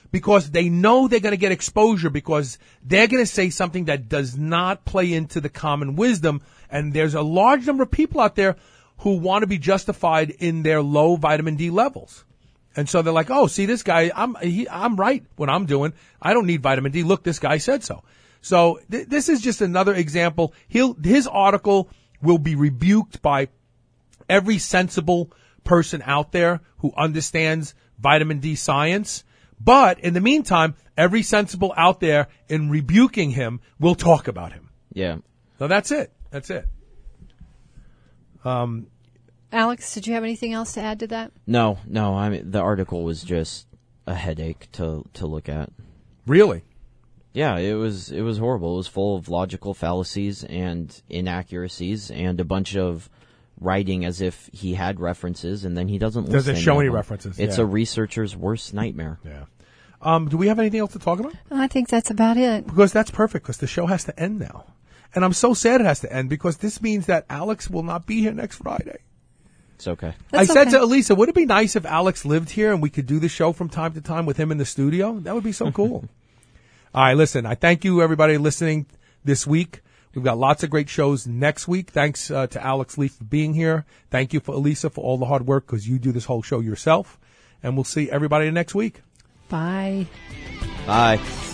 because they know they're going to get exposure because they're going to say something that does not play into the common wisdom. And there's a large number of people out there who want to be justified in their low vitamin D levels. And so they're like, oh, see this guy, I'm, he, I'm right what I'm doing. I don't need vitamin D. Look, this guy said so. So th- this is just another example. He'll, his article will be rebuked by every sensible person out there who understands vitamin D science. But in the meantime, every sensible out there in rebuking him will talk about him. Yeah. So that's it. That's it. Um, Alex, did you have anything else to add to that? No, no. I mean, the article was just a headache to to look at. Really? Yeah, it was it was horrible. It was full of logical fallacies and inaccuracies and a bunch of writing as if he had references, and then he doesn't list Doesn't any show of any them. references. It's yeah. a researcher's worst nightmare. Yeah. Um, do we have anything else to talk about? I think that's about it. Because that's perfect, because the show has to end now. And I'm so sad it has to end, because this means that Alex will not be here next Friday. It's okay. That's I said okay. to Elisa, would it be nice if Alex lived here and we could do the show from time to time with him in the studio? That would be so cool. All right, listen, I thank you, everybody, listening this week. We've got lots of great shows next week. Thanks uh, to Alex Lee for being here. Thank you for Elisa for all the hard work, because you do this whole show yourself. And we'll see everybody next week. Bye. Bye.